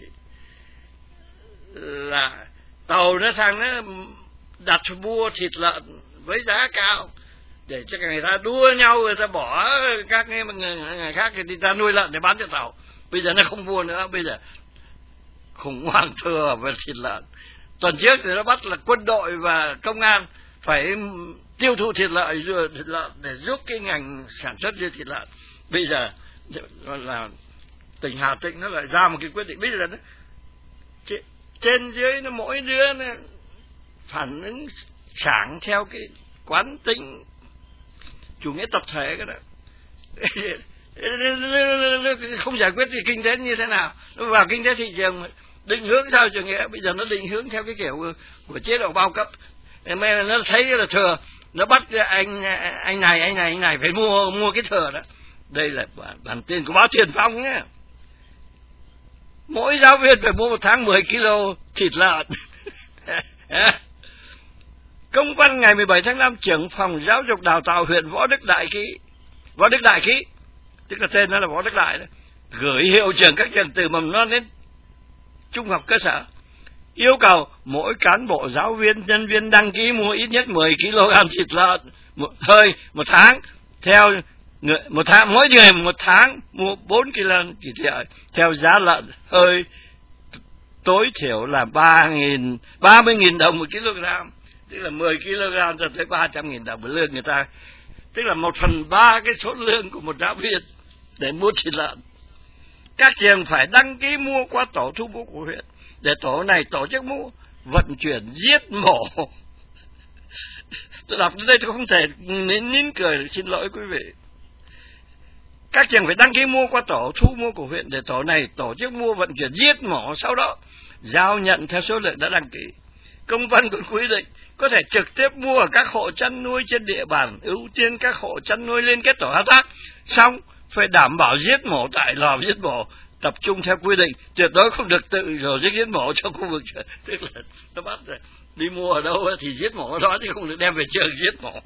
là tàu nó sang nó đặt mua thịt lợn với giá cao để cho người ta đua nhau, người ta bỏ các người, người khác thì người ta nuôi lợn để bán cho tàu. Bây giờ nó không mua nữa, bây giờ khủng hoảng thừa về thịt lợn. Tuần trước thì nó bắt là quân đội và công an phải tiêu thụ thịt lợn, thịt lợn để giúp cái ngành sản xuất như thịt lợn. Bây giờ là tỉnh Hà Tĩnh nó lại ra một cái quyết định, bây giờ nó trên dưới nó mỗi đứa nó phản ứng sáng theo cái quán tính chủ nghĩa tập thể cái đó. Không giải quyết thì kinh tế như thế nào nó vào kinh tế thị trường định hướng sao chủ nghĩa, bây giờ nó định hướng theo cái kiểu của chế độ bao cấp. Nó thấy là thừa, nó bắt anh anh này anh này anh này phải mua mua cái thừa đó. Đây là bản, bản tin của báo Tiền Phong nhé. Mỗi giáo viên phải mua một tháng mười ki lô thịt lợn. Công văn ngày mười bảy tháng năm, trưởng phòng giáo dục đào tạo huyện Võ Đức Đại ký, Võ Đức Đại ký, tức là tên nó là Võ Đức Đại đó, gửi hiệu trưởng các trường từ mầm non đến trung học cơ sở, yêu cầu mỗi cán bộ giáo viên nhân viên đăng ký mua ít nhất mười ki lô gam thịt lợn một, hơi một tháng, theo một tháng mỗi người một tháng mua bốn ki lô thịt lợn theo giá lợn hơi tối thiểu là ba nghìn ba mươi nghìn đồng một kg, tức là mười ki lô gam cho tới ba trăm nghìn đồng một lương người ta, tức là một phần ba cái số lương của một giáo viên để mua thịt lợn. Các trường phải đăng ký mua qua tổ thu mua của huyện, để tổ này tổ chức mua, vận chuyển, giết mổ. Tôi đọc đến đây tôi không thể nín, nín cười, xin lỗi quý vị. Các trường phải đăng ký mua qua tổ thu mua của huyện, để tổ này tổ chức mua, vận chuyển, giết mổ, sau đó giao nhận theo số lượng đã đăng ký. Công văn cũng quy định có thể trực tiếp mua ở các hộ chăn nuôi trên địa bàn, ưu tiên các hộ chăn nuôi liên kết tổ hợp tác, xong phải đảm bảo giết mổ tại lò giết mổ tập trung theo quy định, tuyệt đối không được tự rồi giết mổ trong khu vực. Tức là nó bắt rồi đi mua ở đâu thì giết mổ ở đó, chứ không được đem về trường giết mổ.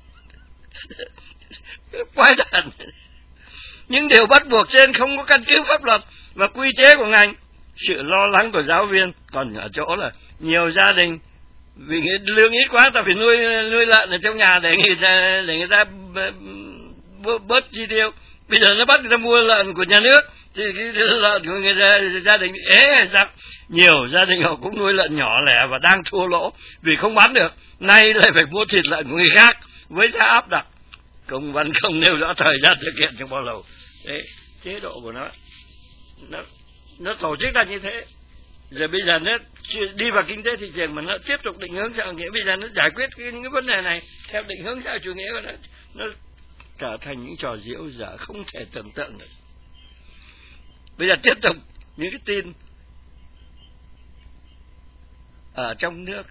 Quái đản. Những điều bắt buộc trên không có căn cứ pháp luật và quy chế của ngành. Sự lo lắng của giáo viên còn ở chỗ là nhiều gia đình vì lương ít quá, ta phải nuôi nuôi lợn ở trong nhà để người ta để người ta bớt chi tiêu. Bây giờ nó bắt người ta mua lợn của nhà nước thì cái lợn của người ta gia đình ế ra. Nhiều gia đình họ cũng nuôi lợn nhỏ lẻ và đang thua lỗ vì không bán được, nay lại phải mua thịt lợn của người khác với giá áp đặt. Công văn không nêu rõ thời gian thực hiện trong bao lâu. Đấy, chế độ của nó nó nó tổ chức ra như thế. Rồi bây giờ nó đi vào kinh tế thị trường mà nó tiếp tục định hướng xã hội nghĩa, bây giờ nó giải quyết cái, những cái vấn đề này theo định hướng xã hội chủ nghĩa của nó, nó trở thành những trò diễu dở không thể tưởng tượng được. Bây giờ tiếp tục những cái tin ở trong nước.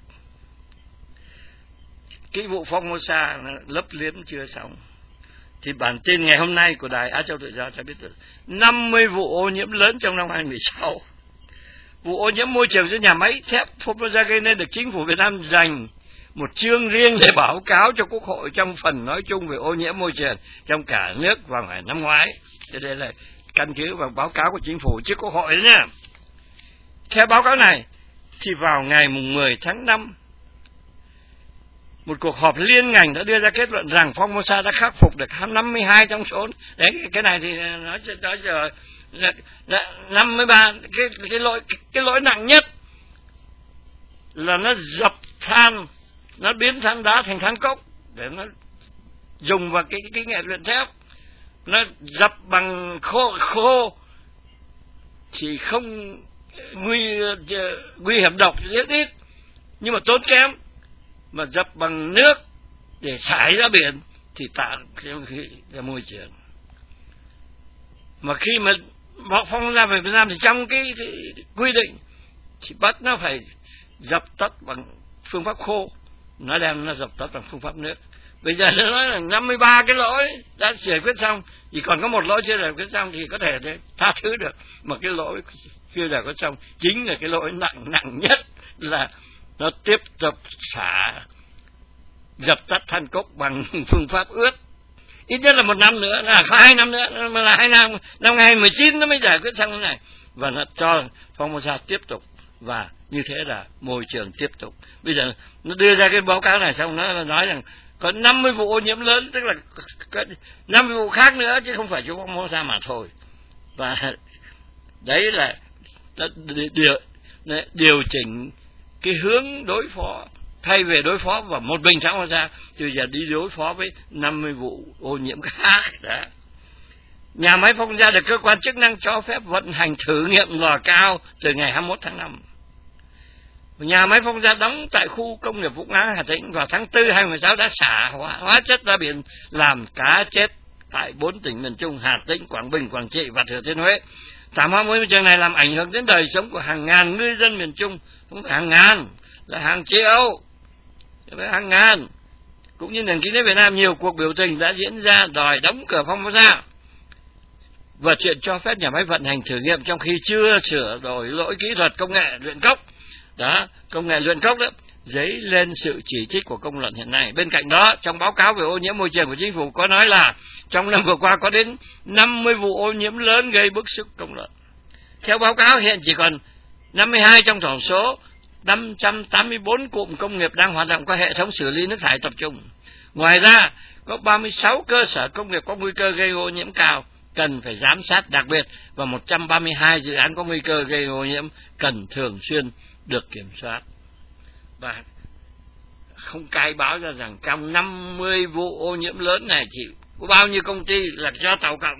Cái vụ Formosa lấp liếm chưa xong, thì bản tin ngày hôm nay của đài Á Châu Tự Do cho biết được năm mươi vụ ô nhiễm lớn trong năm hai nghìn mười sáu. Vụ ô nhiễm môi trường do nhà máy thép Formosa gây nên được chính phủ Việt Nam dành một chương riêng để báo cáo cho Quốc hội trong phần nói chung về ô nhiễm môi trường trong cả nước vào ngày năm ngoái. Cho đây là căn cứ vào báo cáo của chính phủ trước Quốc hội đó nha. Theo báo cáo này, thì vào ngày mười tháng năm, một cuộc họp liên ngành đã đưa ra kết luận rằng Formosa đã khắc phục được năm mươi hai trong số. Đấy, cái này thì nói cho giờ năm mươi ba, cái cái lỗi cái, cái lỗi nặng nhất là nó dập than, nó biến than đá thành than cốc để nó dùng vào cái cái nghệ luyện thép. Nó dập bằng khô khô thì không nguy nguy hiểm độc rất ít, nhưng mà tốn kém. Mà dập bằng nước để xả ra biển thì tạo ra môi trường. Mà khi mà họ phong ra về Việt Nam thì trong cái, cái quy định thì bắt nó phải dập tắt bằng phương pháp khô, nó đem nó dập tắt bằng phương pháp nước. Bây giờ nó nói là năm mươi ba cái lỗi đã giải quyết xong, chỉ còn có một lỗi chưa giải quyết xong thì có thể tha thứ được, mà cái lỗi chưa giải quyết xong chính là cái lỗi nặng nặng nhất là nó tiếp tục xả dập tắt than cốc bằng phương pháp ướt. Ít nhất là một năm nữa, là hai năm nữa, mà là hai năm, năm hai nghìn mười chín nó mới giải quyết xong cái này. Và nó cho Formosa tiếp tục, và như thế là môi trường tiếp tục. Bây giờ nó đưa ra cái báo cáo này xong, nó nói rằng có năm mươi vụ ô nhiễm lớn, tức là có năm mươi vụ khác nữa chứ không phải chú Formosa mà thôi. Và đấy là điều, điều chỉnh cái hướng đối phó, thay về đối phó vào một mình sao ra, thì giờ đi đối phó với năm mươi vụ ô nhiễm khác. Đó. Nhà máy Formosa được cơ quan chức năng cho phép vận hành thử nghiệm lò cao từ ngày hai mươi mốt tháng năm. Nhà máy Formosa đóng tại khu công nghiệp Vũng Áng, Hà Tĩnh vào tháng tư hai nghìn không trăm mười sáu đã xả hóa, hóa chất ra biển làm cá chết tại bốn tỉnh miền Trung: Hà Tĩnh, Quảng Bình, Quảng Trị và Thừa Thiên Huế. Thảm họa môi trường này làm ảnh hưởng đến đời sống của hàng ngàn ngư dân miền Trung, không phải hàng ngàn, là hàng triệu, hàng ngàn. Cũng như nền kinh tế Việt Nam, nhiều cuộc biểu tình đã diễn ra đòi đóng cửa Formosa và chuyện cho phép nhà máy vận hành thử nghiệm trong khi chưa sửa đổi lỗi kỹ thuật công nghệ luyện cốc. Đó, công nghệ luyện cốc đó, dấy lên sự chỉ trích của công luận hiện nay. Bên cạnh đó, trong báo cáo về ô nhiễm môi trường của chính phủ có nói là trong năm vừa qua có đến năm mươi vụ ô nhiễm lớn gây bức xúc công luận. Theo báo cáo, hiện chỉ còn năm mươi hai trong tổng số năm trăm tám mươi bốn cụm công nghiệp đang hoạt động qua hệ thống xử lý nước thải tập trung. Ngoài ra, có ba mươi sáu cơ sở công nghiệp có nguy cơ gây ô nhiễm cao, cần phải giám sát đặc biệt, và một trăm ba mươi hai dự án có nguy cơ gây ô nhiễm cần thường xuyên được kiểm soát. Và không cai báo ra rằng trong năm mươi vụ ô nhiễm lớn này chỉ có bao nhiêu công ty là do tàu cộng.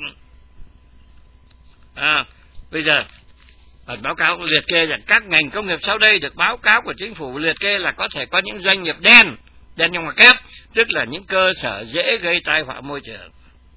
À, bây giờ bản báo cáo liệt kê rằng các ngành công nghiệp sau đây được báo cáo của chính phủ liệt kê là có thể có những doanh nghiệp đen, đen trong ngoặc kép, tức là những cơ sở dễ gây tai họa môi trường.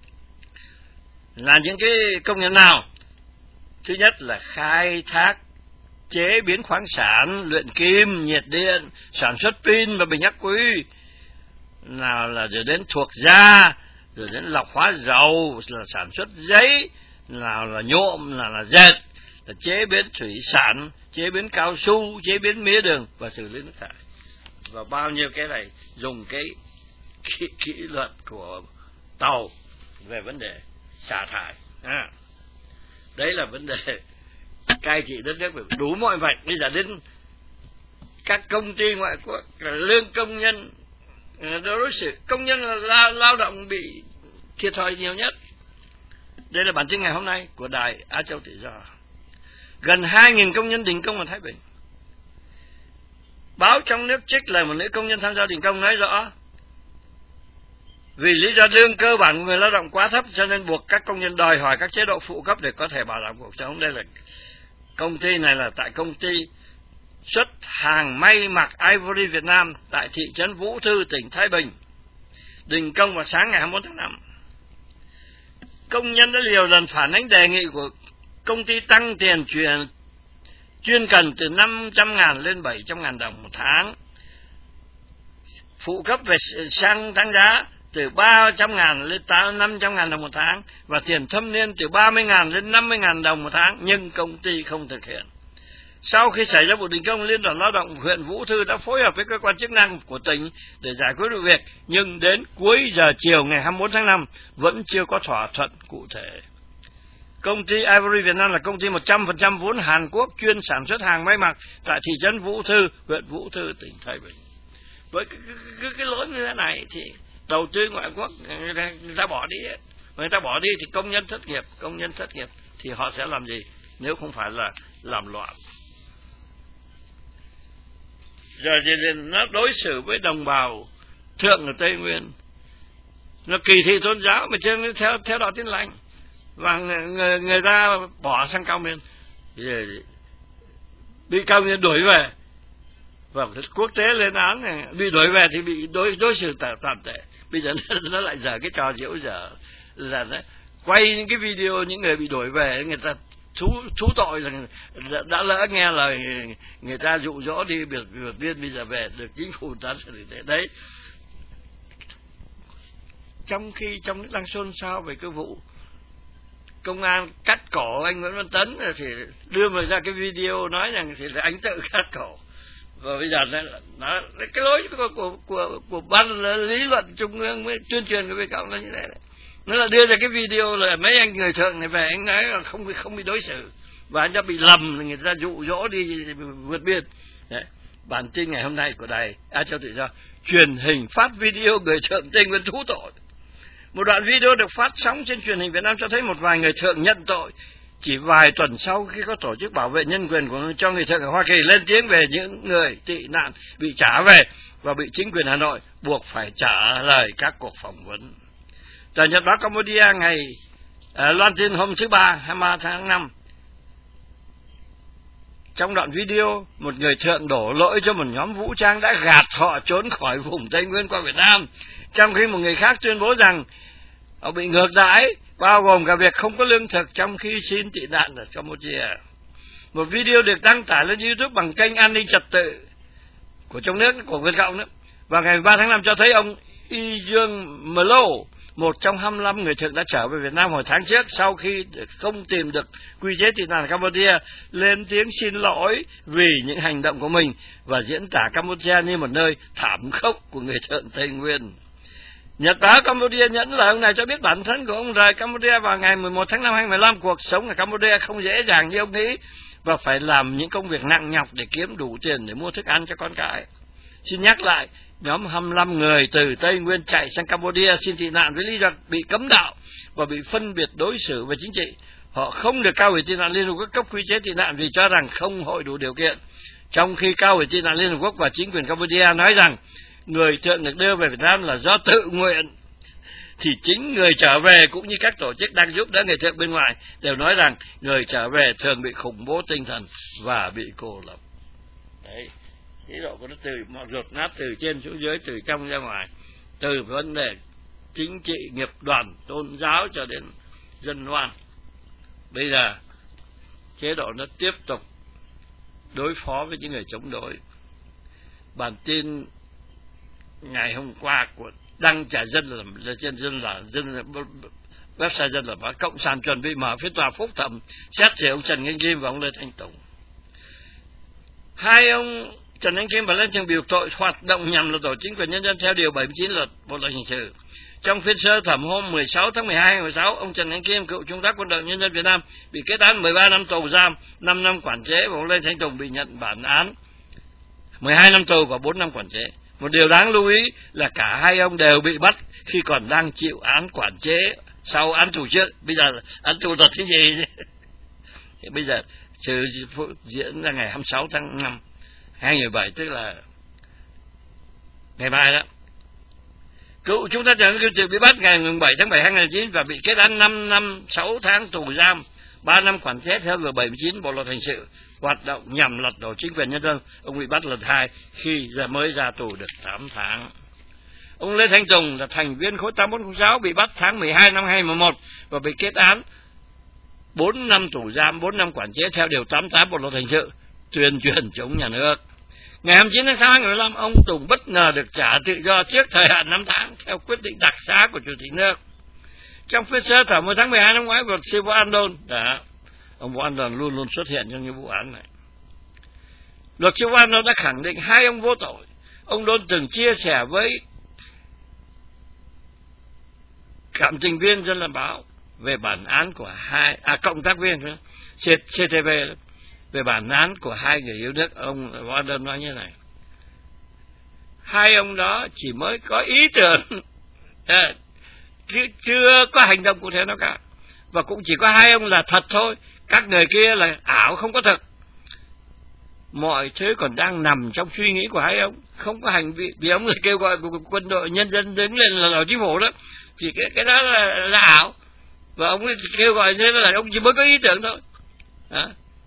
Là những cái công nhân nào? Thứ nhất là khai thác, chế biến khoáng sản, luyện kim, nhiệt điện, sản xuất pin và bình ắc quy, nào là rồi đến thuộc da, rồi đến lọc hóa dầu, là sản xuất giấy, nào là nhuộm, nào là dệt, là chế biến thủy sản, chế biến cao su, chế biến mía đường và xử lý nước thải. Và bao nhiêu cái này dùng cái kỷ, kỷ luật của tàu về vấn đề xả thải. À, đấy là vấn đề cai trị đất nước, đủ mọi mặt. Bây giờ đến các công ty ngoại quốc là lương công nhân, đối xử công nhân là lao, lao động bị thiệt thòi nhiều nhất. Đây là bản tin ngày hôm nay của đài Á Châu Tự Do. Gần hai nghìn công nhân đình công ở Thái Bình. Báo trong nước trích lời một nữ công nhân tham gia đình công nói rõ, vì lý do lương cơ bản của người lao động quá thấp cho nên buộc các công nhân đòi hỏi các chế độ phụ cấp để có thể bảo đảm cuộc sống. Đây là công ty này là tại công ty xuất hàng may mặc Ivory Việt Nam tại thị trấn Vũ Thư, tỉnh Thái Bình, đình công vào sáng ngày hai mươi mốt tháng năm. Công nhân đã nhiều lần phản ánh đề nghị của công ty tăng tiền chuyên, chuyên cần từ năm trăm ngàn lên bảy trăm ngàn đồng một tháng, phụ cấp về xăng tăng giá từ ba trăm ngàn lên năm trăm ngàn đồng một tháng, và tiền thâm niên từ ba mươi ngàn lên năm mươi ngàn đồng một tháng, nhưng công ty không thực hiện. Sau khi xảy ra vụ đình công, Liên đoàn Lao động huyện Vũ Thư đã phối hợp với cơ quan chức năng của tỉnh để giải quyết vụ việc, nhưng đến cuối giờ chiều ngày hai mươi mốt tháng năm vẫn chưa có thỏa thuận cụ thể. Công ty Ivory Việt Nam là công ty một trăm phần trăm vốn Hàn Quốc chuyên sản xuất hàng may mặc tại thị trấn Vũ Thư, huyện Vũ Thư, tỉnh Thái Bình. Với cái, cái, cái lỗi như thế này thì đầu tư ngoại quốc người ta, người ta bỏ đi, người ta bỏ đi thì công nhân thất nghiệp, công nhân thất nghiệp thì họ sẽ làm gì nếu không phải là làm loạn. Giờ thì nó đối xử với đồng bào thượng ở Tây Nguyên, nó kỳ thị tôn giáo mà chưa theo theo đạo Tin Lành, và người, người ta bỏ sang Cao Miên, bị Cao Miên đuổi về, và quốc tế lên án này, bị đuổi về thì bị đối đối xử tàn tệ. Bây giờ nó, nó lại dở cái trò diễu dở là nó quay những cái video những người bị đuổi về, người ta thú thú tội rằng đã, đã lỡ nghe lời người ta dụ dỗ đi biệt biệt viên, bây giờ về được chính phủ ta xử lý đấy. Trong khi trong nước đang xôn xao về cái vụ công an cắt cổ anh Nguyễn Văn Tấn thì đưa mà ra cái video nói rằng thì là anh tự cắt cổ. Và bây giờ nó, nó cái lối của của của, của ban lý luận trung ương với tuyên truyền của Việt Cộng là như thế này. Nó là đưa ra cái video là mấy anh người thượng này về, anh nói là không không bị đối xử và anh đã bị lầm, người ta dụ dỗ đi vượt biên. Đấy. Bản tin ngày hôm nay của đài Á Châu Tự Do, truyền hình phát video người thượng Tây Nguyên thú tội. Một đoạn video được phát sóng trên truyền hình Việt Nam cho thấy một vài người thượng nhận tội chỉ vài tuần sau khi có tổ chức bảo vệ nhân quyền của cho người thượng ở Hoa Kỳ lên tiếng về những người tị nạn bị trả về và bị chính quyền Hà Nội buộc phải trả lời các cuộc phỏng vấn. Tờ Nhật báo Cambodia ngày uh, loan tin hôm thứ ba hai mươi ba tháng năm, trong đoạn video một người thượng đổ lỗi cho một nhóm vũ trang đã gạt họ trốn khỏi vùng Tây Nguyên qua Việt Nam, trong khi một người khác tuyên bố rằng họ bị ngược đãi bao gồm cả việc không có lương thực trong khi xin tị nạn ở Campuchia. Một video được đăng tải lên YouTube bằng kênh An ninh Trật tự của trong nước, của Việt Cộng nữa, vào ngày mười ba tháng năm cho thấy ông Y Dương Mlo, một trong hai mươi lăm người thực đã trở về Việt Nam hồi tháng trước sau khi không tìm được quy chế tị nạn Campuchia, lên tiếng xin lỗi vì những hành động của mình và diễn tả Campuchia như một nơi thảm khốc của người thượng Tây Nguyên. Nhật báo Campuchia nhận lời ông này cho biết bản thân của ông rời Campuchia vào ngày mười một tháng năm hai nghìn không trăm mười lăm. Cuộc sống ở Campuchia không dễ dàng như ông nghĩ và phải làm những công việc nặng nhọc để kiếm đủ tiền để mua thức ăn cho con cái. Xin nhắc lại, nhóm hai mươi lăm người từ Tây Nguyên chạy sang Campuchia xin tị nạn với lý do bị cấm đạo và bị phân biệt đối xử về chính trị. Họ không được Cao ủy tị nạn Liên Hợp Quốc cấp quy chế tị nạn vì cho rằng không hội đủ điều kiện. Trong khi Cao ủy tị nạn Liên Hợp Quốc và chính quyền Campuchia nói rằng người thượng được đưa về Việt Nam là do tự nguyện, thì chính người trở về cũng như các tổ chức đang giúp đỡ người thượng bên ngoài đều nói rằng người trở về thường bị khủng bố tinh thần và bị cô lập. Đấy, chế độ của nó từ mọi ruột nát từ trên xuống dưới, từ trong ra ngoài, từ vấn đề chính trị, nghiệp đoàn, tôn giáo cho đến dân oan. Bây giờ chế độ nó tiếp tục đối phó với những người chống đối. Bản tin ngày hôm qua của đăng trả dân là, là trên dân là dân website dân là báo Cộng sản chuẩn bị mở phiên tòa phúc thẩm xét xử ông Trần Anh Kim và ông Lê Thanh Tùng. Hai ông Trần Anh Kim và Lê Thanh biểu tội hoạt động nhằm lật đổ chính quyền nhân dân theo điều bảy mươi chín luật bộ luật hình sự. Trong phiên sơ thẩm hôm mười sáu tháng mười hai năm hai nghìn không trăm mười sáu, ông Trần Anh Kim, cựu trung tá quân đội nhân dân Việt Nam, bị kết án mười ba năm tù giam, năm năm quản chế, và ông Lê Thanh Tùng bị nhận bản án mười hai năm tù và bốn năm quản chế. Một điều đáng lưu ý là cả hai ông đều bị bắt khi còn đang chịu án quản chế sau án tù trước. Bây giờ án tù là cái gì? Bây giờ sự diễn ra ngày hai mươi sáu tháng năm hai nghìn không trăm mười bảy, tức là ngày mai đó. Cựu chúng ta Trần Anh Kim bị bắt ngày mười bảy tháng bảy năm hai nghìn không trăm mười chín và bị kết án năm năm sáu tháng tù giam, ba năm quản chế theo điều bảy mươi chín bộ luật hình sự, hoạt động nhằm lật đổ chính quyền nhân dân. Ông bị bắt lần hai khi ra mới ra tù được tám tháng. Ông Lê Thanh Tùng là thành viên khối tám bốn không sáu, bị bắt tháng mười hai năm hai nghìn không trăm mười một và bị kết án bốn năm tù giam, bốn năm quản chế theo điều tám mươi tám bộ luật hình sự, tuyên truyền chống nhà nước. Ngày hai mươi chín tháng sáu năm hai nghìn không trăm mười lăm, ông Tùng bất ngờ được trả tự do trước thời hạn năm tháng theo quyết định đặc xá của Chủ tịch nước. Trong phiên sơ thẩm vào tháng mười hai năm ngoái, luật sư Võ An Đôn đã ông Võ An Đôn luôn luôn xuất hiện trong những vụ án này. Luật sư Võ An Đôn đã khẳng định hai ông vô tội. Ông Đôn từng chia sẻ với cảm tình viên Dân Làm Báo về bản án của hai à cộng tác viên xê tê vê về bản án của hai người yêu nước. Ông Võ An Đôn nói như này: hai ông đó chỉ mới có ý tưởng, à, chứ chưa có hành động cụ thể nào cả, và cũng chỉ có hai ông là thật thôi, các người kia là ảo, không có thật. Mọi thứ còn đang nằm trong suy nghĩ của hai ông, không có hành vi. Vì ông là kêu gọi của quân đội nhân dân đứng lên là đảo chính phủ đó, thì cái, cái đó là, là ảo, và ông ấy kêu gọi thế là ông chỉ mới có ý tưởng thôi. À.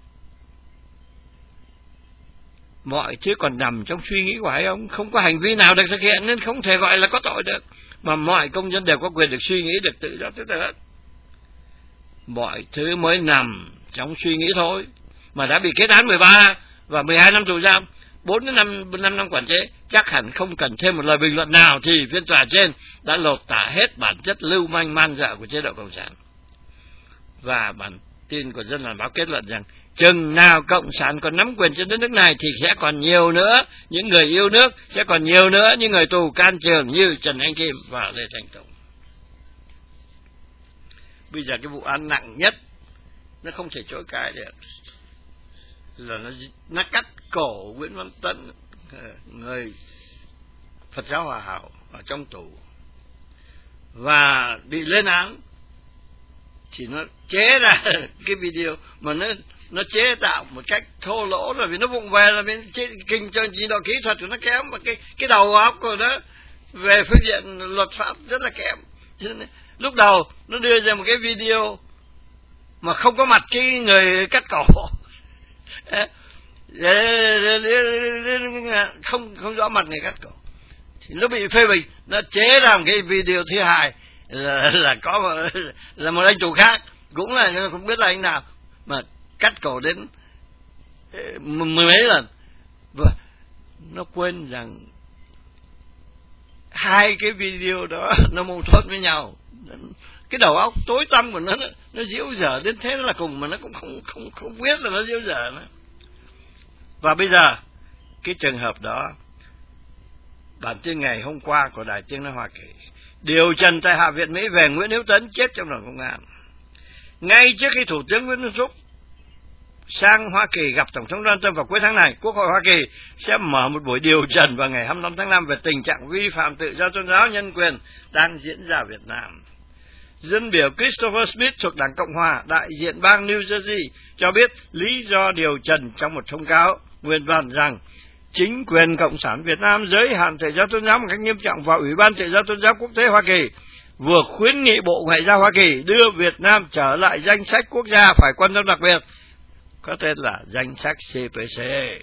Mọi thứ còn nằm trong suy nghĩ của hai ông, không có hành vi nào được thực hiện nên không thể gọi là có tội được. Mà mọi công dân đều có quyền được suy nghĩ, được tự do tức là mọi thứ mới nằm trong suy nghĩ thôi, mà đã bị kết án mười ba và mười hai năm tù giam, bốn đến năm năm quản chế, chắc hẳn không cần thêm một lời bình luận nào thì phiên tòa trên đã lột tả hết bản chất lưu manh man dợ của chế độ cộng sản. Và bản tin của Dân Làm Báo kết luận rằng chừng nào cộng sản còn nắm quyền trên đất nước này thì sẽ còn nhiều nữa những người yêu nước, sẽ còn nhiều nữa những người tù can trường như Trần Anh Kim và Lê Thanh Tùng. Bây giờ cái vụ án nặng nhất nó không thể chối cãi được là nó nó cắt cổ Nguyễn Văn Tấn, người Phật giáo Hòa Hảo, ở trong tù và bị lên án. Chỉ nó chế ra cái video mà nó nó chế tạo một cách thô lỗ, rồi vì nó vụng về, là bên kinh cho trình độ kỹ thuật của nó kém, và cái cái đầu óc của nó về phương diện luật pháp rất là kém. Cho nên lúc đầu nó đưa ra một cái video mà không có mặt cái người cắt cổ, không không rõ mặt người cắt cổ, thì nó bị phê bình. Nó chế ra một cái video thứ hai là, là có là một anh chủ khác, cũng là không biết là anh nào mà cắt cổ đến mười mấy lần, và nó quên rằng hai cái video đó nó mâu thuẫn với nhau. Cái đầu óc tối tăm của nó nó diễu dở đến thế là cùng, mà nó cũng không không không biết là nó diễu dở nữa. Và bây giờ cái trường hợp đó, bản tin ngày hôm qua của Đài Tiếng nói Hoa Kỳ điều trần tại Hạ viện Mỹ về Nguyễn Hữu Tấn chết trong đồn công an. Ngay trước khi Thủ tướng Nguyễn Xuân Phúc sang Hoa Kỳ gặp Tổng thống Donald Trump vào cuối tháng này, Quốc hội Hoa Kỳ sẽ mở một buổi điều trần vào ngày hai mươi lăm tháng năm về tình trạng vi phạm tự do tôn giáo nhân quyền đang diễn ra ở Việt Nam. Dân biểu Christopher Smith thuộc Đảng Cộng Hòa, đại diện bang New Jersey, cho biết lý do điều trần trong một thông cáo nguyên văn rằng chính quyền Cộng sản Việt Nam giới hạn tự do tôn giáo một cách nghiêm trọng, và Ủy ban Tự do Tôn giáo Quốc tế Hoa Kỳ vừa khuyến nghị Bộ Ngoại giao Hoa Kỳ đưa Việt Nam trở lại danh sách quốc gia phải quan tâm đặc biệt, có tên là danh sách C P C.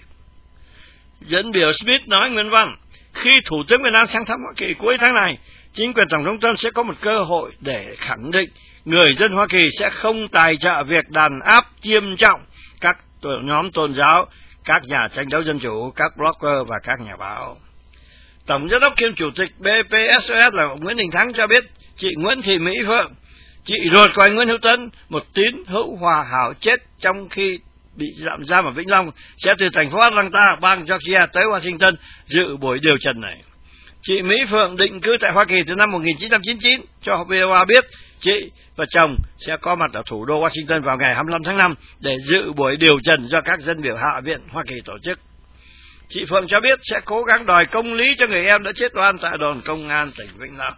Dẫn biểu Smith nói nguyên văn, khi Thủ tướng Việt Nam sang thăm Hoa Kỳ cuối tháng này, chính quyền Tổng thống Trump sẽ có một cơ hội để khẳng định người dân Hoa Kỳ sẽ không tài trợ việc đàn áp nghiêm trọng các nhóm tôn giáo, các nhà tranh đấu dân chủ, các blogger và các nhà báo. Tổng giám đốc kiêm chủ tịch B P S O S là Nguyễn Đình Thắng cho biết chị Nguyễn Thị Mỹ Phượng, chị ruột của anh Nguyễn Hữu Tấn, một tín hữu hòa hảo, chết trong khi bị tạm giam ở Vĩnh Long, sẽ từ thành phố Atlanta, bang Georgia tới Washington dự buổi điều trần này. Chị Mỹ Phượng định cư tại Hoa Kỳ từ năm một nghìn chín trăm chín mươi chín, cho vê o a biết chị và chồng sẽ có mặt ở thủ đô Washington vào ngày hai mươi lăm tháng năm để dự buổi điều trần do các dân biểu Hạ viện Hoa Kỳ tổ chức. Chị Phượng cho biết sẽ cố gắng đòi công lý cho người em đã chết oan tại đồn công an tỉnh Vĩnh Long.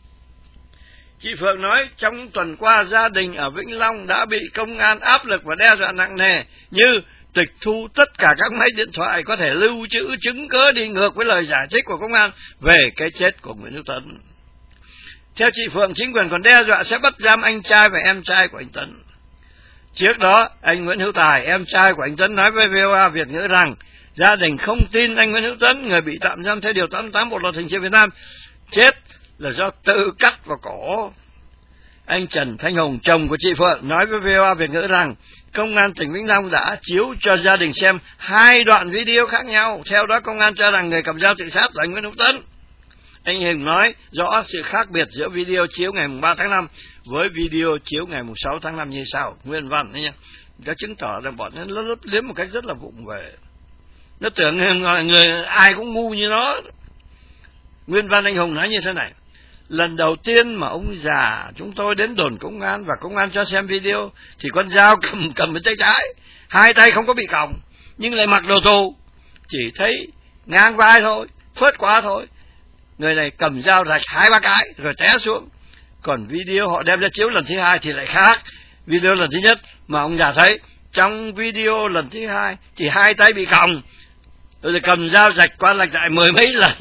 Chị Phượng nói trong tuần qua gia đình ở Vĩnh Long đã bị công an áp lực và đe dọa nặng nề, như tịch thu tất cả các máy điện thoại có thể lưu trữ chứng cớ đi ngược với lời giải thích của công an về cái chết của Nguyễn Hữu Tấn. Theo chị Phượng, chính quyền còn đe dọa sẽ bắt giam anh trai và em trai của anh Tấn. Trước đó, anh Nguyễn Hữu Tài, em trai của anh Tấn, nói với vê o a Việt ngữ rằng gia đình không tin anh Nguyễn Hữu Tấn, người bị tạm giam theo điều tám mươi tám Bộ luật hình sự Việt Nam, chết là do tự cắt vào cổ. Anh Trần Thanh Hùng, chồng của chị Phượng, nói với vê o a Việt ngữ rằng công an tỉnh Vĩnh Long đã chiếu cho gia đình xem hai đoạn video khác nhau. Theo đó, công an cho rằng người cầm dao tự sát là anh Nguyễn Hữu Tấn. Anh Hùng nói rõ sự khác biệt giữa video chiếu ngày ba tháng năm với video chiếu ngày sáu tháng năm như sau. Nguyên văn đấy nha. Nó chứng tỏ rằng bọn nó lấp liếm một cách rất là vụng về. Nó tưởng người, người ai cũng ngu như nó. Nguyên văn anh Hùng nói như thế này: lần đầu tiên mà ông già chúng tôi đến đồn công an và công an cho xem video thì con dao cầm cầm bên tay trái, hai tay không có bị còng, nhưng lại mặc đồ tù, chỉ thấy ngang vai thôi, phớt qua thôi. Người này cầm dao rạch hai ba cái rồi té xuống. Còn video họ đem ra chiếu lần thứ hai thì lại khác. Video lần thứ nhất mà ông già thấy, trong video lần thứ hai thì hai tay bị còng, rồi cầm dao rạch qua lạch lại mười mấy lần.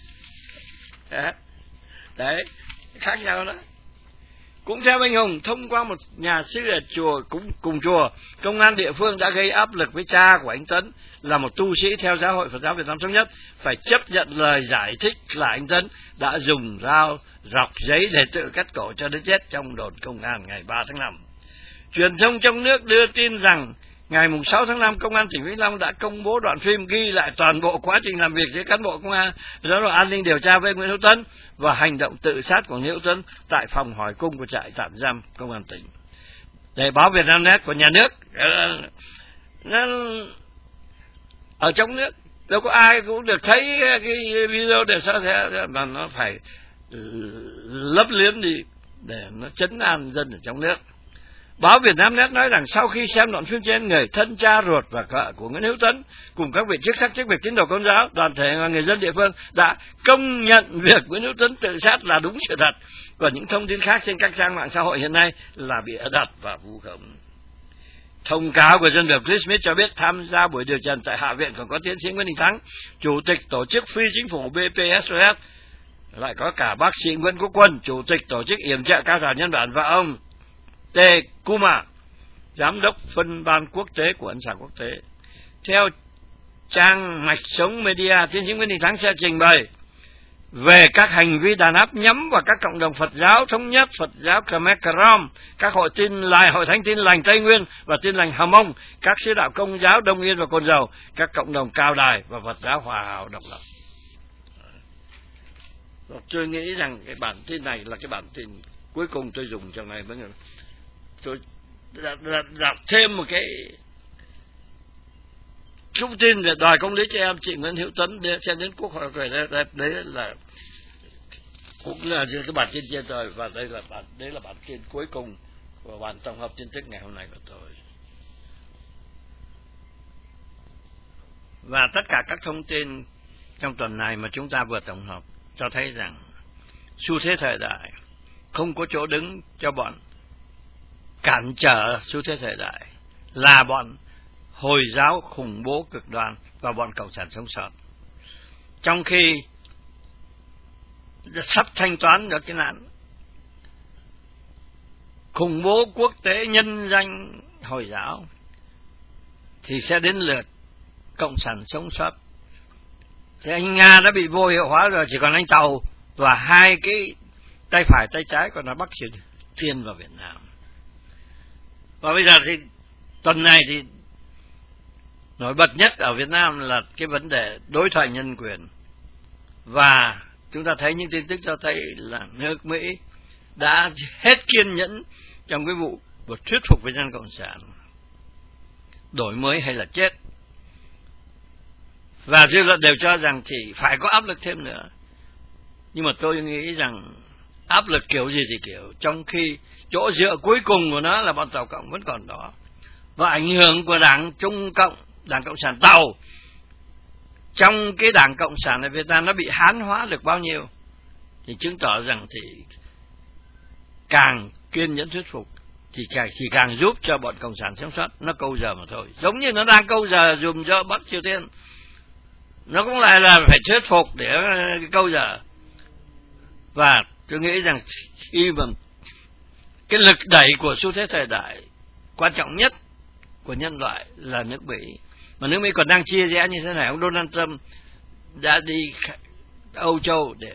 Đấy, khác nhau đó. Cũng theo anh Hùng, thông qua một nhà sư ở chùa cũng cùng chùa, công an địa phương đã gây áp lực với cha của anh Tấn là một tu sĩ theo giáo hội Phật giáo Việt Nam Thống Nhất phải chấp nhận lời giải thích là anh Tấn đã dùng dao rọc giấy để tự cắt cổ cho đến chết trong đồn công an ngày ba tháng năm. Truyền thông trong nước đưa tin rằng ngày sáu tháng năm, Công an tỉnh Vĩnh Long đã công bố đoạn phim ghi lại toàn bộ quá trình làm việc giữa cán bộ công an, đó là an ninh điều tra với Nguyễn Hữu Tấn và hành động tự sát của Nguyễn Hữu Tấn tại phòng hỏi cung của trại tạm giam Công an tỉnh. Để báo Việt Nam Net của nhà nước, nó ở trong nước đâu có ai cũng được thấy cái video để sao thế, mà nó phải lấp liếm đi để nó trấn an dân ở trong nước. Báo Việt Nam Net nói rằng sau khi xem đoạn phim trên, người thân, cha ruột và vợ của Nguyễn Hữu Tấn cùng các vị chức sắc chức việc tín đồ Công giáo, đoàn thể và người dân địa phương đã công nhận việc Nguyễn Hữu Tấn tự sát là đúng sự thật. Còn những thông tin khác trên các trang mạng xã hội hiện nay là bịa đặt và vu khống. Thông cáo của dân biểu Chris Smith cho biết tham gia buổi điều trần tại Hạ viện còn có tiến sĩ Nguyễn Đình Thắng, chủ tịch tổ chức phi chính phủ B P S O S, lại có cả bác sĩ Nguyễn Quốc Quân, chủ tịch tổ chức yểm trợ cao trả nhân bản, và ông T. Kuma, giám đốc phân ban quốc tế của ân xá quốc tế. Theo trang Mạch Sống Media, tiến sĩ Nguyễn Đình Thắng sẽ trình bày về các hành vi đàn áp nhắm vào các cộng đồng Phật giáo thống nhất, Phật giáo Khmer Krom, các hội tin lành, hội thánh tin lành Tây Nguyên và tin lành Hàm Mông, các sứ đạo Công giáo Đông Yên và Cồn Dầu, các cộng đồng Cao Đài và Phật giáo Hòa Hảo độc lập. Tôi nghĩ rằng cái bản tin này là cái bản tin cuối cùng tôi dùng trong này. Tôi đọc thêm một cái thông tin về đòi công lý cho em. Chị Nguyễn Hữu Tuấn sẽ đến Quốc hội về đấy, đấy là cũng là cái bản tin trên rồi, và đây là bản đấy là bản tin cuối cùng của bản tổng hợp tin tức ngày hôm nay của tôi. Và tất cả các thông tin trong tuần này mà chúng ta vừa tổng hợp cho thấy rằng xu thế thời đại không có chỗ đứng cho bọn cản trở xu thế thời đại, là bọn Hồi giáo khủng bố cực đoan và bọn cộng sản sống sót. Trong khi sắp thanh toán được cái nạn khủng bố quốc tế nhân danh Hồi giáo, thì sẽ đến lượt cộng sản sống sót. Thì anh Nga đã bị vô hiệu hóa rồi, chỉ còn anh Tàu và hai cái tay phải tay trái còn là Bắc Triều Tiên và Việt Nam. Và bây giờ thì tuần này thì nổi bật nhất ở Việt Nam là cái vấn đề đối thoại nhân quyền. Và chúng ta thấy những tin tức cho thấy là nước Mỹ đã hết kiên nhẫn trong cái vụ của thuyết phục với dân cộng sản, đổi mới hay là chết. Và dư luận đều cho rằng thì phải có áp lực thêm nữa. Nhưng mà tôi nghĩ rằng áp lực kiểu gì thì kiểu, trong khi chỗ dựa cuối cùng của nó là bọn Tàu Cộng vẫn còn đó. Và ảnh hưởng của Đảng Trung Cộng, Đảng Cộng sản Tàu trong cái Đảng Cộng sản ở Việt Nam nó bị hán hóa được bao nhiêu, thì chứng tỏ rằng thì càng kiên nhẫn thuyết phục thì chỉ càng giúp cho bọn cộng sản sống sót nó câu giờ mà thôi. Giống như nó đang câu giờ dùng cho Bắc Triều Tiên, nó cũng lại là phải thuyết phục để câu giờ. Và tôi nghĩ rằng khi mà cái lực đẩy của xu thế thời đại quan trọng nhất của nhân loại là nước Mỹ, mà nước Mỹ còn đang chia rẽ như thế này. Ông Donald Trump đã đi Âu Châu để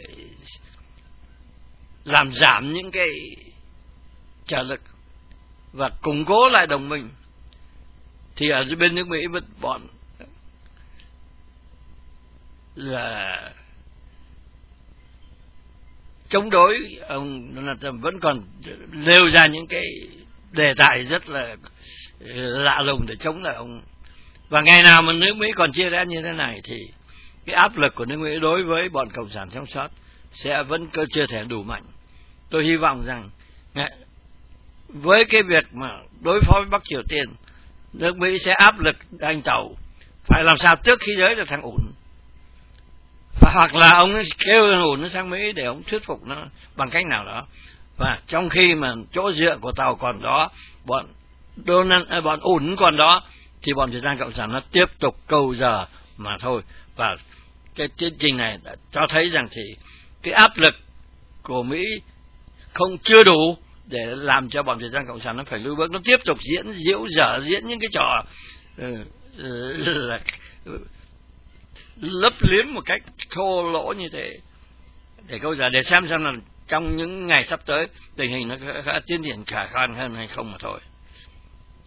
làm giảm những cái trở lực và củng cố lại đồng minh. Thì ở bên nước Mỹ vẫn bọn là chống đối ông Donald Trump vẫn còn nêu ra những cái đề tài rất là lạ lùng để chống lại ông. Và ngày nào mà nước Mỹ còn chia rẽ như thế này thì cái áp lực của nước Mỹ đối với bọn cộng sản sống sót sẽ vẫn chưa thể đủ mạnh. Tôi hy vọng rằng với cái việc mà đối phó với Bắc Triều Tiên, nước Mỹ sẽ áp lực anh Tàu phải làm sao trước khi giới được thằng ổn, hoặc là ông kêu thằng ổn nó sang Mỹ để ông thuyết phục nó bằng cách nào đó. Và trong khi mà chỗ dựa của Tàu còn đó, bọn Donald, à, bọn ổn còn đó, thì bọn Việt Nam Cộng sản nó tiếp tục câu giờ mà thôi. Và cái chương trình này đã cho thấy rằng thì cái áp lực của Mỹ không chưa đủ để làm cho bọn Việt Nam Cộng sản nó phải lùi bước, nó tiếp tục diễn diễu dở diễn những cái trò uh, uh, lấp liếm một cách thô lỗ như thế để câu giờ, để xem xem là trong những ngày sắp tới tình hình nó tiến triển khả quan hơn hay không mà thôi.